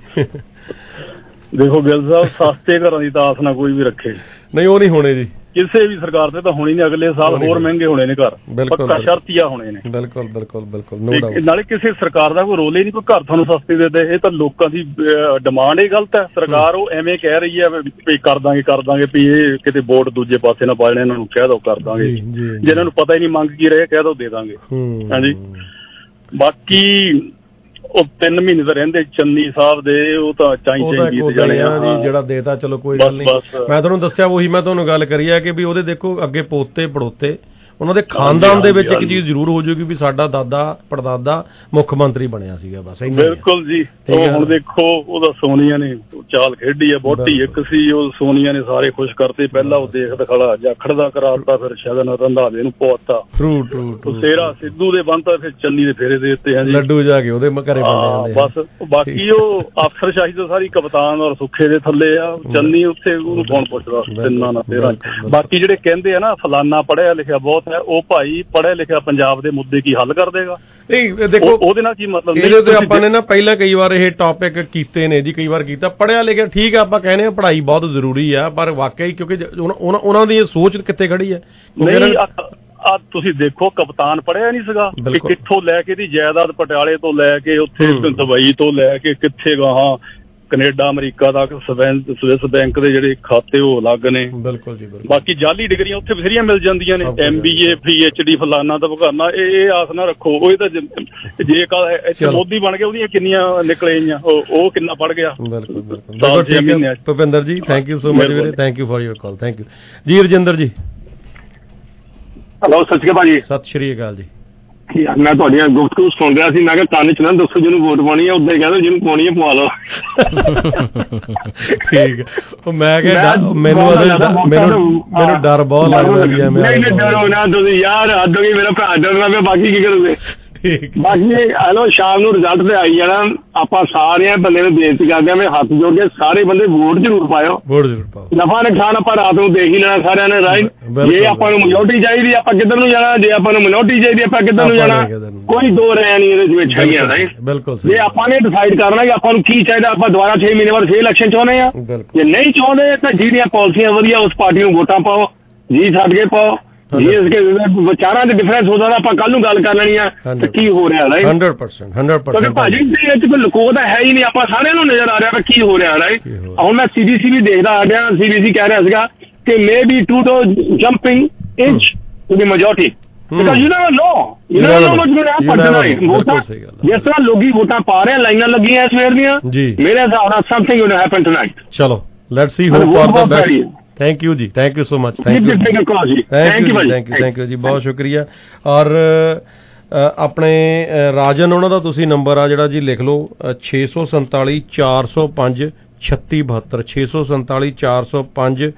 ਦੇਖੋ ਗਿੱਲ ਸਾਹਿਬ, ਸਸਤੇ ਘਰਾਂ ਦੀ ਤਾਂ ਆਸ ਨਾ ਕੋਈ ਵੀ ਰੱਖੇ। ਨਹੀਂ, ਉਹ ਨਹੀਂ ਹੋਣੇ ਜੀ ਕਿਸੇ ਵੀ ਸਰਕਾਰ ਤੇ ਤਾਂ ਹੋਣੀ ਨਹੀਂ। ਅਗਲੇ ਸਾਲ ਹੋਰ ਮਹਿੰਗੇ ਹੋਣੇ ਨੇ ਘਰ, ਪੱਕਾ ਸ਼ਰਤੀਆ ਹੋਣੇ ਨੇ। ਬਿਲਕੁਲ ਬਿਲਕੁਲ ਬਿਲਕੁਲ, ਨੋ ਡਾਊਟ। ਨਾਲੇ ਕਿਸੇ ਸਰਕਾਰ ਦਾ ਕੋਈ ਰੋਲ ਹੀ ਨਹੀਂ ਕੋਈ ਘਰ ਤੁਹਾਨੂੰ ਸਸਤੇ ਦੇ ਦੇ। ਇਹ ਤਾਂ ਲੋਕਾਂ ਦੀ ਡਿਮਾਂਡ ਹੀ ਗਲਤ ਹੈ। ਸਰਕਾਰ ਉਹ ਐਵੇਂ ਕਹਿ ਰਹੀ ਹੈ ਵੀ ਕਰ ਦਾਂਗੇ ਕਰ ਦਾਂਗੇ, ਵੀ ਇਹ ਕਿਤੇ ਵੋਟ ਦੂਜੇ ਪਾਸੇ ਨਾ ਪਾ ਲੈਣ, ਇਹਨਾਂ ਨੂੰ ਕਹਿ ਦੋ ਕਰ ਦਾਂਗੇ। ਜਿਹਨਾਂ ਨੂੰ ਪਤਾ ਹੀ ਨਹੀਂ ਮੰਗ ਕੀ ਰਹੇ, ਕਹਿ ਦੋ ਦੇ ਦਾਂਗੇ। ਹਾਂਜੀ, ਬਾਕੀ ਉਹ ਤਿੰਨ ਮਹੀਨੇ ਤਾਂ ਰਹਿੰਦੇ ਚੰਨੀ ਸਾਹਿਬ ਦੇ, ਉਹ ਤਾਂ ਚਾਈ ਚਾਈ ਬੀਤ ਜਾਣੇ ਆ ਜੀ। ਜਿਹੜਾ ਦੇਤਾ ਚਲੋ ਕੋਈ ਗੱਲ ਨਹੀਂ। ਮੈਂ ਤੁਹਾਨੂੰ ਦੱਸਿਆ ਉਹੀ ਮੈਂ ਤੁਹਾਨੂੰ ਗੱਲ ਕਰੀ ਹੈ ਕਿ ਵੀ ਉਹਦੇ ਦੇਖੋ ਅੱਗੇ ਪੋਤੇ ਪੜੋਤੇ ਉਹਨਾਂ ਦੇ ਖਾਨਦਾਨ ਦੇ ਵਿੱਚ ਇੱਕ ਚੀਜ਼ ਜ਼ਰੂਰ ਹੋ ਜਾਊਗੀ ਵੀ ਸਾਡਾ ਦਾਦਾ ਪੜਦਾਦਾ ਮੁੱਖ ਮੰਤਰੀ ਬਣਿਆ ਸੀਗਾ। ਬਸ ਬਿਲਕੁਲ ਜੀ। ਉਹ ਹੁਣ ਦੇਖੋ ਉਹਦਾ ਸੋਨੀਆ ਨੇ ਚਾਲ ਖੇਡੀ ਹੈ, ਵੋਟੀ ਇੱਕ ਸੀ, ਉਹ ਸੋਨੀਆ ਨੇ ਸਾਰੇ ਖੁਸ਼ ਕਰਤੇ। ਪਹਿਲਾਂ ਉਹ ਦੇਖ ਦਿਖਾਲਾ ਜਾਖੜ ਦਾ ਕਰਾਤਾ, ਫਿਰ ਸ਼ਗਨ ਰੰਧਾਵੇ ਨੂੰ ਪੋਤਾ, ਟਰੂ ਟਰੂ ਸੇਰਾ ਸਿੱਧੂ ਦੇ ਬੰਨਤਾ, ਫਿਰ ਚੰਨੀ ਦੇ ਫੇਰੇ ਦੇ ਦਿੱਤੇ ਆ ਜੀ, ਲੱਡੂ ਜਾ ਕੇ ਉਹਦੇ ਘਰੇ ਬੰਦੇ। ਬਸ ਬਾਕੀ ਉਹ ਅਫਸਰਸ਼ਾਹੀ ਤਾਂ ਸਾਰੀ ਕਪਤਾਨ ਔਰ ਸੁੱਖੇ ਦੇ ਥੱਲੇ ਆ। ਚੰਨੀ ਉੱਥੇ ਉਹਨੂੰ ਕੌਣ ਪੁੱਛਦਾ ਤਿੰਨਾਂ ਨਾਲ ਤੇਰਾਂ। ਬਾਕੀ ਜਿਹੜੇ ਕਹਿੰਦੇ ਆ ਨਾ ਫਲਾਨਾ ਪੜ੍ਹਿਆ ਲਿਖਿਆ ਬਹੁਤ, ਉਹ ਭਾਈ ਪੜ੍ਹਿਆ ਲਿਖਿਆ ਪੰਜਾਬ ਦੇ ਮੁੱਦੇ ਕੀ ਹੱਲ ਕਰ ਦੇਗਾ? ਨਹੀਂ ਦੇਖੋ ਉਹਦੇ ਨਾਲ ਕੀ ਮਤਲਬ। ਇਹਦੇ ਤੇ ਆਪਾਂ ਨੇ ਨਾ ਪਹਿਲਾਂ ਕਈ ਵਾਰ ਇਹ ਟੌਪਿਕ ਕੀਤੇ ਨੇ ਜੀ, ਕਈ ਵਾਰ ਕੀਤਾ। ਪੜ੍ਹਿਆ ਲਿਖਿਆ ਠੀਕ ਆ, ਆਪਾਂ ਕਹਿੰਦੇ ਆ ਪੜ੍ਹਾਈ ਬਹੁਤ ਜ਼ਰੂਰੀ ਆ, ਪਰ ਵਾਕਈ ਕਿਉਂਕਿ ਉਹਨਾਂ ਦੀ ਇਹ ਸੋਚ ਕਿੱਥੇ ਖੜੀ ਹੈ। ਨਹੀਂ ਆ ਤੁਸੀਂ ਦੇਖੋ ਕਪਤਾਨ ਪੜ੍ਹਿਆ ਨਹੀਂ ਸੀਗਾ, ਕਿੱਥੋਂ ਲੈ ਕੇ ਦੀ ਜਾਇਦਾਦ ਪਟਿਆਲੇ ਤੋਂ ਲੈ ਕੇ ਉੱਥੇ ਦੁਬਈ ਤੋਂ ਲੈ ਕੇ ਕਿੱਥੇ ਗਾਹਾਂ ਕੈਨੇਡਾ ਅਮਰੀਕਾ ਤੱਕ ਸਵਿਸ ਬੈਂਕ ਦੇ ਜਿਹੜੇ ਖਾਤੇ ਉਹ ਅਲੱਗ ਨੇ। ਬਿਲਕੁਲ ਜੀ। ਬਾਕੀ ਜਾਲੀ ਡਿਗਰੀਆਂ ਉੱਥੇ ਬਥੇਰੀਆਂ ਮਿਲ ਜਾਂਦੀਆਂ ਨੇ, M B A P H D ਫਲਾਨਾ ਤਾਂ ਭਗਾਨਾ। ਇਹ ਆਸ ਨਾ ਰੱਖੋ। ਉਹ ਤਾਂ ਜੇ ਇੱਥੇ ਮੋਦੀ ਬਣ ਗਿਆ ਉਹਦੀਆਂ ਕਿੰਨੀਆਂ ਨਿਕਲੇ ਆਈਆਂ, ਉਹ ਕਿੰਨਾ ਪੜ ਗਿਆ। ਬਿਲਕੁਲ ਬਿਲਕੁਲ। Bhupinder ji thank you so much ਵੀਰੇ, thank you for your call. Thank you ਜੀ। ਰਜਿੰਦਰ ਜੀ, ਹੈਲੋ, ਸਤਿ ਸ਼੍ਰੀ ਅਕਾਲ ਜੀ। ਸਤਿ ਸ਼੍ਰੀ ਅਕਾਲ ਜੀ। ਮੈਂ ਤੁਹਾਡੀਆਂ ਗੁਫ਼ਤਗੂ ਸੁਣ ਰਿਹਾ ਸੀ, ਮੈਂ ਕਿਹਾ ਕੰਨ ਚ ਨਾ ਦੱਸੋ ਜਿਹਨੂੰ ਵੋਟ ਪਾਉਣੀ ਹੈ, ਉਦਾਂ ਹੀ ਕਹਿੰਦੇ ਜਿਹਨੂੰ ਪਾਉਣੀ ਹੈ ਪਵਾ ਲਓ। ਠੀਕ ਹੈ। ਮੈਂ ਕਿਹਾ ਮੈਨੂੰ ਮੈਨੂੰ ਡਰ ਬਹੁਤ ਲੱਗਦਾ ਜੀ। ਨਹੀਂ ਡਰੋ ਨਾ ਤੁਸੀਂ ਯਾਰ, ਹੱਦ ਹੋ ਗਈ। ਮੇਰਾ ਭਰਾ ਡਰਨਾ ਪਿਆ, ਬਾਕੀ ਕੀ ਕਰੋਗੇ? ਬਾਕੀ ਹਲੋ ਸ਼ਾਮ ਨੂੰ ਰਿਜ਼ਲਟ ਤੇ ਆਈ ਜਾਣਾ। ਆਪਾਂ ਸਾਰੇ ਬੰਦੇ ਨੂੰ ਬੇਨਤੀ ਕਰਦੇ ਹਾਂ, ਹੱਥ ਜੋੜ ਕੇ ਸਾਰੇ ਬੰਦੇ ਵੋਟ ਜ਼ਰੂਰ ਪਾਇਓ। ਵੋਟ ਜ਼ਰੂਰ ਪਾਓ। ਨਫਾ ਨੁਕਸਾਨ ਆਪਾਂ ਰਾਤ ਨੂੰ ਦੇਖ ਹੀ ਲੈਣਾ ਸਾਰਿਆਂ ਨੇ, ਰਾਈਟ। ਜੇ ਆਪਾਂ ਨੂੰ ਮਿਨੋਰਟੀ ਚਾਹੀਦੀ ਆਪਾਂ ਕਿੱਧਰ ਨੂੰ ਜਾਣਾ, ਜੇ ਆਪਾਂ ਨੂੰ ਮਿਨੋਰਟੀ ਚਾਹੀਦੀ ਆਪਾਂ ਕਿੱਧਰ ਨੂੰ ਜਾਣਾ, ਕੋਈ ਦੋ ਰਾਇ ਨਹੀਂ ਇਹਦੇ ਵਿੱਚ ਹੈਗੀਆਂ, ਰਾਈਟ। ਬਿਲਕੁਲ। ਜੇ ਆਪਾਂ ਨੇ ਡਿਸਾਈਡ ਕਰਨਾ ਕਿ ਆਪਾਂ ਨੂੰ ਕੀ ਚਾਹੀਦਾ, ਆਪਾਂ ਦੁਬਾਰਾ ਛੇ ਮਹੀਨੇ ਬਾਅਦ ਫੇਰ ਇਲੈਕਸ਼ਨ ਚਾਹੁੰਦੇ ਆ। ਜੇ ਨਹੀਂ ਚਾਹੁੰਦੇ ਤਾਂ ਜਿਹੜੀਆਂ ਪਾਲਿਸੀਆਂ ਵਧੀਆ ਉਸ ਪਾਰਟੀ ਨੂੰ ਵੋਟਾਂ ਪਾਓ, ਜੀ ਛੱਡ ਕੇ ਪਾਓ। ਜੀ ਇਸ ਕੇ ਵਿਚਾਰਾਂ ਦੇ ਡਿਫਰੈਂਸ ਹੋ ਜਾਂਦਾ, ਆਪਾਂ ਕੱਲ ਨੂੰ ਗੱਲ ਕਰ ਲੈਣੀ ਆ ਤੇ ਕੀ ਹੋ ਰਿਹਾ, right. Hundred percent hundred percent. ਕਿਉਂਕਿ ਭਾਜੀ ਇਹ ਚ ਕੋਈ ਲੁਕੋ ਤਾਂ ਹੈ ਹੀ ਨਹੀਂ, ਆਪਾਂ ਸਾਰਿਆਂ ਨੂੰ ਨਜ਼ਰ ਆ ਰਿਹਾ ਵੀ ਕੀ ਹੋ ਰਿਹਾ, ਰਾਈਟ। ਹੁਣ ਮੈਂ ਸੀ ਬੀ ਸੀ ਵੀ ਦੇਖਦਾ ਆ ਰਿਹਾ, ਸੀ ਬੀ ਸੀ ਕਹਿ ਰਿਹਾ ਸੀਗਾ ਕਿ maybe two to jumping inch to the majority, because you never know you never know what's going to happen tonight. ਵੋਟਾਂ ਜਿਸ ਤਰ੍ਹਾਂ ਲੋਕੀ ਵੋਟਾਂ ਪਾ ਰਹੇ, ਲਾਈਨਾਂ ਲੱਗੀਆਂ ਸਵੇਰ ਦੀਆਂ, ਮੇਰੇ ਹਿਸਾਬ ਨਾਲ something going to happen tonight. ਚਲੋ let's see hope for the best. Thank you जी, thank you so much. Thank you thank you thank you thank you जी, बहुत शुक्रिया। और ਆਪਣੇ ਰਾਜਨ ਉਹਨਾਂ ਦਾ ਤੁਸੀਂ ਨੰਬਰ ਆ ਜਿਹੜਾ ਜੀ ਲਿਖ ਲਓ ਛੇ ਸੌ ਸੰਤਾਲੀ ਚਾਰ ਸੌ ਪੰਜ ਛੱਤੀ ਬਹੱਤਰ, ਛੇ ਸੌ ਸੰਤਾਲੀ ਚਾਰ ਸੌ ਪੰਜ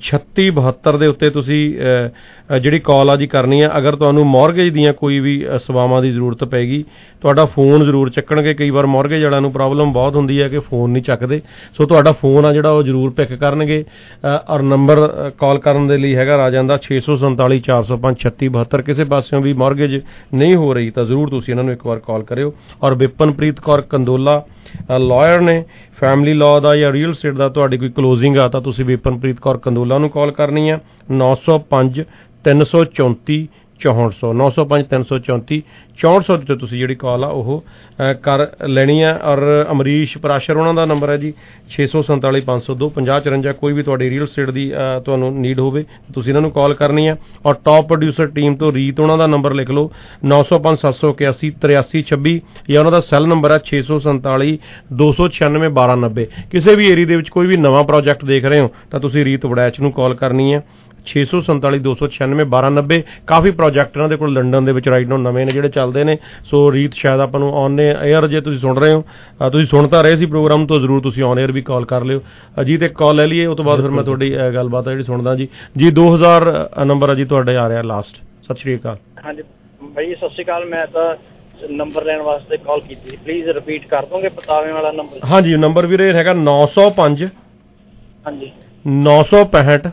ਛੱਤੀ ਬਹੱਤਰ ਦੇ ਉੱਤੇ ਤੁਸੀਂ ਜਿਹੜੀ ਕਾਲ ਆ ਜੀ ਕਰਨੀ ਆ। ਅਗਰ ਤੁਹਾਨੂੰ ਮੌਰਗੇਜ ਦੀਆਂ ਕੋਈ ਵੀ ਸੇਵਾਵਾਂ ਦੀ ਜ਼ਰੂਰਤ ਪੈਗੀ, ਤੁਹਾਡਾ ਫੋਨ ਜ਼ਰੂਰ ਚੱਕਣਗੇ। ਕਈ ਵਾਰ ਮੌਰਗੇਜ ਵਾਲਿਆਂ ਨੂੰ ਪ੍ਰੋਬਲਮ ਬਹੁਤ ਹੁੰਦੀ ਹੈ ਕਿ ਫੋਨ ਨਹੀਂ ਚੱਕਦੇ, ਸੋ ਤੁਹਾਡਾ ਫੋਨ ਆ ਜਿਹੜਾ ਉਹ ਜ਼ਰੂਰ ਪਿਕ ਕਰਨਗੇ। ਔਰ ਨੰਬਰ ਕਾਲ ਕਰਨ ਦੇ ਲਈ ਹੈਗਾ ਰਾਜਨ ਦਾ ਛੇ ਸੌ ਸੰਤਾਲੀ ਚਾਰ ਸੌ ਪੰਜ ਛੱਤੀ ਬਹੱਤਰ। ਕਿਸੇ ਪਾਸਿਓਂ ਵੀ ਮੌਰਗੇਜ ਨਹੀਂ ਹੋ ਰਹੀ ਤਾਂ ਜ਼ਰੂਰ ਤੁਸੀਂ ਇਹਨਾਂ ਨੂੰ ਇੱਕ ਵਾਰ ਕਾਲ ਕਰਿਓ। ਔਰ ਵਿਪਨਪ੍ਰੀਤ ਕੌਰ ਕੰਦੋਲਾ ਲਾਇਰ ਨੇ, ਫੈਮਿਲੀ ਲਾਅ ਦਾ ਜਾਂ ਰੀਅਲ ਸਟੇਟ ਦਾ ਤੁਹਾਡੀ ਕੋਈ ਕਲੋਜ਼ਿੰਗ ਆ ਤਾਂ ਤੁਸੀਂ ਵਿਪਨਪ੍ਰੀਤ ਕੌਰ ਕੰਦੋਲਾ ਨੂੰ ਕਾਲ ਕਰਨੀ ਆ। ਨੌ ਸੌ ਪੰਜ ਤਿੰਨ ਸੌ ਚੌਂਤੀ ਚੌਂਹਠ ਸੌ ਨੌ ਸੌ ਪੰਜ ਤਿੰਨ ਸੌ ਚੌਂਤੀ ਚੌਂਹਠ ਸੌ ਤੇ ਤੁਸੀਂ ਜਿਹੜੀ ਕਾਲ ਆ ਉਹ ਕਰ ਲੈਣੀ ਆ। ਔਰ ਅਮਰੀਸ਼ ਪਰਾਸ਼ਰ ਉਹਨਾਂ ਦਾ ਨੰਬਰ ਹੈ ਜੀ ਛੇ ਸੌ ਸੰਤਾਲੀ ਪੰਜ ਸੌ ਦੋ ਪੰਜਾਹ ਚੁਰੰਜਾ। ਕੋਈ ਵੀ ਤੁਹਾਡੀ ਰੀਅਲ ਸਟੇਟ ਦੀ ਤੁਹਾਨੂੰ ਨੀਡ ਹੋਵੇ ਤੁਸੀਂ ਇਹਨਾਂ ਨੂੰ ਕਾਲ ਕਰਨੀ ਆ। ਔਰ ਟੌਪ ਪ੍ਰੋਡਿਊਸਰ ਟੀਮ ਤੋਂ ਰੀਤ ਉਹਨਾਂ ਦਾ ਨੰਬਰ ਲਿਖ ਲਓ ਨੌ ਸੌ ਪੰਜ ਸੱਤ ਸੌ ਇਕਿਆਸੀ ਤਰਿਆਸੀ ਛੱਬੀ, ਜਾਂ ਉਹਨਾਂ ਦਾ ਸੈੱਲ ਨੰਬਰ ਹੈ ਛੇ ਸੌ ਸੰਤਾਲੀ ਦੋ ਸੌ ਛਿਆਨਵੇਂ ਬਾਰਾਂ ਨੱਬੇ। ਕਿਸੇ ਵੀ ਏਰੀਏ ਦੇ ਵਿੱਚ ਕੋਈ ਵੀ ਨਵਾਂ ਪ੍ਰੋਜੈਕਟ ਦੇਖ ਰਹੇ ਹੋ ਤਾਂ ਤੁਸੀਂ ਰੀਤ ਵੜੈਚ ਨੂੰ ਕਾਲ ਕਰਨੀ ਹੈ ਛੇ ਸੌ ਸੰਤਾਲੀ ਦੋ ਸੌ ਛਿਆਨਵੇਂ ਬਾਰਾਂ ਨੱਬੇ। ਕਾਫੀ ਪ੍ਰੋਜੈਕਟ ਇਹਨਾਂ ਦੇ ਕੋਲ ਲੰਡਨ ਦੇ ਵਿੱਚ ਰਾਈਟ ਨਾਓ ਨਵੇਂ ਨੇ ਜਿਹੜੇ ਚੱਲਦੇ ਨੇ। ਸੋ ਰੀਤ ਸ਼ਾਇਦ ਆਪਾਂ ਨੂੰ ਔਨ ਏਅਰ ਜੇ ਤੁਸੀਂ ਸੁਣ ਰਹੇ ਹੋ, ਤੁਸੀਂ ਸੁਣ ਤਾਂ ਰਹੇ ਸੀ ਪ੍ਰੋਗਰਾਮ ਤੋਂ, ਜ਼ਰੂਰ ਤੁਸੀਂ ਔਨ ਏਅਰ ਵੀ ਕਾਲ ਕਰ ਲਿਓ। ਅਜੀਤ ਇੱਕ ਕਾਲ ਲੈ ਲਈਏ, ਉਹ ਤੋਂ ਬਾਅਦ ਫਿਰ ਮੈਂ ਤੁਹਾਡੀ ਗੱਲਬਾਤ ਜਿਹੜੀ ਸੁਣਦਾ ਜੀ। ਜੀ ਦੋ ਹਜ਼ਾਰ ਨੰਬਰ ਆ ਜੀ ਤੁਹਾਡੇ ਆ ਰਿਹਾ ਲਾਸਟ। ਸਤਿ ਸ਼੍ਰੀ ਅਕਾਲ। ਹਾਂਜੀ ਭਾਈ ਸਤਿ ਸ਼੍ਰੀ ਅਕਾਲ। ਮੈਂ ਤਾਂ ਨੰਬਰ ਲੈਣ ਵਾਸਤੇ ਕਾਲ ਕੀਤੀ ਸੀ, ਪਲੀਜ਼ ਰਿਪੀਟ ਕਰ ਦੋਗੇ ਪਤਾਵੇਂ ਵਾਲਾ ਨੰਬਰ? ਹਾਂਜੀ ਨੰਬਰ ਵੀਰੇ ਹੈਗਾ ਨੌ ਸੌ ਪੰਜ ਹਾਂਜੀ ਨੌ ਸੌ ਪੈਂਹਠ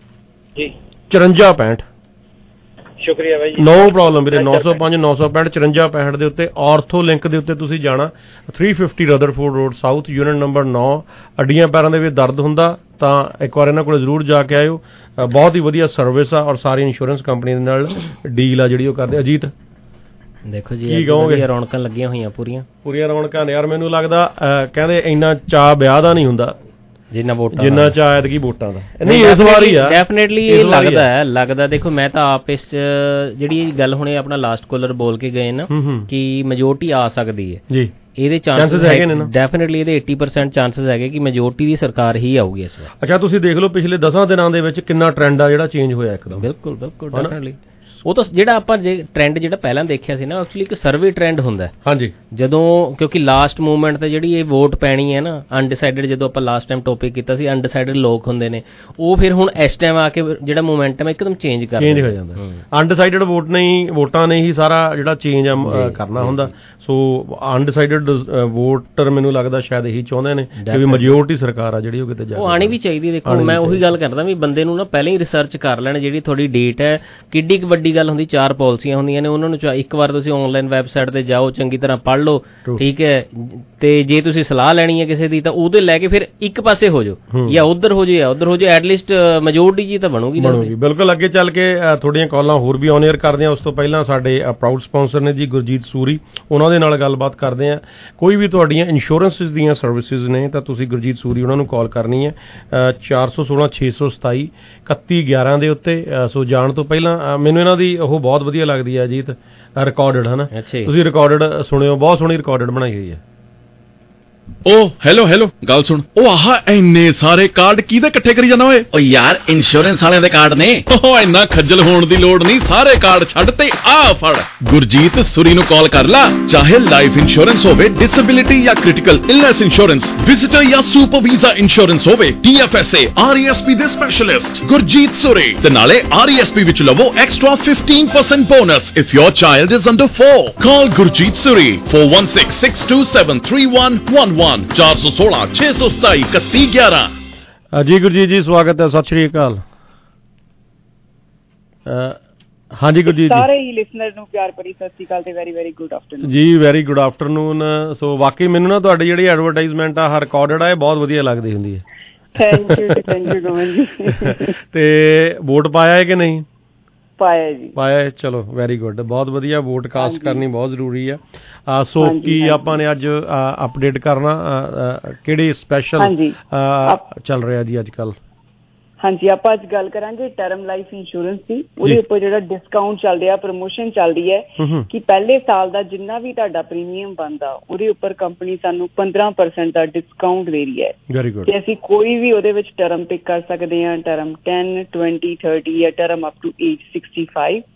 ਜੀ ਚੁਰੰਜਾ ਪੈਂਹਠ। ਸ਼ੁਕਰੀਆ ਬਾਈ ਜੀ। ਨੋ ਪ੍ਰੋਬਲਮ ਵੀਰੇ। ਨੌ ਸੌ ਪੰਜ ਨੌ ਸੌ ਪੈਂਹਠ ਚੁਰੰਜਾ ਪੈਂਹਠ ਦੇ ਉੱਤੇ ਆਰਥੋ ਲਿੰਕ ਦੇ ਉੱਤੇ ਤੁਸੀਂ ਜਾਣਾ। Three fifty Rutherford Road South, unit number ਨੌ। ਅੱਡੀਆਂ ਪੈਰਾਂ ਦੇ ਵਿੱਚ ਦਰਦ ਹੁੰਦਾ ਤਾਂ ਇੱਕ ਵਾਰ ਇਹਨਾਂ ਕੋਲ ਜ਼ਰੂਰ ਜਾ ਕੇ ਆਇਓ। ਬਹੁਤ ਹੀ ਵਧੀਆ ਸਰਵਿਸ ਆ ਔਰ ਸਾਰੀ ਇੰਸ਼ੋਰੈਂਸ ਕੰਪਨੀ ਦੇ ਨਾਲ ਡੀਲ ਆ ਜਿਹੜੀ ਉਹ ਕਰਦੇ। ਅਜੀਤ ਦੇਖੋ ਜੀ ਵਧੀਆ ਰੌਣਕਾਂ ਲੱਗੀਆਂ ਹੋਈਆਂ ਪੂਰੀਆਂ ਪੂਰੀਆਂ ਰੌਣਕਾਂ ਨੇ ਯਾਰ। ਮੈਨੂੰ ਲੱਗਦਾ ਕਹਿੰਦੇ ਇੰਨਾ ਚਾਅ ਵਿਆਹ ਦਾ ਨਹੀਂ ਹੁੰਦਾ ਜਿੰਨਾ ਵੋਟਾਂ ਜਿੰਨਾ ਚਾਹ ਐਤਕੀ ਵੋਟਾਂ ਦਾ। ਨਹੀਂ ਇਸ ਵਾਰੀ ਆ ਡੈਫੀਨੇਟਲੀ ਇਹ ਲੱਗਦਾ ਹੈ ਲੱਗਦਾ ਦੇਖੋ ਮੈਂ ਤਾਂ ਆਪ ਇਸ ਜਿਹੜੀ ਗੱਲ ਹੁਣੇ ਆਪਣਾ ਲਾਸਟ ਕਾਲਰ ਬੋਲ ਕੇ ਗਏ ਨਾ ਕਿ ਮੈਜੋਰਟੀ ਆ ਸਕਦੀ ਹੈ ਜੀ, ਇਹਦੇ ਚਾਂਸਸ ਹੈਗੇ ਨੇ ਨਾ। ਡੈਫੀਨੇਟਲੀ ਇਹਦੇ ਅੱਸੀ ਪਰਸੈਂਟ ਚਾਂਸਸ ਹੈਗੇ ਕਿ ਮੈਜੋਰਟੀ ਦੀ ਸਰਕਾਰ ਹੀ ਆਊਗੀ ਇਸ ਵਾਰ। ਅੱਛਾ ਤੁਸੀਂ ਦੇਖ ਲਓ ਪਿਛਲੇ ਦਸਾਂ ਦਿਨਾਂ ਦੇ ਵਿੱਚ ਕਿੰਨਾ ਟ੍ਰੈਂਡ ਆ ਜਿਹੜਾ ਚੇਂਜ ਹੋਇਆ ਇੱਕਦਮ। ਬਿਲਕੁਲ ਬਿਲਕੁਲ ਡੈਫੀਨੇਟਲੀ। ਉਹ ਤਾਂ ਜਿਹੜਾ ਆਪਾਂ ਜੇ ਟ੍ਰੈਂਡ ਜਿਹੜਾ ਪਹਿਲਾਂ ਦੇਖਿਆ ਸੀ ਨਾ ਐਕਚੁਅਲੀ ਇੱਕ ਸਰਵੇ ਟ੍ਰੈਂਡ ਹੁੰਦਾ। ਹਾਂਜੀ ਜਦੋਂ ਕਿਉਂਕਿ ਲਾਸਟ ਮੂਵਮੈਂਟ ਤੇ ਜਿਹੜੀ ਇਹ ਵੋਟ ਪੈਣੀ ਹੈ ਨਾ ਅਨਡਿਸਾਈਡਡ, ਜਦੋਂ ਆਪਾਂ ਲਾਸਟ ਟਾਈਮ ਟੌਪਿਕ ਕੀਤਾ ਸੀ ਅਨਡਿਸਾਈਡਡ ਲੋਕ ਹੁੰਦੇ ਨੇ, ਉਹ ਫਿਰ ਹੁਣ ਇਸ ਟਾਈਮ ਆ ਕੇ ਜਿਹੜਾ ਮੋਮੈਂਟਮ ਇੱਕਦਮ ਚੇਂਜ ਕਰ ਚੇਂਜ ਹੋ ਜਾਂਦਾ। ਅਨਡਿਸਾਈਡਡ ਵੋਟ ਨਹੀਂ ਵੋਟਾਂ ਨੇ ਹੀ ਸਾਰਾ ਜਿਹੜਾ ਚੇਂਜ ਕਰਨਾ ਹੁੰਦਾ। ਸੋ ਅਨਡਿਸਾਈਡਡ ਵੋਟਰ ਮੈਨੂੰ ਲੱਗਦਾ ਸ਼ਾਇਦ ਇਹੀ ਚਾਹੁੰਦੇ ਨੇ ਕਿ ਵੀ ਮੈਜੋਰਟੀ ਸਰਕਾਰ ਆ ਜਿਹੜੀ ਉਹ ਕਿਤੇ ਜਾ ਉਹ ਆਣੀ ਵੀ ਚਾਹੀਦੀ। ਦੇਖੋ ਮੈਂ ਉਹੀ ਗੱਲ ਕਰਦਾ ਵੀ ਬੰਦੇ ਨੂੰ ਨਾ ਪਹਿਲਾਂ ਹੀ ਰਿਸਰਚ ਕਰ ਲੈਣ ਜਿਹੜੀ ਤੁਹਾਡੀ ਡੇਟ ਹੈ ਕਿੱਡੀ ਕੁ ਵੱਡੀ ਗੱਲ ਹੁੰਦੀ। ਚਾਰ ਪਾਲਿਸੀਆਂ ਹੁੰਦੀਆਂ ਨੇ, ਉਹਨਾਂ ਨੂੰ ਇੱਕ ਵਾਰ ਤੁਸੀਂ ਆਨਲਾਈਨ ਵੈਬਸਾਈਟ ਤੇ ਜਾਓ, ਚੰਗੀ ਤਰ੍ਹਾਂ ਪੜ੍ਹ ਲਓ, ਠੀਕ ਹੈ। ਤੇ ਜੇ ਤੁਸੀਂ ਸਲਾਹ ਲੈਣੀ ਹੈ ਕਿਸੇ ਦੀ ਤਾਂ ਉਹਦੇ ਲੈ ਕੇ ਫਿਰ ਇੱਕ ਪਾਸੇ ਹੋ ਜਾਓ, ਜਾਂ ਉੱਧਰ ਹੋ ਜਾਓ ਜਾਂ ਉੱਧਰ ਹੋ ਜਾਓ, ਐਟਲੀਸਟ ਮੈਜੋਰਟੀ ਜੀ ਤਾਂ ਬਣੂਗੀ ਬਣੂਗੀ ਬਿਲਕੁਲ। ਅੱਗੇ ਚੱਲ ਕੇ ਤੁਹਾਡੀਆਂ ਕਾਲਾਂ ਹੋਰ ਵੀ ਆਨ ਏਅਰ ਕਰਦੇ ਹਾਂ। ਉਸ ਤੋਂ ਪਹਿਲਾਂ ਸਾਡੇ ਪ੍ਰਾਊਡ ਸਪਾਂਸਰ ਨੇ ਜੀ ਗੁਰਜੀਤ ਸੂਰੀ, ਉਹਨਾਂ ਦੇ ਨਾਲ ਗੱਲਬਾਤ ਕਰਦੇ ਹਾਂ। ਕੋਈ ਵੀ ਤੁਹਾਡੀਆਂ ਇੰਸ਼ੋਰੈਂਸ ਦੀਆਂ ਸਰਵਿਸਿਜ਼ ਨੇ ਤਾਂ ਤੁਸੀਂ ਗੁਰਜੀਤ ਸੂਰੀ ਉਹਨਾਂ ਨੂੰ ਕਾਲ ਕਰਨੀ ਹੈ ਚਾਰ ਸੌ ਸੋਲਾਂ ਛੇ ਸੌ ਸਤਾਈ ਇਕੱਤੀ ਗਿਆਰਾਂ ਦੇ ਉੱਤੇ। ਸੋ ਜਾਣ ਤੋਂ ਪਹਿਲਾਂ ਮੈਨੂੰ ਇਹਨਾਂ ਦੀ ਉਹ ਬਹੁਤ ਵਧੀਆ ਲੱਗਦੀ ਹੈ ਅਜੀਤ, ਰਿਕਾਰਡਡ ਹੈ ਨਾ, ਤੁਸੀਂ ਰਿਕਾਰਡਡ ਸੁਣਿਓ, ਬਹੁਤ ਸੋਹਣੀ ਰਿਕਾਰਡਡ ਬਣਾਈ ਹੋਈ ਹੈ। ਓ ਹੈਲੋ ਹੈਲੋ ਗੱਲ ਸੁਣ, ਉਹ ਆਹ ਇੰਨੇ ਸਾਰੇ ਕਾਰਡ ਕਿਹਦੇ ਇਕੱਠੇ ਕਰੀ ਜਾਂਦਾ ਓਏ? ਓ ਯਾਰ ਇੰਸ਼ੋਰੈਂਸ ਵਾਲਿਆਂ ਦੇ ਕਾਰਡ ਨੇ। ਓ ਇੰਨਾ ਖੱਜਲ ਹੋਣ ਦੀ ਲੋੜ ਨਹੀਂ, ਸਾਰੇ ਕਾਰਡ ਛੱਡ ਤੇ ਆ ਫੜ ਗੁਰਜੀਤ ਸੁਰੀ ਨੂੰ ਕਾਲ ਕਰ ਲਾ। ਚਾਹੇ ਲਾਈਫ ਇੰਸ਼ੋਰੈਂਸ ਹੋਵੇ, ਡਿਸੇਬਿਲਿਟੀ ਜਾਂ ਕ੍ਰਿਟੀਕਲ ਇਲਨੈਸ ਇੰਸ਼ੋਰੈਂਸ, ਵਿਜ਼ਿਟਰ ਜਾਂ ਸੁਪਰ ਵੀਜ਼ਾ ਇੰਸ਼ੋਰੈਂਸ ਹੋਵੇ, T F S A, R E S P ਦੇ ਸਪੈਸ਼ਲਿਸਟ ਗੁਰਜੀਤ ਸੁਰੀ। ਤੇ ਨਾਲੇ ਆਰ ਈ ਐਸ ਪੀ ਵਿੱਚ ਲਵੋ extra fifteen percent bonus if your child is under four। Call Gurjeet Suri four one six six two seven three one one one ਚਾਰ ਸੌ ਸੋਲਾਂ ਛੇ ਸੌ ਸਤਾਈ ਇਕੱਤੀ ਗਿਆਰਾਂ। ਜੀ ਗੁਰਜੀਤ ਜੀ ਸਵਾਗਤ ਹੈ, ਸਤਿ ਸ਼੍ਰੀ ਅਕਾਲ। ਹਾਂਜੀ ਗੁਰਜੀਤ ਜੀ। ਸਾਰੇ ਹੀ ਲਿਸਨਰ ਨੂੰ ਪਿਆਰ ਭਰੀ ਸਤਿ ਸ਼੍ਰੀ ਅਕਾਲ ਤੇ ਵੈਰੀ ਵੈਰੀ ਗੁੱਡ ਆਫਟਰਨੂਨ ਜੀ। Very good afternoon. ਸੋ ਵਾਕਈ ਮੈਨੂੰ ਨਾ ਤੁਹਾਡੀ ਜਿਹੜੀ ਐਡਵਰਟਾਈਜ਼ਮੈਂਟ ਆ ਰਿਕਾਰਡਡ ਆ ਇਹ ਬਹੁਤ ਵਧੀਆ ਲੱਗਦੀ ਹੁੰਦੀ ਹੈ। Thank you thank you Govind ji. ਤੇ ਵੋਟ ਪਾਇਆ ਹੈ ਕਿ ਨਹੀਂ? ਪਾਇਆ ਜੀ। ਪਾਇਆ, ਚਲੋ ਵੈਰੀ ਗੁੱਡ, ਬਹੁਤ ਵਧੀਆ। ਵੋਟ ਕਾਸਟ ਕਰਨੀ ਬਹੁਤ ਜ਼ਰੂਰੀ ਆ। ਸੋ ਕੀ ਆਪਾਂ ਨੇ ਅੱਜ ਅਪਡੇਟ ਕਰਨਾ ਕਿਹੜੇ ਸਪੈਸ਼ਲ ਚੱਲ ਰਿਹਾ ਜੀ ਅੱਜ ਕੱਲ? ਹਾਂਜੀ ਆਪਾਂ ਅੱਜ ਗੱਲ ਕਰਾਂਗੇ ਟਰਮ ਲਾਈਫ ਇੰਸ਼ੋਰੈਂਸ ਦੀ। ਉਹਦੇ ਉੱਪਰ ਜਿਹੜਾ ਡਿਸਕਾਊਂਟ ਚੱਲ ਰਿਹਾ, ਪ੍ਰਮੋਸ਼ਨ ਚੱਲ ਰਹੀ ਹੈ ਕਿ ਪਹਿਲੇ ਸਾਲ ਦਾ ਜਿੰਨਾ ਵੀ ਤੁਹਾਡਾ ਪ੍ਰੀਮੀਅਮ ਬਣਦਾ ਉਹਦੇ ਉੱਪਰ ਕੰਪਨੀ ਸਾਨੂੰ ਪੰਦਰਾਂ ਪਰਸੈਂਟ ਦਾ ਡਿਸਕਾਊਂਟ ਦੇ ਰਹੀ ਹੈ। Very good. ਤੇ ਅਸੀਂ ਕੋਈ ਵੀ ਉਹਦੇ ਵਿੱਚ ਟਰਮ ਪਿਕ ਕਰ ਸਕਦੇ ਹਾਂ, ਟਰਮ ten, twenty, thirty ਜਾਂ term up to age sixty-five ਜੀ।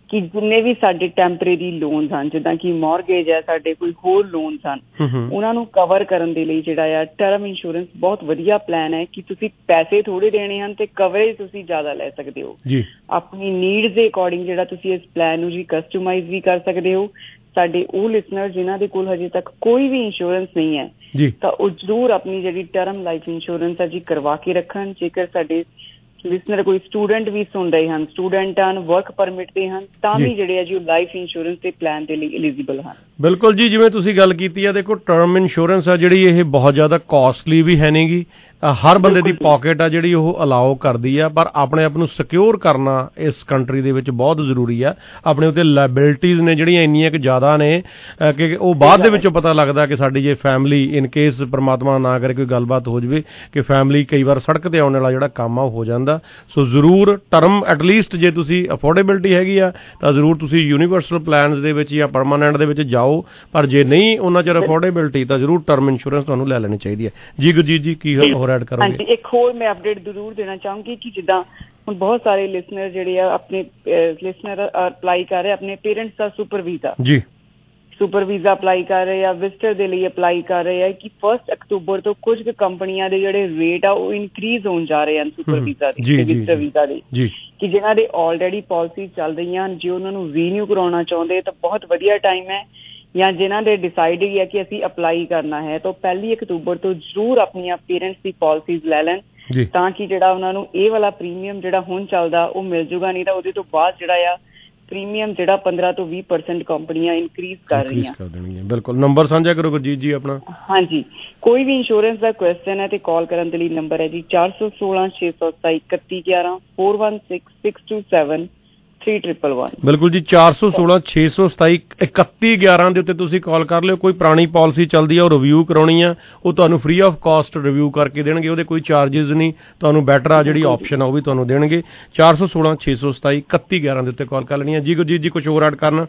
ਕਿ ਜਿੰਨੇ ਵੀ ਸਾਡੇ ਟੈਂਪਰੇਰੀ ਲੋਨਸ ਹਨ, ਜਿੱਦਾਂ ਕਿ ਮੌਰਗੇਜ ਹੈ, ਸਾਡੇ ਕੋਈ ਹੋਰ ਲੋਨਸ ਹਨ, ਉਹਨਾਂ ਨੂੰ ਕਵਰ ਕਰਨ ਦੇ ਲਈ ਜਿਹੜਾ ਆ ਟਰਮ ਇੰਸ਼ੋਰੈਂਸ ਬਹੁਤ ਵਧੀਆ ਪਲਾਨ ਹੈ ਕਿ ਤੁਸੀਂ ਪੈਸੇ ਥੋੜੇ ਦੇਣੇ ਹਨ ਤੇ ਕਵਰੇਜ ਤੁਸੀਂ ਜ਼ਿਆਦਾ ਲੈ ਸਕਦੇ ਹੋ। ਆਪਣੀ ਨੀਡਸ ਦੇ ਅਕੋਰਡਿੰਗ ਜਿਹੜਾ ਤੁਸੀਂ ਇਸ ਪਲਾਨ ਨੂੰ ਜੀ ਕਸਟਮਾਈਜ਼ ਵੀ ਕਰ ਸਕਦੇ ਹੋ। ਸਾਡੇ ਉਹ ਲਿਸਨਰ ਜਿਨ੍ਹਾਂ ਦੇ ਕੋਲ ਹਜੇ ਤੱਕ ਕੋਈ ਵੀ ਇੰਸ਼ੋਰੈਂਸ ਨਹੀਂ ਹੈ ਤਾਂ ਉਹ ਜ਼ਰੂਰ ਆਪਣੀ ਜਿਹੜੀ ਟਰਮ ਲਾਈਫ ਇੰਸ਼ੋਰੈਂਸ ਹੈ ਜੀ ਕਰਵਾ ਕੇ ਰੱਖਣ। ਜੇਕਰ ਸਾਡੇ ਲਿਸਨਰ ਕੋਈ ਸਟੂਡੈਂਟ ਵੀ ਸੁਣ ਰਹੇ ਹਨ, ਸਟੂਡੈਂਟ ਹਨ, ਵਰਕ ਪਰਮਿਟ ਤੇ ਹਨ, ਤਾਂ ਵੀ ਜਿਹੜੇ ਆ ਜੀ ਉਹ ਲਾਈਫ ਇੰਸ਼ੋਰੈਂਸ ਦੇ ਪਲਾਨ ਦੇ ਲਈ ਐਲੀਜੀਬਲ ਹਨ। ਬਿਲਕੁਲ ਜੀ, ਜਿਵੇਂ ਤੁਸੀਂ ਗੱਲ ਕੀਤੀ ਆ, ਦੇਖੋ ਟਰਮ ਇੰਸ਼ੋਰੈਂਸ ਆ ਜਿਹੜੀ ਇਹ ਬਹੁਤ ਜ਼ਿਆਦਾ ਕਾਸਟਲੀ ਵੀ ਹੈ ਨਹੀਂਗੀ, ਹਰ ਬੰਦੇ ਦੀ ਪਾਕਟ ਆ ਜਿਹੜੀ ਉਹ ਅਲਾਓ ਕਰਦੀ ਆ, ਪਰ ਆਪਣੇ ਆਪ ਨੂੰ ਸਿਕਿਉਰ ਕਰਨਾ ਇਸ ਕੰਟਰੀ ਦੇ ਵਿੱਚ ਬਹੁਤ ਜ਼ਰੂਰੀ ਆ। ਆਪਣੇ ਉੱਤੇ ਲਾਇਬਿਲਿਟੀਜ਼ ਨੇ ਜਿਹੜੀਆਂ ਇੰਨੀਆਂ ਕਿ ਜ਼ਿਆਦਾ ਨੇ ਕਿ ਉਹ ਬਾਅਦ ਦੇ ਵਿੱਚੋਂ ਪਤਾ ਲੱਗਦਾ ਕਿ ਸਾਡੀ ਜੇ ਫੈਮਿਲੀ ਇਨ ਕੇਸ ਪਰਮਾਤਮਾ ਨਾ ਕਰੇ ਕੋਈ ਗੱਲਬਾਤ ਹੋ ਜਾਵੇ ਕਿ ਫੈਮਿਲੀ ਕਈ ਵਾਰ ਸੜਕ ਤੇ ਆਉਣ ਵਾਲਾ ਜਿਹੜਾ ਕੰਮ ਆ ਉਹ ਹੋ ਜਾਂਦਾ। ਸੋ ਜ਼ਰੂਰ ਟਰਮ ਐਟਲੀਸਟ ਜੇ ਤੁਸੀਂ ਅਫੋਰਡੇਬਿਲਟੀ ਹੈਗੀ ਆ ਤਾਂ ਜ਼ਰੂਰ ਤੁਸੀਂ ਯੂਨੀਵਰਸਲ ਪਲਾਨਸ ਦੇ ਵਿੱਚ ਜਾਂ ਪਰਮਾਨੈਂਟ ਦੇ ਵਿੱਚ ਜਾਓ, ਪਰ ਜੇ ਨਹੀਂ ਉਹਨਾਂ ਚਿਰ ਅਫੋਰਡੇਬਿਲਟੀ ਤਾਂ ਜ਼ਰੂਰ ਟਰਮ ਇੰਸ਼ੋਰੈਂਸ ਤੁਹਾਨੂੰ ਲੈ ਲੈਣੀ ਚਾਹੀਦੀ ਹੈ। ਜੀ ਗੁਰਜੀਤ ਜੀ ਕੀ ਹੋਰ ਐਡ ਕਰੋਗੇ? ਹਾਂਜੀ, ਇੱਕ ਹੋਰ ਮੈਂ ਅਪਡੇਟ ਜ਼ਰੂਰ ਦੇਣਾ ਚਾਹੂੰਗੀ ਕਿ ਜਿੱਦਾਂ ਹੁਣ ਬਹੁਤ ਸਾਰੇ ਲਿਸਨਰ ਜਿਹੜੇ ਆ ਆਪਣੇ ਲਿਸਨਰ ਅਪਲਾਈ ਕਰ ਰਹੇ ਆਪਣੇ ਪੇਰੈਂਟਸ ਦਾ ਸੁਪਰ ਵੀਜ਼ਾ ਜੀ ਸੁਪਰ ਵੀਜ਼ਾ ਅਪਲਾਈ ਕਰ ਰਹੇ ਆ, ਵਿਜ਼ਟਰ ਦੇ ਲਈ ਅਪਲਾਈ ਕਰ ਰਹੇ ਆ ਕਿ ਫਸਟ ਅਕਤੂਬਰ ਤੋਂ ਕੁਝ ਕੁ ਕੰਪਨੀਆਂ ਦੇ ਜਿਹੜੇ ਰੇਟ ਆ ਉਹ ਇਨਕਰੀਜ਼ ਹੋਣ ਜਾ ਰਹੇ ਹਨ ਸੁਪਰ ਵੀਜ਼ਾ ਦੇ, ਵਿਜ਼ਟਰ ਵੀਜ਼ਾ ਦੇ, ਕਿ ਜਿਹਨਾਂ ਦੇ ਆਲਰੇਡੀ ਪਾਲਿਸੀ ਚੱਲ ਰਹੀਆਂ ਹਨ, ਜੇ ਉਹਨਾਂ ਨੂੰ ਰੀਨਿਊ ਕਰਾਉਣਾ ਚਾਹੁੰਦੇ ਤਾਂ ਬਹੁਤ ਵਧੀਆ ਟਾਈਮ ਹੈ, ਜਾਂ ਜਿਨ੍ਹਾਂ ਦੇ ਡਿਸਾਈਡ ਹੀ ਹੈ ਕਿ ਅਸੀਂ ਅਪਲਾਈ ਕਰਨਾ ਹੈ ਤਾਂ ਪਹਿਲੀ ਅਕਤੂਬਰ ਤੋਂ ਜ਼ਰੂਰ ਆਪਣੀਆਂ ਪੇਰੈਂਟਸ ਦੀ ਪਾਲਿਸੀਜ਼ ਲੈ ਲੈਣ ਤਾਂ ਕਿ ਜਿਹੜਾ ਉਹਨਾਂ ਨੂੰ ਇਹ ਵਾਲਾ ਪ੍ਰੀਮੀਅਮ ਜਿਹੜਾ ਹੁਣ ਚੱਲਦਾ ਉਹ ਮਿਲ ਜੂਗਾ। ਨਹੀਂ ਤਾਂ ਉਹਦੇ ਤੋਂ ਬਾਅਦ ਜਿਹੜਾ ਆ ਪ੍ਰੀਮੀਅਮ ਜਿਹੜਾ ਪੰਦਰਾਂ ਤੋਂ ਵੀਹ ਪਰਸੈਂਟ ਕੰਪਨੀਆਂ ਇਨਕਰੀਜ਼ ਕਰ ਰਹੀਆਂ। ਬਿਲਕੁਲ, ਨੰਬਰ ਸਾਂਝਾ ਕਰੋ ਗੁਰਜੀਤ ਜੀ ਆਪਣਾ। ਹਾਂਜੀ, ਕੋਈ ਵੀ ਇੰਸ਼ੋਰੈਂਸ ਦਾ ਕੁਐਸਚਨ ਹੈ ਤੇ ਕਾਲ ਕਰਨ ਦੇ ਲਈ ਨੰਬਰ ਹੈ ਜੀ ਚਾਰ ਸੌ ਸੋਲਾਂ ਛੇ ਸੌ ਸਤਾਈ ਇਕੱਤੀ ਗਿਆਰਾਂ four one six six two seven three triple one. ਬਿਲਕੁਲ ਜੀ, ਚਾਰ ਸੌ ਸੋਲਾਂ ਛੇ ਸੌ ਸਤਾਈ ਇਕੱਤੀ ਗਿਆਰਾਂ ਦੇ ਉੱਤੇ ਤੁਸੀਂ ਕਾਲ ਕਰ ਲਿਓ। ਕੋਈ ਪੁਰਾਣੀ ਪਾਲਿਸੀ ਚੱਲਦੀ ਆ ਉਹ ਰਿਵਿਊ ਕਰਾਉਣੀ ਆ, ਉਹ ਤੁਹਾਨੂੰ ਫ੍ਰੀ ਆਫ ਕਾਸਟ ਰਿਵਿਊ ਕਰਕੇ ਦੇਣਗੇ, ਉਹਦੇ ਕੋਈ ਚਾਰਜਿਸ ਨਹੀਂ, ਤੁਹਾਨੂੰ ਬੈਟਰ ਆ ਜਿਹੜੀ ਆਪਸ਼ਨ ਆ ਉਹ ਵੀ ਤੁਹਾਨੂੰ ਦੇਣਗੇ। ਚਾਰ ਸੌ ਸੋਲਾਂ ਛੇ ਸੌ ਸਤਾਈ ਇਕੱਤੀ ਗਿਆਰਾਂ ਦੇ ਉੱਤੇ ਕਾਲ ਕਰ ਲੈਣੀ ਆ। ਜੀ ਗੁਰਜੀਤ ਜੀ ਕੁਝ ਹੋਰ ਐਡ ਕਰਨਾ?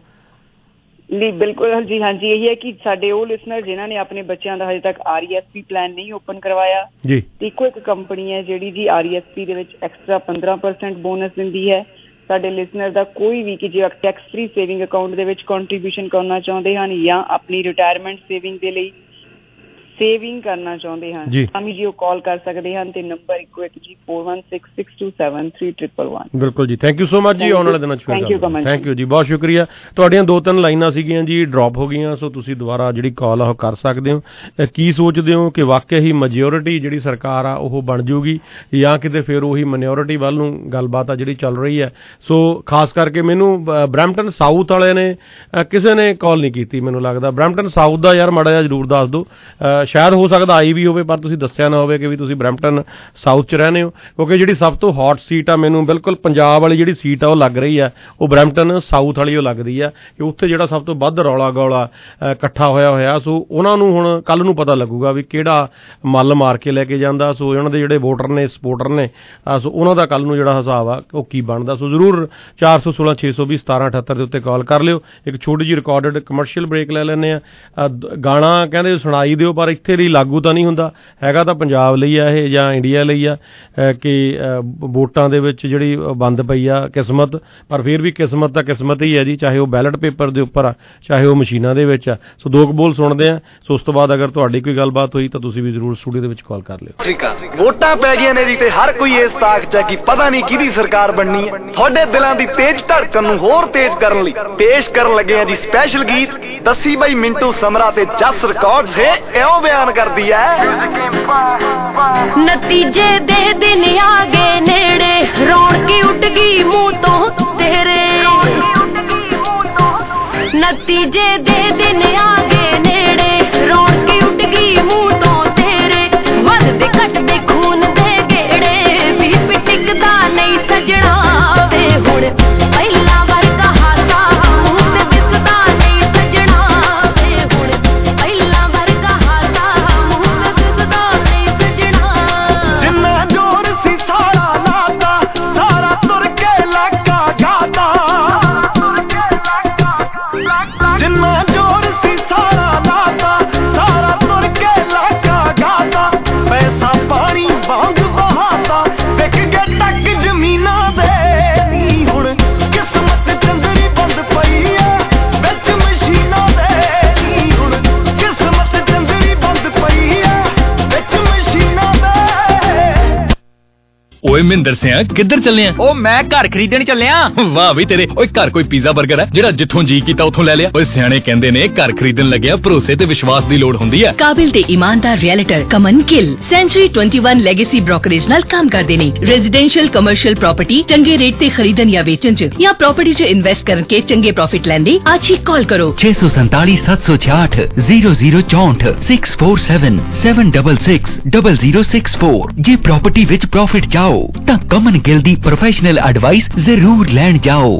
ਨਹੀਂ, ਬਿਲਕੁਲ ਜੀ, ਹਾਂਜੀ, ਇਹੀ ਹੈ ਕਿ ਸਾਡੇ ਉਹ ਲਿਸਨਰ ਜਿਨ੍ਹਾਂ ਨੇ ਆਪਣੇ ਬੱਚਿਆਂ ਦਾ ਹਜੇ ਤੱਕ R E S P plan ਨਹੀਂ ਓਪਨ ਕਰਵਾਇਆ ਜੀ, ਇੱਕੋ ਇੱਕ ਕੰਪਨੀ ਹੈ ਜਿਹੜੀ ਜੀ ਆਰ ਈ ਐਸ ਪੀ ਦੇ ਵਿੱਚ ਐਕਸਟਰਾ ਪੰਦਰਾਂ ਪਰਸੈਂਟ ਬੋਨਸ ਦਿੰਦੀ ਹੈ। ਸਾਡੇ ਲਿਸਨਰ ਦਾ ਕੋਈ ਵੀ ਕਿ ਜੇ ਟੈਕਸ ਫ੍ਰੀ ਸੇਵਿੰਗ ਅਕਾਊਂਟ ਦੇ ਵਿੱਚ ਕੰਟਰੀਬਿਊਸ਼ਨ ਕਰਨਾ ਚਾਹੁੰਦੇ ਹਨ ਜਾਂ ਆਪਣੀ ਰਿਟਾਇਰਮੈਂਟ ਸੇਵਿੰਗ ਦੇ ਲਈ ਸੇਵਿੰਗ ਕਰਨਾ ਚਾਹੁੰਦੇ ਹਨ ਤਾਂ ਵੀ ਜੀ ਉਹ ਕਾਲ ਕਰ ਸਕਦੇ ਹਨ ਤੇ ਨੰਬਰ ਇੱਕੋ ਇੱਕ ਜੀ four one six six two seven three triple one. ਬਿਲਕੁਲ ਜੀ, ਥੈਂਕ ਯੂ ਸੋ ਮਚ ਜੀ, ਆਉਣ ਵਾਲੇ ਦਿਨਾਂ ਚ ਥੈਂਕ ਯੂ ਜੀ, ਬਹੁਤ ਸ਼ੁਕਰੀਆ। ਤੁਹਾਡੀਆਂ ਦੋ ਤਿੰਨ ਲਾਈਨਾਂ ਸੀਗੀਆਂ ਜੀ ਡ੍ਰੌਪ ਹੋ ਗਈਆਂ, ਸੋ ਤੁਸੀਂ ਦੁਬਾਰਾ ਜਿਹੜੀ ਕਾਲ ਆ ਉਹ ਕਰ ਸਕਦੇ ਹੋ। ਕੀ ਸੋਚਦੇ ਹੋ ਕਿ ਵਾਕਿਆ ਹੀ ਮੈਜੋਰਿਟੀ ਜਿਹੜੀ ਸਰਕਾਰ ਆ ਉਹ ਬਣ ਜੂਗੀ ਜਾਂ ਕਿਤੇ ਫਿਰ ਉਹੀ ਮਾਈਨੋਰਿਟੀ ਵੱਲ ਨੂੰ ਗੱਲਬਾਤ ਆ ਜਿਹੜੀ ਚੱਲ ਰਹੀ ਹੈ? ਸੋ ਖਾਸ ਕਰਕੇ ਮੈਨੂੰ ਬਰੈਂਪਟਨ ਸਾਊਥ ਵਾਲਿਆਂ ਨੇ ਕਿਸੇ ਨੇ ਕਾਲ ਨਹੀਂ ਕੀਤੀ, ਮੈਨੂੰ ਲੱਗਦਾ ਬਰੈਂਪਟਨ ਸਾਊਥ ਦਾ ਯਾਰ ਮਾੜਾ ਜਿਹਾ ਜ਼ਰੂਰ ਦੱਸ ਦਿਓ। ਸ਼ਾਇਦ ਹੋ ਸਕਦਾ ਆਈ ਵੀ ਹੋਵੇ ਪਰ ਤੁਸੀਂ ਦੱਸਿਆ ਨਾ ਹੋਵੇ ਕਿ ਵੀ ਤੁਸੀਂ ਬਰੈਂਪਟਨ ਸਾਊਥ 'ਚ ਰਹਿੰਦੇ ਹੋ, ਕਿਉਂਕਿ ਜਿਹੜੀ ਸਭ ਤੋਂ ਹੌਟ ਸੀਟ ਆ ਮੈਨੂੰ ਬਿਲਕੁਲ ਪੰਜਾਬ ਵਾਲੀ ਜਿਹੜੀ ਸੀਟ ਆ ਉਹ ਲੱਗ ਰਹੀ ਆ ਉਹ ਬਰੈਂਪਟਨ ਸਾਊਥ ਵਾਲੀ ਉਹ ਲੱਗਦੀ ਆ ਕਿ ਉੱਥੇ ਜਿਹੜਾ ਸਭ ਤੋਂ ਵੱਧ ਰੌਲਾ ਗੌਲਾ ਇਕੱਠਾ ਹੋਇਆ ਹੋਇਆ। ਸੋ ਉਹਨਾਂ ਨੂੰ ਹੁਣ ਕੱਲ੍ਹ ਨੂੰ ਪਤਾ ਲੱਗੂਗਾ ਵੀ ਕਿਹੜਾ ਮੱਲ ਮਾਰ ਕੇ ਲੈ ਕੇ ਜਾਂਦਾ। ਸੋ ਉਹਨਾਂ ਦੇ ਜਿਹੜੇ ਵੋਟਰ ਨੇ ਸਪੋਰਟਰ ਨੇ ਸੋ ਉਹਨਾਂ ਦਾ ਕੱਲ੍ਹ ਨੂੰ ਜਿਹੜਾ ਹਿਸਾਬ ਆ ਉਹ ਕੀ ਬਣਦਾ। ਸੋ ਜ਼ਰੂਰ ਚਾਰ ਸੌ ਸੋਲਾਂ ਛੇ ਸੌ ਵੀਹ ਸਤਾਰਾਂ ਅਠੱਤਰ ਦੇ ਉੱਤੇ ਕਾਲ ਕਰ ਲਿਓ। ਇੱਕ ਛੋਟੀ ਜਿਹੀ ਰਿਕਾਰਡਡ ਕਮਰਸ਼ੀਅਲ ਬ੍ਰੇਕ ਲੈ ਲੈਂਦੇ ਆ। ਗਾਣਾ ਕਹਿੰਦੇ ਸੁਣਾਈ ਦਿਓ ਪਰ ਇੱਥੇ ਲਈ ਲਾਗੂ ਤਾਂ ਨਹੀਂ ਹੁੰਦਾ ਹੈਗਾ, ਤਾਂ ਪੰਜਾਬ ਲਈ ਆ ਇਹ ਜਾਂ ਇੰਡੀਆ ਲਈ ਆ ਕਿ ਵੋਟਾਂ ਦੇ ਵਿੱਚ ਜਿਹੜੀ ਬੰਦ ਪਈ ਆ ਕਿਸਮਤ, ਪਰ ਫਿਰ ਵੀ ਕਿਸਮਤ ਤਾਂ ਕਿਸਮਤ ਹੀ ਹੈ ਜੀ, ਚਾਹੇ ਉਹ ਬੈਲਟ ਪੇਪਰ ਦੇ ਉੱਪਰ ਆ ਚਾਹੇ ਉਹ ਮਸ਼ੀਨਾਂ ਦੇ ਵਿੱਚ ਆ। ਸੋ ਦੋ ਕੁ ਬੋਲ ਸੁਣਦੇ ਆ, ਸੋ ਉਸ ਤੋਂ ਬਾਅਦ ਅਗਰ ਤੁਹਾਡੀ ਕੋਈ ਗੱਲਬਾਤ ਹੋਈ ਤਾਂ ਤੁਸੀਂ ਵੀ ਜ਼ਰੂਰ ਸਟੂਡੀਓ ਦੇ ਵਿੱਚ ਕਾਲ ਕਰ ਲਿਓ। ਵੋਟਾਂ ਪੈ ਗਈਆਂ ਨੇ ਜੀ ਤੇ ਹਰ ਕੋਈ ਇਸ ਤਾਕ 'ਚ ਕਿ ਪਤਾ ਨਹੀਂ ਕਿਹਦੀ ਸਰਕਾਰ ਬਣਨੀ ਹੈ। ਤੁਹਾਡੇ ਦਿਲਾਂ ਦੀ ਤੇਜ਼ ਧੜਕਣ ਨੂੰ ਹੋਰ ਤੇਜ਼ ਕਰਨ ਲਈ ਪੇਸ਼ ਕਰਨ ਲੱਗੇ ਆ ਜੀ ਸਪੈਸ਼ਲ ਗੀਤ ਦੱਸੀ ਬਈ ਮਿੰਟੂ ਸਮਰਾ ਤੇ ਜਸ ਰਿਕਾਰਡਸ ਹੈ ਇਉਂ ਬਿਆਨ ਕਰਦੀ ਹੈ। ਨਤੀਜੇ ਦੇ ਦਿਨ ਆ ਗਏ ਨੇੜੇ, ਰੌਣਕੀ ਉੱਡ ਗਈ ਮੂੰਹ ਤੋਂ ਤੇਰੇ। ਨਤੀਜੇ ਦੇ ਦਿਨ ਆ ਗਏ ਨੇੜੇ, ਰੌਣਕੀ ਉੱਡ ਗਈ ਮੂੰਹ ਤੋਂ ਤੇਰੇ। ਵੱਧਦੇ ਘਟਦੇ ਖੂਨ ਦੇ ਗੇੜੇ, ਬੀਪੀ ਟਿਕਦਾ ਨਹੀਂ ਸਜਣਾ ਵੇ ਹੁਣ ਪਹਿਲਾਂ ਵਰਗਾ ਹਾਸਾ ਮੂੰਹ ਤੇ ਦਿਸਦਾ ਨਹੀਂ ਸਜਣਾ ਵੇ ਹੁਣ ਪਹਿਲਾਂ ਵਰਗਾ ਹਾਸਾ ਮੂੰਹ ਤੇ ਦਿਸਦਾ ਨਹੀਂ ਸਜਣਾ। ਜਿੰਨਾ ਜ਼ੋਰ ਸੀ ਸਾਰਾ ਲਾਤਾ ਸਾਰਾ ਤੁਰ ਕੇ ਲੱਗਾ ਗਾਤਾ, ਜਿੰਨਾ ਜ਼ੋਰ ਸੀ ਸਾਰਾ ਲਾਤਾ ਸਾਰਾ ਤੁਰ ਕੇ ਲੱਗਾ ਗਾਤਾ। ਪੈਸਾ ਪਾਣੀ ਵਾਂਗ ਬਹਾਤਾ ਵਿਕ ਗਏ ਟੱਕ ਜ਼ਮੀਨਾਂ ਦੇ, ਹੁਣ ਕਿਸਮਤ ਚੰਦਰੀ ਓਏ ਮਹਿੰਦਰ ਸਿਆ ਕਿੱਧਰ ਚੱਲੇ ਆ? ਉਹ ਮੈਂ ਘਰ ਖਰੀਦਣ ਚੱਲਿਆ। ਵਾਹ ਵੀ ਤੇਰੇ। ਓਏ ਘਰ ਕੋਈ ਪੀਜ਼ਾ 버ਗਰ ਹੈ ਜਿਹੜਾ ਜਿੱਥੋਂ ਜੀ ਕੀਤਾ ਉੱਥੋਂ ਲੈ ਲਿਆ? ਓਏ ਸਿਆਣੇ ਕਹਿੰਦੇ ਨੇ ਘਰ ਖਰੀਦਣ ਲੱਗਿਆ ਭਰੋਸੇ ਤੇ ਵਿਸ਼ਵਾਸ ਦੀ ਲੋੜ ਹੁੰਦੀ ਹੈ। ਕਾਬਿਲ ਤੇ ਇਮਾਨਦਾਰ ਰੀਅਲਟਰ ਕਮਨ ਗਿੱਲ ਸੈਂਚੁਰੀ ਇਕੱਤੀ ਲੈਗੇਸੀ ਬ੍ਰੋਕਰੇਜ ਨਾਲ ਕੰਮ ਕਰਦੇ ਨੇ। ਰੈਜ਼ੀਡੈਂਸ਼ੀਅਲ ਕਮਰਸ਼ੀਅਲ ਪ੍ਰਾਪਰਟੀ ਚੰਗੇ ਰੇਟ ਤੇ ਖਰੀਦਣ ਜਾਂ ਵੇਚਣ ਚ ਜਾਂ ਪ੍ਰਾਪਰਟੀ ਚ ਇਨਵੈਸਟ ਕਰਕੇ ਚੰਗੇ ਪ੍ਰੋਫਿਟ ਲੈਣ ਲਈ ਅੱਜ ਹੀ ਕਾਲ ਕਰੋ छह सौ सैतालीस सात सौ छियाठ जीरो जीरो चौंठ six four seven seven double six double zero six four. जे प्रॉपर्टी विच प्रॉफिट चाहो तां कमन गिल दी प्रोफेशनल एडवाइस जरूर लैण जाओ।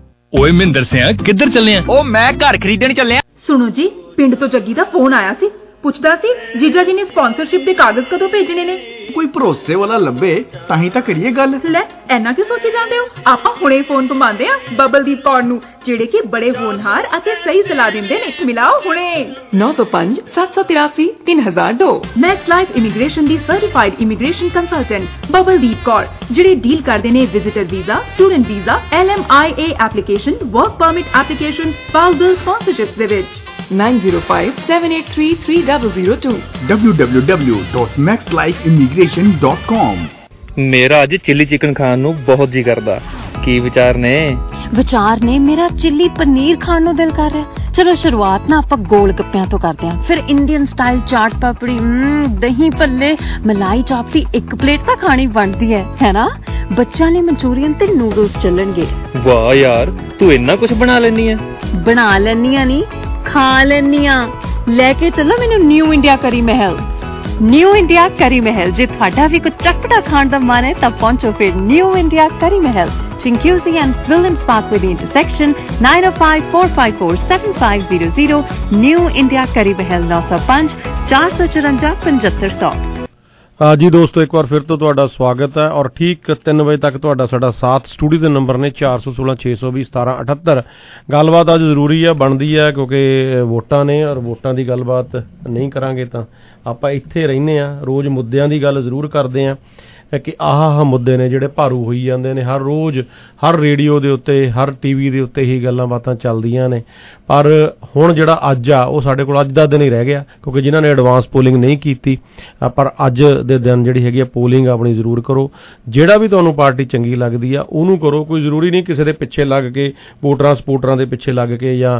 ਓਏ ਮਹਿੰਦਰ ਸਿਆ ਕਿੱਧਰ ਚੱਲੇ ਆ? ਉਹ ਮੈਂ ਘਰ ਖਰੀਦਣ ਚੱਲਿਆ। ਸੁਣੋ ਜੀ, ਪਿੰਡ ਤੋਂ ਜੱਗੀ ਦਾ ਫੋਨ ਆਇਆ ਸੀ, ਪੁੱਛਦਾ ਸੀ ਜੀਜਾ ਜੀ ਨੇ ਸਪਾਂਸਰਸ਼ਿਪ ਦੇ ਕਾਗਜ਼ ਕਦੋਂ ਭੇਜਣੇ ਨੇ। ਕੋਈ ਭਰੋਸੇ ਵਾਲਾ ਲੱਭੇ ਤਾਂ ਹੀ ਤਾਂ ਕਰੀਏ ਗੱਲ। ਲੈ ਐਨਾ ਕਿਉਂ ਸੋਚੀ ਜਾਂਦੇ ਹੋ? ਆਪਾਂ ਹੁਣੇ ਫੋਨ ਘੁਮਾਉਂਦੇ ਆ ਬਬਲਦੀਪ ਕੌਰ ਨੂੰ, ਜਿਹੜੇ ਕਿ ਬੜੇ ਹੋਣਹਾਰ ਅਤੇ ਸਹੀ ਸਲਾਹ ਦਿੰਦੇ ਨੇ। ਮਿਲਾਓ ਹੁਣੇ ਨੌ ਸੌ ਪੰਜ ਸੱਤ ਸੌ ਤਿਰਾਸੀ ਤਿੰਨ ਹਜ਼ਾਰ ਦੋ। ਮੈਕਸ ਲਾਈਫ ਇਮੀਗ੍ਰੇਸ਼ਨ ਦੀ certified immigration consultant Babaldeep Kaur, ਜਿਹੜੇ ਡੀਲ ਕਰਦੇ ਨੇ visitor visa, student visa, L M I A application, work permit application, spousal sponsorships ਦੇ ਵਿੱਚ। nine zero five seven eight three three zero zero two w w w dot max life immigration dot com। ਮੇਰਾ ਅੱਜ chilli chicken ਖਾਣ ਨੂੰ ਬਹੁਤ ਜੀ ਕਰਦਾ। ਕੀ ਵਿਚਾਰ ਨੇ? ਵਿਚਾਰ ਨੇ ਮੇਰਾ ਚਿੱਲੀ ਪਨੀਰ ਖਾਣ ਨੂੰ ਦਿਲ ਕਰ ਰਿਹਾ। ਚਲੋ ਸ਼ੁਰੂਆਤ ਨਾ ਆਪਾਂ ਗੋਲ ਗੱਪਿਆਂ ਤੋਂ ਕਰਦੇ ਹਾਂ, ਫਿਰ ਇੰਡੀਅਨ ਸਟਾਈਲ ਚਾਟ ਪਾਪੜੀ, ਦਹੀਂ ਭੱਲੇ, ਮਲਾਈ ਚਾਪ ਦੀ ਇੱਕ ਪਲੇਟ ਤਾਂ ਖਾਣੀ ਬਣਦੀ ਹੈ, ਹੈ ਨਾ? ਬੱਚਿਆਂ ਲਈ ਮਨਚੂਰੀਅਨ ਤੇ ਨੂਡਲਸ ਚੱਲਣਗੇ। ਵਾਹ ਯਾਰ, ਤੂੰ ਇੰਨਾ ਕੁਝ ਬਣਾ ਲੈਣੀ ਹੈ। ਬਣਾ ਲੈਣੀ ਆ ਨਹੀਂ, ਖਾ ਲੈਣੀ ਆ। ਲੈ ਕੇ ਚੱਲੋ ਮੈਨੂੰ ਨਿਊ ਇੰਡੀਆ ਕਰੀ ਮਹਿਲ। ਨਿਊ ਇੰਡੀਆ ਕਰੀ ਮਹਿਲ, ਜੇ ਤੁਹਾਡਾ ਵੀ ਕੁਝ ਚਟਪਟਾ ਖਾਣ ਦਾ ਮਨ ਹੈ ਤਾਂ ਪਹੁੰਚੋ ਫਿਰ New India Curry Mahal, Chinguizi and Williams Parkway the intersection, nine oh five four five four seven five zero zero। New India Curry Mahal nine oh five four four four five five zero zero। ਜੀ ਦੋਸਤੋ, ਇੱਕ ਵਾਰ ਫਿਰ ਤੋਂ ਤੁਹਾਡਾ ਸਵਾਗਤ ਹੈ ਔਰ ਠੀਕ ਤਿੰਨ ਵਜੇ ਤੱਕ ਤੁਹਾਡਾ ਸਾਡਾ ਸਾਥ। ਸਟੂਡੀਓ ਦੇ ਨੰਬਰ ਨੇ ਚਾਰ ਸੌ ਸੋਲਾਂ ਛੇ ਸੌ ਵੀਹ ਸਤਾਰਾਂ ਅਠੱਤਰ। ਗੱਲਬਾਤ ਅੱਜ ਜ਼ਰੂਰੀ ਹੈ, ਬਣਦੀ ਹੈ, ਕਿਉਂਕਿ ਵੋਟਾਂ ਨੇ ਔਰ ਵੋਟਾਂ ਦੀ ਗੱਲਬਾਤ ਨਹੀਂ ਕਰਾਂਗੇ ਤਾਂ ਆਪਾਂ ਇੱਥੇ ਰਹਿੰਦੇ ਹਾਂ। ਰੋਜ਼ ਮੁੱਦਿਆਂ ਦੀ ਗੱਲ ਜ਼ਰੂਰ ਕਰਦੇ ਹਾਂ ਕਿ ਆਹ ਆਹ ਮੁੱਦੇ ਨੇ ਜਿਹੜੇ ਭਾਰੂ ਹੋਈ ਜਾਂਦੇ ਨੇ। ਹਰ ਰੋਜ਼ ਹਰ ਰੇਡੀਓ ਦੇ ਉੱਤੇ, ਹਰ ਟੀ ਵੀ ਦੇ ਉੱਤੇ ਹੀ ਗੱਲਾਂ ਬਾਤਾਂ ਚੱਲਦੀਆਂ ਨੇ। ਪਰ ਹੁਣ ਜਿਹੜਾ ਅੱਜ ਆ ਉਹ ਸਾਡੇ ਕੋਲ ਅੱਜ ਦਾ ਦਿਨ ਹੀ ਰਹਿ ਗਿਆ, ਕਿਉਂਕਿ ਜਿਨ੍ਹਾਂ ਨੇ ਐਡਵਾਂਸ ਪੋਲਿੰਗ ਨਹੀਂ ਕੀਤੀ, ਪਰ ਅੱਜ ਦੇ ਦਿਨ ਜਿਹੜੀ ਹੈਗੀ ਆ ਪੋਲਿੰਗ ਆਪਣੀ ਜ਼ਰੂਰ ਕਰੋ। ਜਿਹੜਾ ਵੀ ਤੁਹਾਨੂੰ ਪਾਰਟੀ ਚੰਗੀ ਲੱਗਦੀ ਆ ਉਹਨੂੰ ਕਰੋ। ਕੋਈ ਜ਼ਰੂਰੀ ਨਹੀਂ ਕਿਸੇ ਦੇ ਪਿੱਛੇ ਲੱਗ ਕੇ, ਵੋਟਰਾਂ ਸਪੋਰਟਰਾਂ ਦੇ ਪਿੱਛੇ ਲੱਗ ਕੇ, ਜਾਂ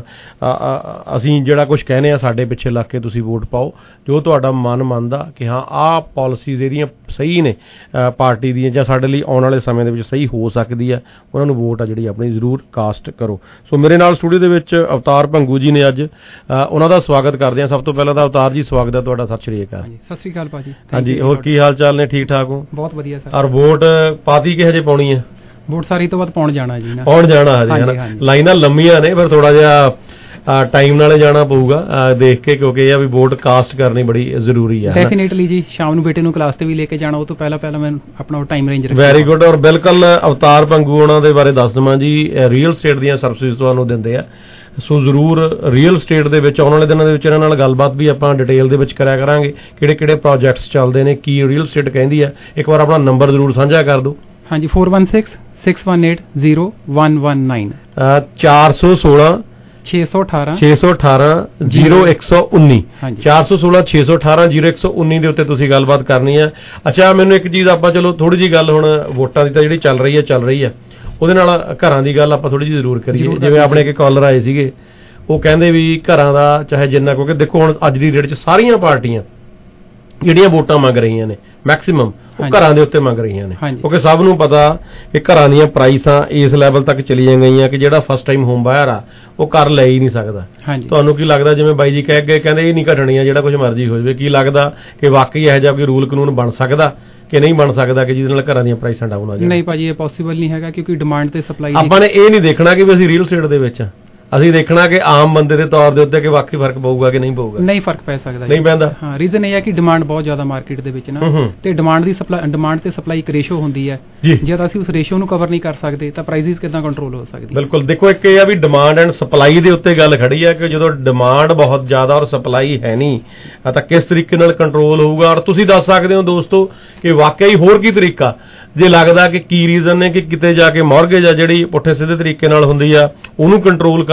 ਅਸੀਂ ਜਿਹੜਾ ਕੁਝ ਕਹਿੰਦੇ ਆ ਸਾਡੇ ਪਿੱਛੇ ਲੱਗ ਕੇ ਤੁਸੀਂ ਵੋਟ ਪਾਓ। ਜੋ ਤੁਹਾਡਾ ਮਨ ਮੰਨਦਾ ਕਿ ਹਾਂ ਆਹ ਪਾਲਿਸੀਜ਼ ਇਹਦੀਆਂ ਸਹੀ ਨੇ ਪਾਰਟੀ ਦੀਆਂ, ਜਾਂ ਸਾਡੇ ਲਈ ਆਉਣ ਵਾਲੇ ਸਮੇਂ ਦੇ ਵਿੱਚ ਸਹੀ ਹੋ ਸਕਦੀ ਹੈ, ਉਹਨਾਂ ਨੂੰ ਵੋਟ ਆ ਜਿਹੜੀ ਆਪਣੀ ਜ਼ਰੂਰ ਕਾਸਟ ਕਰੋ। ਸੋ ਮੇਰੇ ਨਾਲ ਸਟੂਡੀਓ ਦੇ ਵਿੱਚ ਅਵਤਾਰ ਭੰਗੂ ਜੀ ਨੇ। ਅੱਜ ਉਹਨਾਂ ਦਾ ਸਵਾਗਤ ਕਰਦੇ ਹਾਂ। ਸਭ ਤੋਂ ਪਹਿਲਾਂ ਤਾਂ ਅਵਤਾਰ ਜੀ ਸਵਾਗਤ ਹੈ ਤੁਹਾਡਾ। ਸਤਿ ਸ਼੍ਰੀ ਅਕਾਲ। ਸਤਿ ਸ਼੍ਰੀ ਅਕਾਲ ਭਾਜੀ। ਹਾਂਜੀ, ਹੋਰ ਕੀ ਹਾਲ ਚਾਲ ਨੇ? ਠੀਕ ਠਾਕ ਹੋ? ਬਹੁਤ ਵਧੀਆ ਸਰ। ਔਰ ਵੋਟ ਪਾਤੀ ਕਿਹੋ ਜਿਹੇ ਪਾਉਣੀ ਹੈ? ਵੋਟ ਸਾਰੀ ਤੋਂ ਬਾਅਦ ਪਾਉਣ ਜਾਣਾ ਜੀ। ਪਾਉਣ ਜਾਣਾ ਹਜੇ, ਲਾਈਨਾਂ ਲੰਮੀਆਂ ਨੇ, ਪਰ ਥੋੜਾ ਜਿਹਾ ਟਾਈਮ ਨਾਲੇ ਜਾਣਾ ਪਊਗਾ ਦੇਖ ਕੇ, ਕਿਉਂਕਿ ਇਹ ਆ ਵੀ ਵੋਟ ਕਾਸਟ ਕਰਨੀ ਬੜੀ ਜ਼ਰੂਰੀ ਹੈ। ਡੈਫੀਨੇਟਲੀ ਜੀ, ਸ਼ਾਮ ਨੂੰ ਬੇਟੇ ਨੂੰ ਕਲਾਸ ਤੇ ਵੀ ਲੈ ਕੇ ਜਾਣਾ, ਉਹ ਤੋਂ ਪਹਿਲਾਂ ਪਹਿਲਾਂ ਮੈਂ ਆਪਣਾ ਟਾਈਮ ਰੇਂਜ ਰੱਖਾਂ। Very good. ਔਰ ਬਿਲਕੁਲ ਅਵਤਾਰ ਭੰਗੂ ਉਹਨਾਂ ਦੇ ਬਾਰੇ ਦੱਸ ਦਵਾਂ ਜੀ, ਰੀਅਲ ਸਟੇਟ ਦੀਆਂ ਸਰਵਿਸਿਜ਼ ਤੁਹਾਨੂੰ ਦਿੰਦੇ ਆ। ਸੋ ਜ਼ਰੂਰ ਰੀਅਲ ਸਟੇਟ ਦੇ ਵਿੱਚ ਆਉਣ ਵਾਲੇ ਦਿਨਾਂ ਦੇ ਵਿੱਚ ਇਹਨਾਂ ਨਾਲ ਗੱਲਬਾਤ ਵੀ ਆਪਾਂ ਡਿਟੇਲ ਦੇ ਵਿੱਚ ਕਰਿਆ ਕਰਾਂਗੇ, ਕਿਹੜੇ ਕਿਹੜੇ ਪ੍ਰੋਜੈਕਟਸ ਚੱਲਦੇ ਨੇ, ਕੀ ਰੀਅਲ ਸਟੇਟ ਕਹਿੰਦੀ ਆ। ਇੱਕ ਵਾਰ ਆਪਣਾ ਨੰਬਰ ਜ਼ਰੂਰ ਸਾਂਝਾ ਕਰ ਦਿਓ। ਹਾਂਜੀ, four one six six one eight zero one one nine ਚਾਰ ਸੌ ਸੋਲਾਂ ਛੇ ਸੌ ਅਠਾਰਾਂ ਛੇ ਸੌ ਅਠਾਰਾਂ ਜ਼ੀਰੋ ਇੱਕ ਸੌ ਉੱਨੀ ਚਾਰ ਸੌ ਸੋਲਾਂ ਛੇ ਸੌ ਅਠਾਰਾਂ ਜ਼ੀਰੋ ਇੱਕ ਸੌ ਉੱਨੀ ਦੇ ਉੱਤੇ ਤੁਸੀਂ ਗੱਲਬਾਤ ਕਰਨੀ ਹੈ। ਅੱਛਾ, ਮੈਨੂੰ ਇੱਕ ਚੀਜ਼ ਆਪਾਂ ਚਲੋ ਥੋੜੀ ਜਿਹੀ ਗੱਲ ਹੁਣ ਵੋਟਾਂ ਦੀ ਤਾਂ ਜਿਹੜੀ ਚੱਲ ਰਹੀ ਹੈ ਚੱਲ ਰਹੀ ਹੈ ਉਹਦੇ ਨਾਲ ਘਰਾਂ ਦੀ ਗੱਲ ਆਪਾਂ ਥੋੜੀ ਜਿਹੀ ਜ਼ਰੂਰ ਕਰੀਏ। ਜਿਵੇਂ ਆਪਣੇ ਇੱਕ ਕਾਲਰ ਆਏ ਸੀਗੇ, ਉਹ ਕਹਿੰਦੇ ਵੀ ਘਰਾਂ ਦਾ ਚਾਹੇ ਜਿੰਨਾ, ਕਿਉਂਕਿ ਦੇਖੋ ਹੁਣ ਅੱਜ ਦੀ ਡੇਟ 'ਚ ਸਾਰੀਆਂ ਪਾਰਟੀਆਂ ਜਿਹੜੀਆਂ ਵੋਟਾਂ ਮੰਗ ਰਹੀਆਂ ਨੇ ਮੈਕਸੀਮਮ ਉਹ ਘਰਾਂ ਦੇ ਉੱਤੇ ਮੰਗ ਰਹੀਆਂ ਨੇ, ਕਿਉਂਕਿ ਸਭ ਨੂੰ ਪਤਾ ਕਿ ਘਰਾਂ ਦੀਆਂ ਪ੍ਰਾਈਸਾਂ ਇਸ ਲੈਵਲ ਤੱਕ ਚਲੀਆਂ ਗਈਆਂ ਕਿ ਜਿਹੜਾ ਫਸਟ ਟਾਈਮ ਹੋਮ ਬਾਇਰ ਆ ਉਹ ਘਰ ਲੈ ਹੀ ਨਹੀਂ ਸਕਦਾ। ਤੁਹਾਨੂੰ ਕੀ ਲੱਗਦਾ, ਜਿਵੇਂ ਬਾਈ ਜੀ ਕਹਿ ਗਏ ਕਹਿੰਦੇ ਇਹ ਨਹੀਂ ਘਟਣੀਆਂ, ਜਿਹੜਾ ਕੁਝ ਮਰਜ਼ੀ ਹੋ ਜਾਵੇ, ਕੀ ਲੱਗਦਾ ਕਿ ਵਾਕਈ ਇਹੋ ਜਿਹਾ ਕੋਈ ਰੂਲ ਕਾਨੂੰਨ ਬਣ ਸਕਦਾ ਕਿ ਨਹੀਂ ਬਣ ਸਕਦਾ ਕਿ ਜਿਹਦੇ ਨਾਲ ਘਰਾਂ ਦੀਆਂ ਪ੍ਰਾਈਸਾਂ ਡਾਊਨ ਆ ਜਾਣ? ਨਹੀਂ ਭਾਜੀ, ਇਹ ਪੋਸੀਬਲ ਨਹੀਂ ਹੈਗਾ, ਕਿਉਂਕਿ ਡਿਮਾਂਡ ਤੇ ਸਪਲਾਈ ਆਪਾਂ ਨੇ ਇਹ ਨਹੀਂ ਦੇਖਣਾ ਕਿ ਵੀ ਅਸੀਂ ਰੀਅਲ ਸਟੇਟ ਦੇ ਵਿੱਚ ਅਸੀਂ ਦੇਖਣਾ ਕਿ ਆਮ ਬੰਦੇ ਦੇ ਤੌਰ ਦੇ ਉੱਤੇ ਕਿ ਵਾਕਈ ਫਰਕ ਪਊਗਾ ਕਿ ਨਹੀਂ ਪਊਗਾ। ਨਹੀਂ ਫਰਕ ਪੈ ਸਕਦਾ, ਨਹੀਂ ਪੈਂਦਾ। ਹਾਂ, ਰੀਜ਼ਨ ਇਹ ਹੈ ਕਿ ਡਿਮਾਂਡ ਬਹੁਤ ਜ਼ਿਆਦਾ ਮਾਰਕੀਟ ਦੇ ਵਿੱਚ ਨਾ, ਤੇ ਡਿਮਾਂਡ ਦੀ ਸਪਲਾਈ ਡਿਮਾਂਡ ਤੇ ਸਪਲਾਈ ਇੱਕ ਰੇਸ਼ੋ ਹੁੰਦੀ ਹੈ। ਜਦ ਅਸੀਂ ਉਸ ਰੇਸ਼ੋ ਨੂੰ ਕਵਰ ਨਹੀਂ ਕਰ ਸਕਦੇ ਤਾਂ ਪ੍ਰਾਈਸਿਸ ਕਿੱਦਾਂ ਕੰਟਰੋਲ ਹੋ ਸਕਦੀ? ਬਿਲਕੁਲ। ਦੇਖੋ, ਇੱਕ ਇਹ ਆ ਵੀ ਡਿਮਾਂਡ ਐਂਡ ਸਪਲਾਈ ਦੇ ਉੱਤੇ ਗੱਲ ਖੜੀ ਹੈ ਕਿ ਜਦੋਂ ਡਿਮਾਂਡ ਬਹੁਤ ਜ਼ਿਆਦਾ ਔਰ ਸਪਲਾਈ ਹੈ ਨਹੀਂ ਤਾਂ ਕਿਸ ਤਰੀਕੇ ਨਾਲ ਕੰਟਰੋਲ ਹੋਊਗਾ। ਔਰ ਤੁਸੀਂ ਦੱਸ ਸਕਦੇ ਹੋ ਦੋਸਤੋ ਕਿ ਵਾਕਈ ਹੋਰ ਕੀ ਤਰੀਕਾ, ਜੇ ਲੱਗਦਾ ਕਿ ਕੀ ਰੀਜ਼ਨ ਨੇ ਕਿ ਕਿਤੇ ਜਾ ਕੇ ਮੌਰਗੇਜ ਆ ਜਿਹੜੀ ਪੁੱਠੇ ਸਿੱਧੇ ਤਰੀਕੇ ਨਾਲ ਹੁੰਦੀ ਆ ਉਹਨੂੰ ਕੰਟਰੋਲ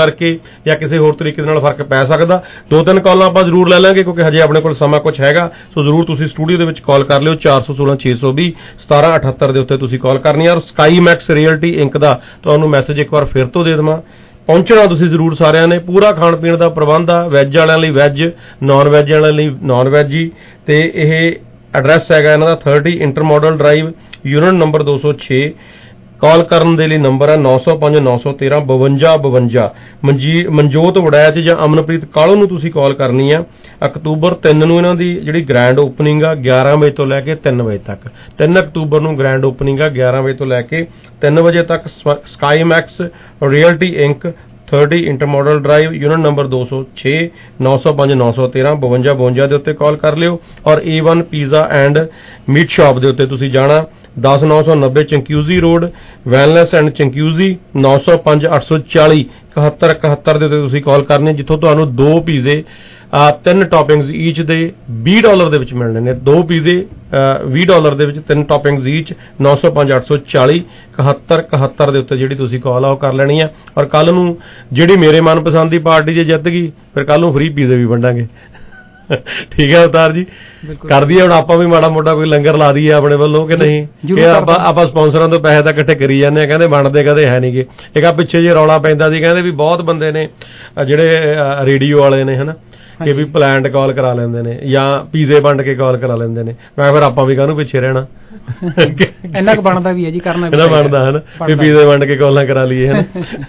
ਕਰਕੇ ਜਾਂ ਕਿਸੇ ਹੋਰ ਤਰੀਕੇ ਦੇ ਨਾਲ ਫਰਕ ਪੈ ਸਕਦਾ। ਦੋ ਤਿੰਨ ਕਾਲਾਂ ਆਪਾਂ ਜ਼ਰੂਰ ਲੈ ਲਾਂਗੇ ਕਿਉਂਕਿ ਹਜੇ ਆਪਣੇ ਕੋਲ ਸਮਾਂ ਕੁਛ ਹੈਗਾ, ਸੋ ਜ਼ਰੂਰ ਤੁਸੀਂ ਸਟੂਡੀਓ ਦੇ ਵਿੱਚ ਕਾਲ ਕਰ ਲਿਓ। ਚਾਰ ਸੌ ਸੋਲਾਂ ਛੇ ਸੌ ਵੀਹ ਸਤਾਰਾਂ ਅਠੱਤਰ ਦੇ ਉੱਤੇ ਤੁਸੀਂ ਕਾਲ ਕਰਨੀ ਆ। ਔਰ ਸਕਾਈ ਮੈਕਸ ਰੀਅਲਟੀ ਇੰਕ ਦਾ ਤੁਹਾਨੂੰ ਮੈਸੇਜ ਇੱਕ ਵਾਰ ਫਿਰ ਤੋਂ ਦੇ ਦੇਵਾਂ, ਪਹੁੰਚਣਾ ਤੁਸੀਂ ਜ਼ਰੂਰ ਸਾਰਿਆਂ ਨੇ। ਪੂਰਾ ਖਾਣ ਪੀਣ ਦਾ ਪ੍ਰਬੰਧ ਆ, ਵੈੱਜ ਵਾਲਿਆਂ ਲਈ ਵੈੱਜ, ਨਾਨ ਵੈੱਜ ਵਾਲਿਆਂ ਲਈ ਨਾਨ ਵੈੱਜ ਹੀ। ਤੇ ਇਹ ਐਡਰੈਸ ਹੈਗਾ ਇਹਨਾਂ ਦਾ thirty Intermodal Drive, unit number ਦੋ ਸੌ ਛੇ। ਕਾਲ ਕਰਨ ਦੇ ਲਈ ਨੰਬਰ ਹੈ ਨੌ ਸੌ ਪੰਜ ਨੌ ਸੌ ਤੇਰਾਂ ਬਵੰਜਾ ਬਵੰਜਾ। ਮਨਜੀ ਮਨਜੋਤ ਵੜੈਚ ਜਾਂ ਅਮਨਪ੍ਰੀਤ ਕਾਲੂ ਨੂੰ ਤੁਸੀਂ ਕਾਲ ਕਰਨੀ ਆ। ਅਕਤੂਬਰ ਤਿੰਨ ਨੂੰ ਇਹਨਾਂ ਦੀ ਜਿਹੜੀ ਗ੍ਰੈਂਡ ਓਪਨਿੰਗ ਆ ਗਿਆਰਾਂ ਵਜੇ ਤੋਂ ਲੈ ਕੇ ਤਿੰਨ ਵਜੇ ਤੱਕ। ਤਿੰਨ ਅਕਤੂਬਰ ਨੂੰ ਗ੍ਰੈਂਡ ਓਪਨਿੰਗ ਆ ਗਿਆਰਾਂ ਵਜੇ ਤੋਂ ਲੈ ਕੇ ਤਿੰਨ ਵਜੇ ਤੱਕ। Sky Max Realty Inc thirty Intermodal Drive, unit number ਦੋ ਸੌ ਛੇ, ਨੌ ਸੌ ਪੰਜ ਨੌ ਸੌ ਤੇਰਾਂ ਬਵੰਜਾ ਬਵੰਜਾ ਦੇ ਉੱਤੇ ਕਾਲ ਕਰ ਲਿਓ। ਔਰ A One Pizza and Meat Shop ਦੇ ਉੱਤੇ ਤੁਸੀਂ ਜਾਣਾ, ਦਸ ਨੌ ਸੌ ਨੱਬੇ ਚੰਕਿਊਜ਼ੀ ਰੋਡ, ਵੈਲਨੈਸ ਐਂਡ ਚੰਕਿਊਜ਼ੀ, ਨੌ ਸੌ ਪੰਜ ਅੱਠ ਸੌ ਚਾਲੀ ਇਕਹੱਤਰ ਇਕਹੱਤਰ ਦੇ ਉੱਤੇ ਤੁਸੀਂ ਕਾਲ ਕਰਨੀ, ਜਿੱਥੋਂ ਤੁਹਾਨੂੰ ਦੋ ਪੀਜ਼ੇ ਤਿੰਨ ਟੌਪਿੰਗਸ ਈਚ ਦੇ ਵੀਹ ਡਾਲਰ ਦੇ ਵਿੱਚ ਮਿਲਣੇ ਨੇ। ਦੋ ਪੀਜ਼ੇ ਵੀਹ ਡਾਲਰ ਦੇ ਵਿੱਚ ਤਿੰਨ ਟੌਪਿੰਗਸ ਈਚ, ਨੌ ਸੌ ਪੰਜ ਅੱਠ ਸੌ ਚਾਲੀ ਇਕਹੱਤਰ ਇਕਹੱਤਰ ਦੇ ਉੱਤੇ ਜਿਹੜੀ ਤੁਸੀਂ ਕਾਲ ਆ ਉਹ ਕਰ ਲੈਣੀ ਆ। ਔਰ ਕੱਲ ਨੂੰ ਜਿਹੜੀ ਮੇਰੇ ਮਨਪਸੰਦ ਦੀ ਪਾਰਟੀ ਜੇ ਜਿੱਤ ਗਈ ਫਿਰ ਕੱਲ ਨੂੰ ਫ੍ਰੀ ਪੀਜ਼ੇ ਵੀ ਵੰਡਾਂਗੇ। ਠੀਕ ਹੈ ਅਵਤਾਰ ਜੀ, ਕਰ ਦਈਏ ਹੁਣ ਆਪਾਂ ਵੀ ਮਾੜਾ ਮੋਟਾ ਕੋਈ ਲੰਗਰ ਲਾ ਦਈਏ ਆਪਣੇ ਵੱਲੋਂ ਕਿ ਨਹੀਂ? ਇਹ ਆਪਾਂ ਆਪਾਂ ਸਪਾਂਸਰਾਂ ਤੋਂ ਪੈਸੇ ਤਾਂ ਇਕੱਠੇ ਕਰੀ ਜਾਂਦੇ ਆ, ਕਹਿੰਦੇ ਬਣਦੇ ਕਦੇ ਹੈ ਨਹੀਂਗੇ। ਇੱਕ ਆ ਪਿੱਛੇ ਜੇ ਰੌਲਾ ਪੈਂਦਾ ਸੀ, ਕਹਿੰਦੇ ਵੀ ਬਹੁਤ ਬੰਦੇ ਨੇ ਜਿਹੜੇ ਰੇਡੀਓ ਵਾਲੇ ਨੇ ਹਨਾ ਕਿ ਵੀ ਪਲਾਂਟ ਕਾਲ ਕਰਾ ਲੈਂਦੇ ਨੇ ਜਾਂ ਪੀਜ਼ੇ ਵੰਡ ਕੇ ਕਾਲ ਕਰਾ ਲੈਂਦੇ ਨੇ। ਮੈਂ ਫਿਰ ਆਪਾਂ ਵੀ ਕਾਹਨੂੰ ਪਿੱਛੇ ਰਹਿਣਾ, ਇੰਨਾ ਕੁ ਬਣਦਾ ਵੀ ਹੈ ਜੀ, ਕਰਨਾ ਇਹਦਾ ਬਣਦਾ ਹਨਾ ਵੀ ਪੀਜ਼ੇ ਵੰਡ ਕੇ ਕਾਲਾਂ ਕਰਾ ਲਈਏ ਹਨਾ।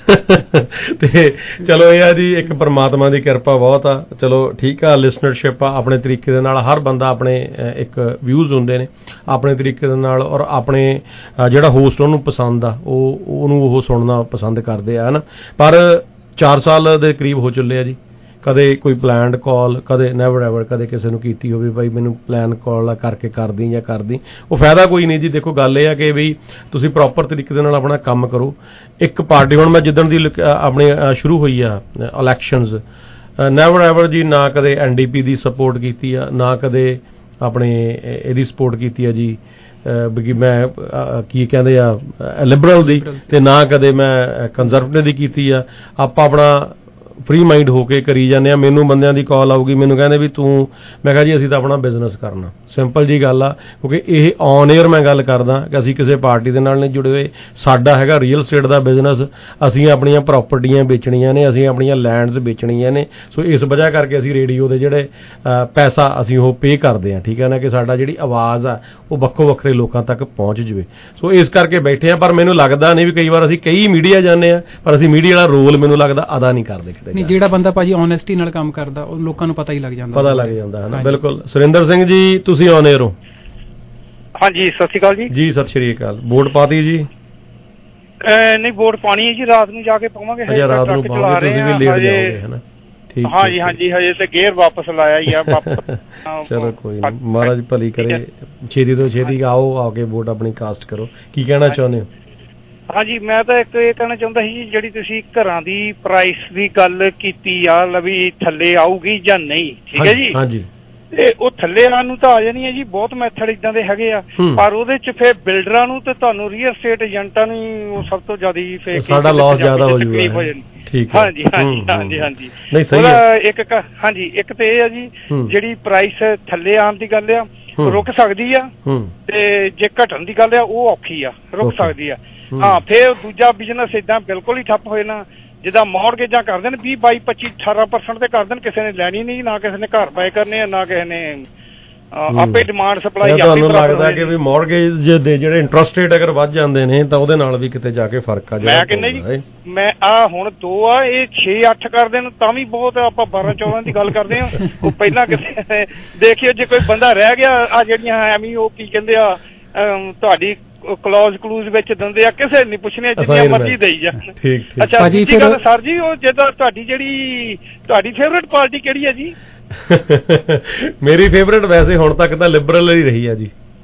ਤੇ ਚਲੋ ਇਹ ਆ ਜੀ, ਇੱਕ ਪਰਮਾਤਮਾ ਦੀ ਕਿਰਪਾ ਬਹੁਤ ਆ। ਚਲੋ ਠੀਕ ਆ, ਲਿਸਨਰਸ਼ਿਪ ਆ ਆਪਣੇ ਤਰੀਕੇ ਦੇ ਨਾਲ, ਹਰ ਬੰਦਾ ਆਪਣੇ ਇੱਕ ਵਿਊਜ਼ ਹੁੰਦੇ ਨੇ ਆਪਣੇ ਤਰੀਕੇ ਦੇ ਨਾਲ, ਔਰ ਆਪਣੇ ਜਿਹੜਾ ਹੋਸਟ ਉਹਨੂੰ ਪਸੰਦ ਆ ਉਹ ਉਹਨੂੰ ਉਹ ਸੁਣਨਾ ਪਸੰਦ ਕਰਦੇ ਆ ਹਨਾ। ਪਰ ਚਾਰ ਸਾਲ ਦੇ ਕਰੀਬ ਹੋ ਚੱਲੇ ਆ ਜੀ, ਕਦੇ ਕੋਈ ਪਲਾਨਡ ਕਾਲ, ਕਦੇ ਨੈਵਰ ਐਵਰ ਕਦੇ ਕਿਸੇ ਨੂੰ ਕੀਤੀ ਹੋਵੇ ਬਾਈ ਮੈਨੂੰ ਪਲਾਨ ਕਾਲ ਕਰਕੇ ਕਰਦੀ ਜਾਂ ਕਰਦੀ, ਉਹ ਫਾਇਦਾ ਕੋਈ ਨਹੀਂ ਜੀ। ਦੇਖੋ ਗੱਲ ਇਹ ਆ ਕਿ ਵੀ ਤੁਸੀਂ ਪ੍ਰੋਪਰ ਤਰੀਕੇ ਦੇ ਨਾਲ ਆਪਣਾ ਕੰਮ ਕਰੋ। ਇੱਕ ਪਾਰਟੀ ਹੁਣ ਮੈਂ ਜਿੱਦਣ ਦੀ ਆਪਣੀ ਸ਼ੁਰੂ ਹੋਈ ਆ ਇਲੈਕਸ਼ਨਸ, ਨੈਵਰ ਐਵਰ ਜੀ ਨਾ ਕਦੇ ਐਨ ਡੀ ਪੀ ਦੀ ਸਪੋਰਟ ਕੀਤੀ ਆ, ਨਾ ਕਦੇ ਆਪਣੇ ਇਹਦੀ ਸਪੋਰਟ ਕੀਤੀ ਆ ਜੀ ਵੀ ਮੈਂ ਕੀ ਕਹਿੰਦੇ ਆ ਲਿਬਰਲ ਦੀ, ਤੇ ਨਾ ਕਦੇ ਮੈਂ ਕੰਜ਼ਰਵੇਟਿਵ ਦੀ ਕੀਤੀ ਆ। ਆਪਾਂ ਆਪਣਾ ਫਰੀ ਮਾਈਂਡ ਹੋ ਕੇ ਕਰੀ ਜਾਂਦੇ ਆ। ਮੈਨੂੰ ਬੰਦਿਆਂ ਦੀ ਕਾਲ ਆਊਗੀ, ਮੈਨੂੰ ਕਹਿੰਦੇ ਵੀ ਤੂੰ, ਮੈਂ ਕਿਹਾ ਜੀ ਅਸੀਂ ਤਾਂ ਆਪਣਾ ਬਿਜ਼ਨਸ ਕਰਨਾ, ਸਿੰਪਲ ਜੀ ਗੱਲ ਆ। ਕਿਉਂਕਿ ਇਹ ਔਨ ਏਅਰ ਮੈਂ ਗੱਲ ਕਰਦਾ ਕਿ ਅਸੀਂ ਕਿਸੇ ਪਾਰਟੀ ਦੇ ਨਾਲ ਨਹੀਂ ਜੁੜੇ ਹੋਏ, ਸਾਡਾ ਹੈਗਾ ਰੀਅਲ ਸਟੇਟ ਦਾ ਬਿਜ਼ਨਸ। ਅਸੀਂ ਆਪਣੀਆਂ ਪ੍ਰਾਪਰਟੀਆਂ ਵੇਚਣੀਆਂ ਨੇ, ਅਸੀਂ ਆਪਣੀਆਂ ਲੈਂਡਸ ਵੇਚਣੀਆਂ ਨੇ। ਸੋ ਇਸ ਵਜ੍ਹਾ ਕਰਕੇ ਅਸੀਂ ਰੇਡੀਓ ਦੇ ਜਿਹੜੇ ਪੈਸਾ ਅਸੀਂ ਉਹ ਪੇ ਕਰਦੇ ਹਾਂ, ਠੀਕ ਹੈ ਨਾ, ਕਿ ਸਾਡਾ ਜਿਹੜੀ ਆਵਾਜ਼ ਆ ਉਹ ਵੱਖੋ ਵੱਖਰੇ ਲੋਕਾਂ ਤੱਕ ਪਹੁੰਚ ਜਾਵੇ। ਸੋ ਇਸ ਕਰਕੇ ਬੈਠੇ ਆ। ਪਰ ਮੈਨੂੰ ਲੱਗਦਾ ਨਹੀਂ ਵੀ ਕਈ ਵਾਰ ਅਸੀਂ ਕਈ ਮੀਡੀਆ ਜਾਂਦੇ ਆ ਪਰ ਅਸੀਂ ਮੀਡੀਆ ਵਾਲਾ ਰੋਲ ਮੈਨੂੰ ਲੱਗਦਾ ਅਦਾ ਨਹੀਂ ਕਰਦੇ। ਨਹੀਂ, ਜਿਹੜਾ ਬੰਦਾ ਭਾਜੀ ਓਨੈਸਟੀ ਨਾਲ ਕੰਮ ਕਰਦਾ ਉਹ ਲੋਕਾਂ ਨੂੰ ਪਤਾ ਹੀ ਲੱਗ ਜਾਂਦਾ, ਪਤਾ ਲੱਗ ਜਾਂਦਾ ਹੈ ਨਾ। ਬਿਲਕੁਲ। ਸੁਰਿੰਦਰ ਸਿੰਘ ਜੀ ਤੁਸੀਂ ਔਨ ਏਅਰ ਹੋ? ਹਾਂਜੀ, ਸਤਿ ਸ਼੍ਰੀ ਅਕਾਲ ਜੀ। ਜੀ ਸਤਿ ਸ਼੍ਰੀ ਅਕਾਲ। ਵੋਟ ਪਾਤੀ ਜੀ? ਨਹੀਂ, ਵੋਟ ਪਾਣੀ ਹੈ ਜੀ, ਰਾਤ ਨੂੰ ਜਾ ਕੇ ਪਾਵਾਂਗੇ। ਅੱਛਾ, ਰਾਤ ਨੂੰ ਪਾਵਾਂਗੇ, ਤੁਸੀਂ ਵੀ ਲੇਟ ਜਾਓਗੇ ਹੈ ਨਾ? ਠੀਕ। ਹਾਂਜੀ ਹਾਂਜੀ, ਹਜੇ ਤੇ ਗੇਅਰ ਵਾਪਸ ਲਾਇਆ ਹੀ ਆ ਵਾਪਸ। ਚਲੋ ਕੋਈ ਨਹੀਂ, ਮਹਾਰਾਜ ਭਲੀ ਕਰੇ। ਛੇਤੀ ਤੋਂ ਛੇਤੀ ਆਓ, ਆ ਕੇ ਵੋਟ ਆਪਣੀ ਕਾਸਟ ਕਰੋ। ਕੀ ਕਹਿਣਾ ਚਾਹੁੰਦੇ ਹੋ? ਹਾਂਜੀ, ਮੈਂ ਤਾਂ ਇੱਕ ਇਹ ਕਹਿਣਾ ਚਾਹੁੰਦਾ ਸੀ ਜੀ, ਜਿਹੜੀ ਤੁਸੀਂ ਘਰਾਂ ਦੀ ਪ੍ਰਾਈਸ ਦੀ ਗੱਲ ਕੀਤੀ ਆ ਵੀ ਥੱਲੇ ਆਊਗੀ ਜਾਂ ਨਹੀਂ, ਠੀਕ ਹੈ ਜੀ? ਹਾਂਜੀ। ਤੇ ਉਹ ਥੱਲੇ ਆਉਣ ਨੂੰ ਤਾਂ ਆ ਜਾਣੀ ਹੈ ਜੀ, ਬਹੁਤ ਮੈਥਡ ਇਦਾਂ ਦੇ ਹੈਗੇ ਆ, ਪਰ ਉਹਦੇ ਚ ਫਿਰ ਬਿਲਡਰਾਂ ਨੂੰ ਤੇ ਤੁਹਾਨੂੰ ਰੀਅਲ ਸਟੇਟ ਏਜੰਟਾਂ ਨੂੰ ਸਭ ਤੋਂ ਜ਼ਿਆਦਾ ਫੇਕ ਸਾਡਾ ਲਾਸ ਜ਼ਿਆਦਾ ਹੋ ਜੂਗਾ। ਠੀਕ ਹੈ। ਹਾਂਜੀ ਹਾਂਜੀ ਹਾਂਜੀ ਹਾਂਜੀ। ਉਹਦਾ ਇੱਕ ਹਾਂਜੀ ਇੱਕ ਤੇ ਇਹ ਆ ਜੀ, ਜਿਹੜੀ ਪ੍ਰਾਈਸ ਥੱਲੇ ਆਉਣ ਦੀ ਗੱਲ ਆ ਰੁਕ ਸਕਦੀ ਆ, ਤੇ ਜੇ ਘਟਣ ਦੀ ਗੱਲ ਆ ਉਹ ਔਖੀ ਆ, ਰੁਕ ਸਕਦੀ ਆ। ਹਾਂ, ਫੇਰ ਦੂਜਾ ਬਿਜ਼ਨਸ ਏਦਾਂ ਬਿਲਕੁਲ ਹੀ ਠੱਪ ਹੋਏ ਨਾ, ਜਿੱਦਾਂ ਮੌਰਗੇਜਾਂ ਕਰ ਦੇਣ ਵੀਹ ਬਾਈ ਪੱਚੀ ਅਠਾਰਾਂ ਪਰਸੈਂਟ ਤੇ ਕਰ ਦੇਣ, ਕਿਸੇ ਨੇ ਲੈਣੀ ਨਹੀਂ, ਨਾ ਕਿਸੇ ਨੇ ਘਰ ਬਾਏ ਕਰਨੇ ਆ, ਨਾ ਕਿਸੇ ਨੇ ਆਪੇ ਡਿਮਾਂਡ ਸਪਲਾਈ ਆਪੇ। ਤੁਹਾਨੂੰ ਲੱਗਦਾ ਕਿ ਵੀ ਮੌਰਗੇਜ ਦੇ ਜਿਹੜੇ ਇੰਟਰਸਟ ਰੇਟ ਅਗਰ ਵੱਧ ਜਾਂਦੇ ਨੇ ਤਾਂ ਉਹਦੇ ਨਾਲ ਵੀ ਕਿਤੇ ਜਾ ਕੇ ਫਰਕ ਆ ਜਾਂਦਾ? ਮੈਂ ਕਹਿੰਦਾ ਜੀ, ਮੈਂ ਆ ਹੁਣ ਦੋ ਆ, ਇਹ ਛੇ ਅੱਠ ਕਰ ਦੇਣ ਤਾਂ ਵੀ ਬਹੁਤ। ਆਪਾਂ ਬਾਰਾਂ ਚੌਦਾਂ ਦੀ ਗੱਲ ਕਰਦੇ ਆ, ਉਹ ਪਹਿਲਾਂ ਕਿਤੇ ਦੇਖਿਓ ਜੇ ਕੋਈ ਬੰਦਾ ਰਹਿ ਗਿਆ, ਆ ਜਿਹੜੀਆਂ ਐਵੇਂ ਉਹ ਕੀ ਕਹਿੰਦੇ ਆ ਤੁਹਾਡੀ ਕਲੌਜ਼ ਕਲੂਜ਼ ਵਿੱਚ ਦਿੰਦੇ ਆ, ਕਿਸੇ ਨਹੀਂ ਪੁੱਛਣੇ, ਜਿੰਨੀਆਂ ਮਰਜ਼ੀ ਦੇਈ ਜਾਣ। ਅੱਛਾ, ਦੂਜੀ ਗੱਲ ਸਰ ਜੀ, ਉਹ ਜਿੱਦਾਂ ਤੁਹਾਡੀ ਜਿਹੜੀ ਤੁਹਾਡੀ ਫੇਵਰੇਟ ਪਾਰਟੀ ਕਿਹੜੀ ਹੈ ਜੀ? ਮੇਰੀ ਫੇਵਰੇਟ ਵੈਸੇ ਹੁਣ ਤੱਕ ਤਾਂ ਲਿਬਰਲ ਹੀ ਰਹੀ ਆ ਜੀ।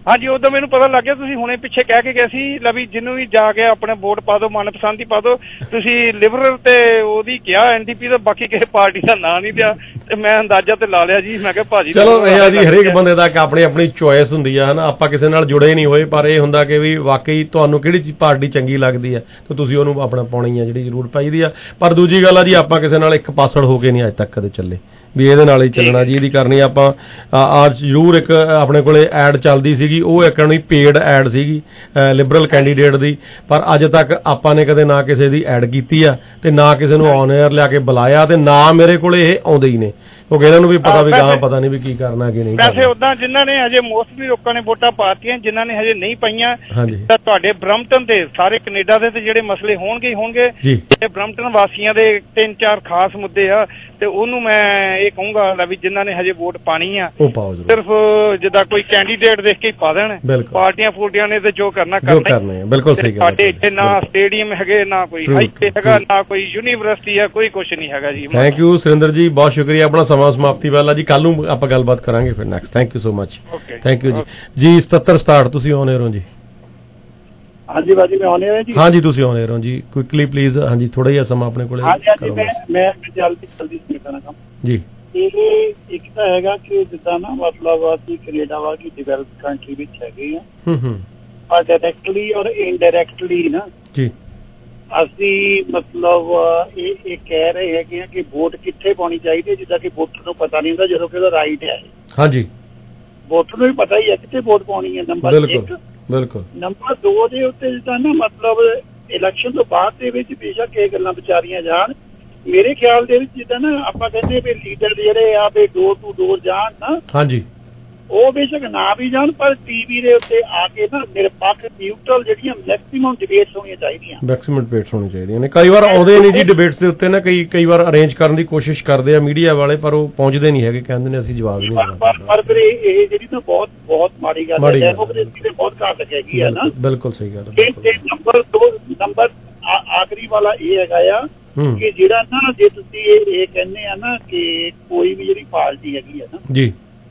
ਹਾਂਜੀ ਉਦੋਂ ਮੈਨੂੰ ਪਤਾ ਲੱਗ ਗਿਆ ਤੁਸੀਂ ਹੁਣੇ ਪਿੱਛੇ ਕਹਿ ਕੇ ਗਏ ਸੀ ਲੈ ਵੀ ਜਿਹਨੂੰ ਵੀ ਜਾ ਕੇ ਆਪਣੇ ਵੋਟ ਪਾ ਦਿਓ ਮਨਪਸੰਦ ਹੀ ਪਾ ਦਿਓ ਤੁਸੀਂ ਲਿਬਰਲ ਤੇ ਉਹਦੀ ਕਿਹਾ ਐਨਡੀਪੀ ਦਾ ਬਾਕੀ ਕਿਸੇ ਪਾਰਟੀ ਦਾ ਨਾਂ ਨਹੀਂ ਦਿਆ ਤੇ ਮੈਂ ਅੰਦਾਜ਼ਾ ਤੇ ਲਾ ਲਿਆ ਜੀ ਮੈਂ ਕਿਹਾ ਭਾਜੀ ਚਲੋ ਇਹ ਆ ਜੀ ਹਰੇਕ ਬੰਦੇ ਦਾ ਆਪਣੀ ਆਪਣੀ ਚੋਇਸ ਹੁੰਦੀ ਆ ਹਨਾ ਆਪਾਂ ਕਿਸੇ ਨਾਲ ਜੁੜੇ ਨਹੀਂ ਹੋਏ ਪਰ ਇਹ ਹੁੰਦਾ ਕਿ ਵੀ ਵਾਕਈ ਤੁਹਾਨੂੰ ਕਿਹੜੀ ਪਾਰਟੀ ਚੰਗੀ ਲੱਗਦੀ ਹੈ ਤੇ ਤੁਸੀਂ ਉਹਨੂੰ ਆਪਣਾ ਪਾਉਣੀ ਆ ਜਿਹੜੀ ਜ਼ਰੂਰ ਪਾਈਦੀ ਆ ਪਰ ਦੂਜੀ ਗੱਲ ਆ ਜੀ ਆਪਾਂ ਕਿਸੇ ਨਾਲ ਇੱਕ ਪਾਸੜ ਹੋ ਕੇ ਨਹੀਂ ਅੱਜ ਤੱਕ ਕਦੇ ਚੱਲੇ ਵੀ ਇਹਦੇ ਨਾਲ ਹੀ ਚੱਲਣਾ ਜੀ ਇਹਦੀ ਕਰਨੀ ਆਪਾਂ ਆ ਜ਼ਰੂਰ ਇੱਕ ਆਪਣੇ ਕੋਲੇ ਐਡ ਚੱਲਦੀ ਸੀਗੀ ਉਹ ਇੱਕ ਨਹੀਂ ਪੇਡ ਐਡ ਸੀਗੀ ਲਿਬਰਲ ਕੈਂਡੀਡੇਟ ਦੀ ਪਰ ਅੱਜ ਤੱਕ ਆਪਾਂ ਨੇ ਕਦੇ ਨਾ ਕਿਸੇ ਦੀ ਐਡ ਕੀਤੀ ਆ ਤੇ ਨਾ ਕਿਸੇ ਨੂੰ ਔਨ 에ਅਰ ਲਿਆ ਕੇ ਬੁਲਾਇਆ ਤੇ ਨਾ ਮੇਰੇ ਕੋਲੇ ਇਹ ਆਉਂਦੇ ਹੀ ਨੇ ਕਿਉਂਕਿ ਇਹਨਾਂ ਨੂੰ ਵੀ ਪਤਾ ਵੀ ਗਾਂ ਪਤਾ ਨਹੀਂ ਵੀ ਕੀ ਕਰਨਾ ਕੀ ਨਹੀਂ ਵੈਸੇ ਉਦਾਂ ਜਿਨ੍ਹਾਂ ਨੇ ਹਜੇ ਮੋਸਟਲੀ ਲੋਕਾਂ ਨੇ ਵੋਟਾਂ ਪਾਤੀਆਂ ਜਿਨ੍ਹਾਂ ਨੇ ਹਜੇ ਨਹੀਂ ਪਾਈਆਂ ਤਾਂ ਤੁਹਾਡੇ ਬ੍ਰੈਂਪਟਨ ਦੇ ਸਾਰੇ ਕੈਨੇਡਾ ਦੇ ਤੇ ਜਿਹੜੇ ਮਸਲੇ ਹੋਣਗੇ ਹੋਣਗੇ ਇਹ ਬ੍ਰੈਂਪਟਨ ਵਾਸੀਆਂ ਦੇ ਤਿੰਨ ਚਾਰ ਖਾਸ ਮੁੱਦੇ ਆ ਤੇ ਉਹਨੂੰ ਮੈਂ ਇਹ ਕਹੂੰਗਾ ਲੈ ਵੀ ਜਿਨ੍ਹਾਂ ਨੇ ਹਜੇ ਵੋਟ ਪਾਣੀ ਆ ਸਿਰਫ ਜਿੱਦਾਂ ਕੋਈ ਕੈਂਡੀਡੇਟ ਦੇਖ ਕੇ ਹੀ ਪਾ ਦੇਣ ਪਾਰਟੀਆਂ ਫੂਟੀਆਂ ਨੇ ਤੇ ਜੋ ਕਰਨਾ ਕਰਨਾ ਬਿਲਕੁਲ ਸਹੀ ਗੱਲ ਸਾਡੇ ਇੱਥੇ ਨਾ ਸਟੇਡੀਅਮ ਹੈਗੇ ਨਾ ਕੋਈ ਹਾਈਵੇ ਹੈਗਾ ਨਾ ਕੋਈ ਯੂਨੀਵਰਸਿਟੀ ਹੈ ਕੋਈ ਕੁਝ ਨਹੀਂ ਹੈਗਾ ਜੀ ਥੈਂਕ ਯੂ ਸੁਰਿੰਦਰ ਜੀ ਬਹੁਤ ਸ਼ੁਕਰੀਆ ਆਪਣਾ ਸਮਾਂ ਸਮਾਪਤੀ ਵਾਲਾ ਜੀ ਕੱਲ ਨੂੰ ਆਪਾਂ ਗੱਲਬਾਤ ਕਰਾਂਗੇ ਫਿਰ next thank you so much thank you ਜੀ ਜੀ ਸਤੱਤਰ ਸਤਾਹਠ ਤੁਸੀਂ ਆਨ 에ਅਰ ਹੋ ਜੀ ਹਾਂਜੀ ਬਾਜੀ ਮੈਂ ਆਨ 에ਅਰ ਹਾਂ ਜੀ ਹਾਂਜੀ ਤੁਸੀਂ ਆਨ 에ਅਰ ਹੋ ਜੀ ਕੁਇਕਲੀ ਪਲੀਜ਼ ਹਾਂਜੀ ਥੋੜਾ ਜਿਹਾ ਸਮਾਂ ਆਪਣੇ ਕੋਲੇ ਹਾਂਜੀ ਹਾਂਜੀ ਮੈਂ ਮੈਂ ਜਲਦੀ ਜਲਦੀ ਕਰਨਾ ਕੰਮ ਜੀ ਇਹ ਇੱਕ ਤਾਂ ਹੈਗਾ ਕਿ ਜਿੱਦਾਂ ਨਾ ਮਤਲਬ ਅਸੀਂ ਕੈਨੇਡਾ ਵਰਗੀ ਡਿਵੈਲਪ ਕੰਟਰੀ ਵਿੱਚ ਹੈਗੇ ਆ ਹੂੰ ਹੂੰ ਪਰ ਡਾਇਰੈਕਟਲੀ ਔਰ ਇਨਡਾਇਰੈਕਟਲੀ ਨਾ ਜੀ ਅਸੀਂ ਮਤਲਬ ਇਹ ਇਹ ਕਹਿ ਰਹੇ ਹੈਗੇ ਆ ਕਿ ਵੋਟ ਕਿੱਥੇ ਪਾਉਣੀ ਚਾਹੀਦੀ ਹੈ ਜਿੱਦਾਂ ਕਿ ਵੋਟਰ ਨੂੰ ਪਤਾ ਨਹੀਂ ਹੁੰਦਾ ਜਦੋਂ ਕਿ ਉਹਦਾ ਰਾਈਟ ਹੈ ਹਾਂਜੀ ਵੋਟਰ ਨੂੰ ਵੀ ਪਤਾ ਹੀ ਹੈ ਕਿੱਥੇ ਵੋਟ ਪਾਉਣੀ ਹੈ ਨੰਬਰ ਇੱਕ ਬਿਲਕੁਲ ਨੰਬਰ ਦੋ ਦੇ ਉੱਤੇ ਜਿੱਦਾਂ ਨਾ ਮਤਲਬ ਇਲੈਕਸ਼ਨ ਤੋਂ ਬਾਅਦ ਦੇ ਵਿੱਚ ਬੇਸ਼ੱਕ ਇਹ ਗੱਲਾਂ ਵਿਚਾਰੀਆਂ ਜਾਣ ਮੇਰੇ ਖਿਆਲ ਦੇ ਵਿੱਚ ਜਿੱਦਾਂ ਨਾ ਆਪਾਂ ਕਹਿੰਦੇ ਵੀ ਲੀਡਰ ਜਿਹੜੇ ਆ ਵੀ ਡੋਰ ਟੂ ਡੋਰ ਜਾਣ ਨਾ ਹਾਂਜੀ ਉਹ ਬੇਸ਼ੱਕ ਨਾ ਵੀ ਜਾਣ ਪਰ ਟੀਵੀ ਦੇ ਉੱਤੇ ਆ ਕੇ ਨਾ ਨਿਰਪੱਖ ਨਿਊਟਰਲ ਜਿਹੜੀਆਂ ਮੈਕਸਿਮਮ ਡਿਬੇਟਸ ਹੋਣੀਆਂ ਚਾਹੀਦੀਆਂ ਮੈਕਸਿਮਮ ਡਿਬੇਟਸ ਹੋਣੀਆਂ ਚਾਹੀਦੀਆਂ ਨੇ ਕਈ ਵਾਰ ਆਉਂਦੇ ਨਹੀਂ ਜੀ ਡਿਬੇਟਸ ਦੇ ਉੱਤੇ ਨਾ ਕਈ ਕਈ ਵਾਰ ਅਰੇਂਜ ਕਰਨ ਦੀ ਕੋਸ਼ਿਸ਼ ਕਰਦੇ ਆ ਮੀਡੀਆ ਵਾਲੇ ਪਰ ਉਹ ਪਹੁੰਚਦੇ ਨਹੀਂ ਹੈਗੇ ਕਹਿੰਦੇ ਨੇ ਅਸੀਂ ਜਵਾਬ ਨਹੀਂ ਦੇਣਾ ਪਰ ਫਿਰ ਇਹ ਜਿਹੜੀ ਤਾਂ ਬਹੁਤ ਬਹੁਤ ਮਾੜੀ ਗੱਲ ਹੈ ਡੈਮੋਕ੍ਰੇਸੀ ਦੇ ਬਹੁਤ ਘਾਟ ਹੈਗੀ ਆ ਨਾ ਬਿਲਕੁਲ ਸਹੀ ਗੱਲ ਹੈ ਨੰਬਰ ਦੋ ਨੰਬਰ ਆਖਰੀ ਵਾਲਾ ਇਹ ਹੈਗਾ ਆ ਕਿ ਜਿਹੜਾ ਨਾ ਜੇ ਤੁਸੀਂ ਇਹ ਕਹਿੰਦੇ ਆ ਨਾ ਕਿ ਕੋਈ ਵੀ ਜਿਹੜੀ ਪਾਰਟੀ ਹੈਗੀ ਆ ਨਾ ਜੀ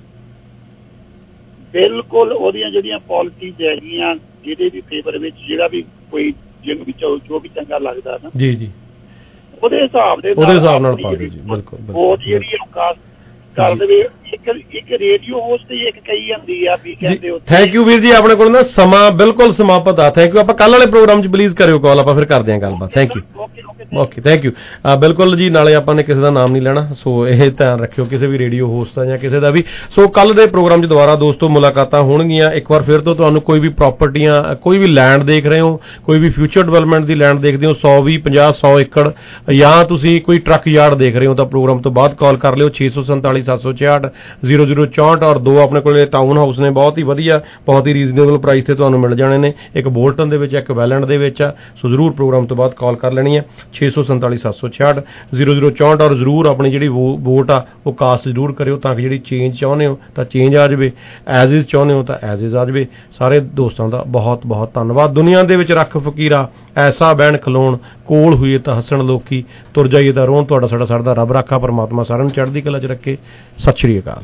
ਬਿਲਕੁਲ ਉਹਦੀਆਂ ਜਿਹੜੀਆਂ ਪਾਲਿਸੀਜ਼ ਹੈਗੀਆਂ ਜਿਹਦੇ ਵੀ ਫੇਵਰ ਵਿੱਚ ਜਿਹੜਾ ਵੀ ਕੋਈ ਜਿਹਨੂੰ ਵੀ ਜੋ ਵੀ ਚੰਗਾ ਲੱਗਦਾ ਨਾ ਜੀ ਜੀ ਉਹਦੇ ਹਿਸਾਬ ਦੇ ਉਹਦੇ ਹਿਸਾਬ ਨਾਲ ਪਾ ਦਿਓ ਜੀ ਬਿਲਕੁਲ ਉਹ ਜਿਹੜੀ ਔਕਾਤ ਕਰ ਦੇਵੇ ਇੱਕ ਇੱਕ ਰੇਡੀਓ ਹੋਸਟ ਹੀ ਇੱਕ ਕਹੀ ਜਾਂਦੀ ਆ ਵੀ ਕਹਿੰਦੇ ਹੋ ਥੈਂਕ ਯੂ ਵੀਰ ਜੀ ਆਪਣੇ ਕੋਲ ਨਾ ਸਮਾਂ ਬਿਲਕੁਲ ਸਮਾਪਤ ਆ ਥੈਂਕ ਯੂ ਆਪਾਂ ਕੱਲ ਵਾਲੇ ਪ੍ਰੋਗਰਾਮ 'ਚ ਪਲੀਜ਼ ਕਰਿਓ ਕਾਲ ਆਪਾਂ ਫਿਰ ਕਰਦੇ ਹਾਂ ਗੱਲਬਾਤ thank you okay thank you ਬਿਲਕੁਲ ਜੀ ਨਾਲੇ ਆਪਾਂ ਨੇ ਕਿਸੇ ਦਾ ਨਾਮ ਨਹੀਂ ਲੈਣਾ ਸੋ ਇਹ ਧਿਆਨ ਰੱਖਿਓ ਕਿਸੇ ਵੀ ਰੇਡੀਓ ਹੋਸਟ ਦਾ ਜਾਂ ਕਿਸੇ ਦਾ ਵੀ ਸੋ ਕੱਲ ਦੇ ਪ੍ਰੋਗਰਾਮ 'ਚ ਦੁਬਾਰਾ ਦੋਸਤੋ ਮੁਲਾਕਾਤਾਂ ਹੋਣਗੀਆਂ ਇੱਕ ਵਾਰ ਫਿਰ ਤੋਂ ਤੁਹਾਨੂੰ ਕੋਈ ਵੀ ਪ੍ਰਾਪਰਟੀਆਂ ਕੋਈ ਵੀ ਲੈਂਡ ਦੇਖ ਰਹੇ ਹੋ ਕੋਈ ਵੀ ਫਿਊਚਰ ਡਿਵੈਲਪਮੈਂਟ ਦੀ ਲੈਂਡ ਦੇਖਦੇ ਹੋ ਸੌ ਵੀਹ ਪੰਜਾਹ ਸੌ ਏਕੜ ਜਾਂ ਤੁਸੀਂ ਕੋਈ ਟਰੱਕ ਯਾਰਡ ਦੇਖ ਰਹੇ ਹੋ ਤਾਂ ਪ੍ਰੋਗਰਾਮ ਤੋਂ ਬਾਅਦ ਕਾਲ ਕਰ ਲਿਓ ਛੇ ਸੌ ਸੰਤਾਲੀ ਸੱਤ ਸੌ ਛਿਆਹਠ ਜ਼ੀਰੋ ਜ਼ੀਰੋ ਚੌਂਹਠ ਔਰ ਦੋ ਆਪਣੇ ਕੋਲੇ ਟਾਊਨ ਹਾਊਸ ਨੇ ਬਹੁਤ ਹੀ ਵਧੀਆ ਬਹੁਤ ਹੀ ਰੀਜ਼ਨੇਬਲ ਪ੍ਰਾਈਸ ਤੇ ਤੁਹਾਨੂੰ ਮਿਲ ਜਾਣੇ ਨੇ ਇੱਕ ਬੋਲਟਨ ਦੇ ਵਿੱਚ ਇੱਕ ਵੈਲੈਂਡ ਦੇ ਵਿੱਚ ਸੋ ਜ਼ਰੂਰ ਪ੍ਰੋਗਰਾਮ ਤੋਂ ਬਾਅਦ ਕਾਲ ਕਰ ਲੈਣੀ ਹੈ ਛੇ ਸੌ ਸੰਤਾਲੀ ਸੱਤ ਸੌ ਛਿਆਹਠ ਜ਼ੀਰੋ ਜ਼ੀਰੋ ਚੌਂਹਠ ਔਰ ਜ਼ਰੂਰ ਆਪਣੀ ਜਿਹੜੀ ਵੋਟ ਆ ਉਹ ਕਾਸਟ ਜ਼ਰੂਰ ਕਰਿਓ ਤਾਂ ਕਿ ਜਿਹੜੀ ਚੇਂਜ ਚਾਹੁੰਦੇ ਹੋ ਤਾਂ ਚੇਂਜ ਆ ਜਾਵੇ ਐਜ਼ ਇਜ਼ ਚਾਹੁੰਦੇ ਹੋ ਤਾਂ ਐਜ਼ ਇਜ਼ ਆ ਜਾਵੇ ਸਾਰੇ ਦੋਸਤਾਂ ਦਾ ਬਹੁਤ ਬਹੁਤ ਧੰਨਵਾਦ ਦੁਨੀਆ ਦੇ ਵਿੱਚ ਰੱਖ ਫਕੀਰਾ ਐਸਾ ਬਹਿਣ ਖਲੋਣ ਕੋਲ ਹੋਈਏ ਤਾਂ ਹੱਸਣ ਲੋਕੀ ਤੁਰ ਜਾਈਏ ਤਾਂ ਰੋਣ ਤੁਹਾਡਾ ਸਾਡਾ ਸਰਦਾ ਰੱਬ ਰਾਖਾ ਪਰਮਾਤਮਾ ਸਾਰਿਆਂ ਨੂੰ ਚੜ੍ਹਦੀ ਕਲਾ 'ਚ ਰੱਖੇ ਸਤਿ ਸ਼੍ਰੀ ਅਕਾਲ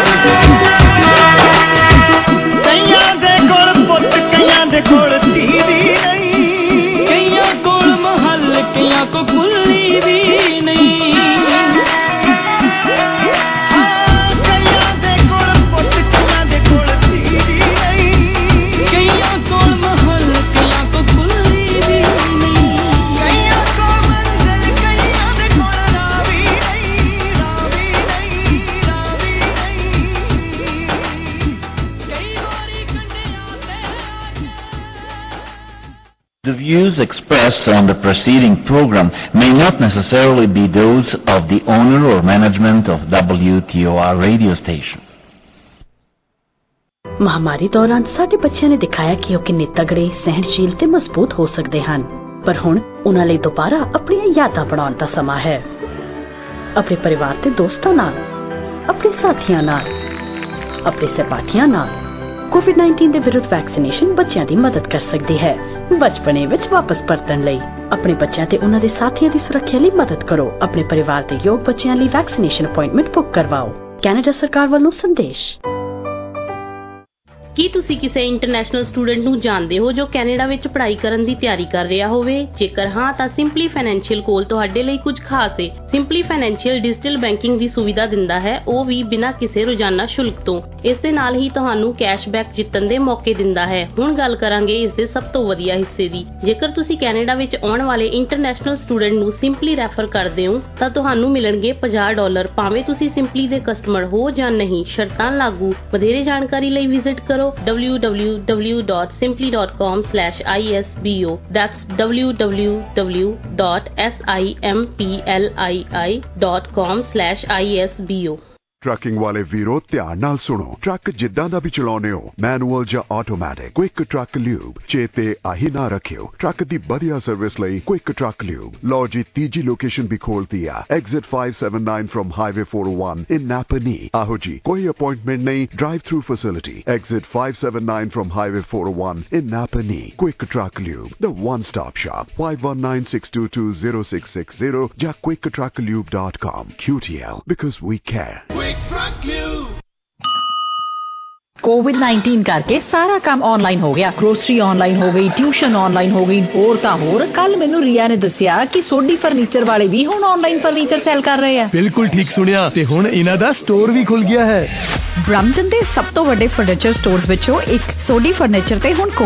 ਕਈਆਂ ਦੇ ਕੋਲ ਪੁੱਤ ਕਈਆਂ ਦੇ ਕੋਲ ਧੀ ਵੀ ਨਹੀਂ ਕਈਆਂ ਕੋਲ ਮਹੱਲ ਕਈਆਂ ਕੋ ਕੁੱਲੀ ਵੀ ਨਹੀਂ ਕਈਆਂ ਦੇ ਕੋਲ ਪੁੱਤ ਕਈਆਂ ਦੇ ਕੋਲ ਧੀ ਵੀ ਨਹੀਂ ਕਈਆਂ ਕੋਲ ਮਹੱਲ ਕਈਆਂ ਕੋ ਕੁੱਲੀ ਵੀ ਨਹੀਂ ਕਈਆਂ ਕੋਲ ਮੰਜ਼ਲ ਕਈਆਂ ਦੇ ਕੋਲ ਰਾਵੀ ਨਹੀਂ ਰਾਵੀ ਨਹੀਂ ਰਾਵੀ ਨਹੀਂ ਕਈ ਵਾਰੀ ਕੰਡਿਆਂ ਤੇ The views expressed on the preceding program may not necessarily be those of the owner or management of W T O R radio station. ਮਹਾਮਾਰੀ ਦੌਰਾਨ ਸਾਡੇ ਬੱਚਿਆਂ ਨੇ ਦਿਖਾਇਆ ਕਿ ਉਹ ਕਿੰਨੇ ਤਗੜੇ, ਸਹਿਣਸ਼ੀਲ ਤੇ ਮਜ਼ਬੂਤ ਹੋ ਸਕਦੇ ਹਨ ਪਰ ਹੁਣ ਉਹਨਾਂ ਲਈ ਦੁਬਾਰਾ ਆਪਣੀਆਂ ਯਾਦਾਂ ਬਣਾਉਣ ਦਾ ਸਮਾਂ ਹੈ ਆਪਣੇ ਪਰਿਵਾਰ ਤੇ ਦੋਸਤਾਂ ਨਾਲ ਆਪਣੇ ਸਾਥੀਆਂ ਨਾਲ ਆਪਣੇ ਸਹਿਪਾਠੀਆਂ ਨਾਲ ਕੋਵਿਡ ਨਾਈਨਟੀਨ ਦੇ ਵਿਰੁੱਧ ਵੈਕਸੀਨੇਸ਼ਨ ਬੱਚਿਆਂ ਦੀ ਮਦਦ ਕਰ ਸਕਦੀ ਹੈ ਬਚਪਨੇ ਵਿੱਚ ਵਾਪਸ ਪਰਤਣ ਲਈ ਆਪਣੇ ਬੱਚਿਆਂ ਤੇ ਉਹਨਾਂ ਦੇ ਸਾਥੀਆਂ ਦੀ ਸੁਰੱਖਿਆ ਲਈ ਮਦਦ ਕਰੋ ਆਪਣੇ ਪਰਿਵਾਰ ਦੇ ਯੋਗ ਬੱਚਿਆਂ ਲਈ ਵੈਕਸੀਨੇਸ਼ਨ ਅਪਾਇੰਟਮੈਂਟ ਬੁੱਕ ਕਰਵਾਓ ਕੈਨੇਡਾ ਸਰਕਾਰ ਵੱਲੋਂ ਸੰਦੇਸ਼ ਕੀ ਤੁਸੀਂ ਕਿਸੇ ਇੰਟਰਨੈਸ਼ਨਲ ਸਟੂਡੈਂਟ ਨੂੰ ਜਾਣਦੇ ਹੋ ਜੋ ਕੈਨੇਡਾ ਵਿੱਚ ਪੜ੍ਹਾਈ ਕਰਨ ਦੀ ਤਿਆਰੀ ਕਰ ਰਿਹਾ ਹੋਵੇ? ਜੇਕਰ ਹਾਂ ਤਾਂ ਸਿੰਪਲੀ ਫਾਈਨੈਂਸ਼ੀਅਲ ਕੋਲ ਤੁਹਾਡੇ ਲਈ ਕੁਝ ਖਾਸ ਹੈ। ਸਿੰਪਲੀ ਫਾਈਨੈਂਸ਼ੀਅਲ ਡਿਜੀਟਲ ਬੈਂਕਿੰਗ ਦੀ ਸੁਵਿਧਾ ਦਿੰਦਾ ਹੈ, ਉਹ ਵੀ ਬਿਨਾਂ ਕਿਸੇ ਰੋਜ਼ਾਨਾ ਸ਼ੁਲਕ ਤੋਂ। ਇਸ ਦੇ ਨਾਲ ਹੀ ਤੁਹਾਨੂੰ ਕੈਸ਼ਬੈਕ ਜਿੱਤਣ ਦੇ ਮੌਕੇ ਦਿੰਦਾ ਹੈ। ਹੁਣ ਗੱਲ ਕਰਾਂਗੇ ਇਸ ਦੇ ਸਭ ਤੋਂ ਵਧੀਆ ਹਿੱਸੇ ਦੀ। ਜੇਕਰ ਤੁਸੀਂ ਕੈਨੇਡਾ ਵਿੱਚ ਆਉਣ ਵਾਲੇ ਇੰਟਰਨੈਸ਼ਨਲ ਸਟੂਡੈਂਟ ਨੂੰ ਸਿੰਪਲੀ ਰੈਫਰ ਕਰਦੇ ਹੋ ਤਾਂ ਤੁਹਾਨੂੰ ਮਿਲਣਗੇ ਪੰਜਾਹ ਡਾਲਰ, ਭਾਵੇਂ ਤੁਸੀਂ ਸਿੰਪਲੀ ਦੇ ਕਸਟਮਰ ਹੋ ਜਾਂ ਨਹੀਂ। ਸ਼ਰਤਾਂ ਲਾਗੂ। ਵਧੇਰੇ ਜਾਣਕਾਰੀ ਲਈ ਵਿਜ਼ਿਟ ਕਰੋ w w w dot simply dot com slash I S B O. That's w w w dot simpli dot com slash I S B O. Trucking ਵਾਲੇ ਵੀਰੋ ਧਿਆਨ ਨਾਲ ਸੁਣੋ। ਟਰੱਕ ਜਿੱਦਾਂ ਦਾ ਵੀ ਚਲਾਉਣੇ ਹੋ, ਮੈਨੂਅਲ ਜਾਂ ਆਟੋਮੈਟਿਕ, ਕੁਇਕ ਟਰੱਕ ਲਿਊਬ ਚੇਤੇ ਆਹੀ ਨਾ ਰੱਖਿਓ। ਟਰੱਕ ਦੀ ਵਧੀਆ ਸਰਵਿਸ ਲਈ ਕੁਇਕ ਟਰੱਕ ਲਿਊਬ। ਲਓ ਜੀ, ਤੀਜੀ ਲੋਕੇਸ਼ਨ ਵੀ ਖੋਲਤੀ ਆ, exit five seventy-nine from Highway four oh one in Napanee। ਆਹੋ ਜੀ, ਕੋਈ ਅਪਾਇੰਟਮੈਂਟ ਨਹੀਂ, drive through facility. Exit five seventy-nine from Highway four oh one in Napanee। Quick truck lube, the one stop shop। five one nine six two two zero six six zero ਜਾਂ quick truck lube dot com। Q T L, because we care। COVID nineteen ਕਰਕੇ ਸਾਰਾ ਕੰਮ online ਹੋ ਗਿਆ। Grocery online ਹੋ ਗਈ, tuition online ਹੋ ਗਈ, ਹੋਰ ਤਾਂ ਹੋਰ। ਕੱਲ ਮੈਨੂੰ ਰੀਆ ਨੇ ਦੱਸਿਆ ਕਿ ਸੋਢੀ ਫਰਨੀਚਰ ਵਾਲੇ ਵੀ ਹੁਣ ਆਨਲਾਈਨ ਫਰਨੀਚਰ ਸੈਲ ਕਰ ਰਹੇ ਆ। ਬਿਲਕੁਲ ਠੀਕ ਸੁਣਿਆ, ਤੇ ਹੁਣ ਇਹਨਾਂ ਦਾ ਸਟੋਰ ਵੀ ਖੁੱਲ ਗਿਆ ਹੈ। ਬ੍ਰੈਂਪਟਨ ਦੇ ਸਭ ਤੋਂ ਵੱਡੇ ਫਰਨੀਚਰ ਸਟੋਰਸ ਵਿੱਚੋਂ ਇੱਕ ਸੋਢੀ ਫਰਨੀਚਰ ਤੇ ਹੁਣ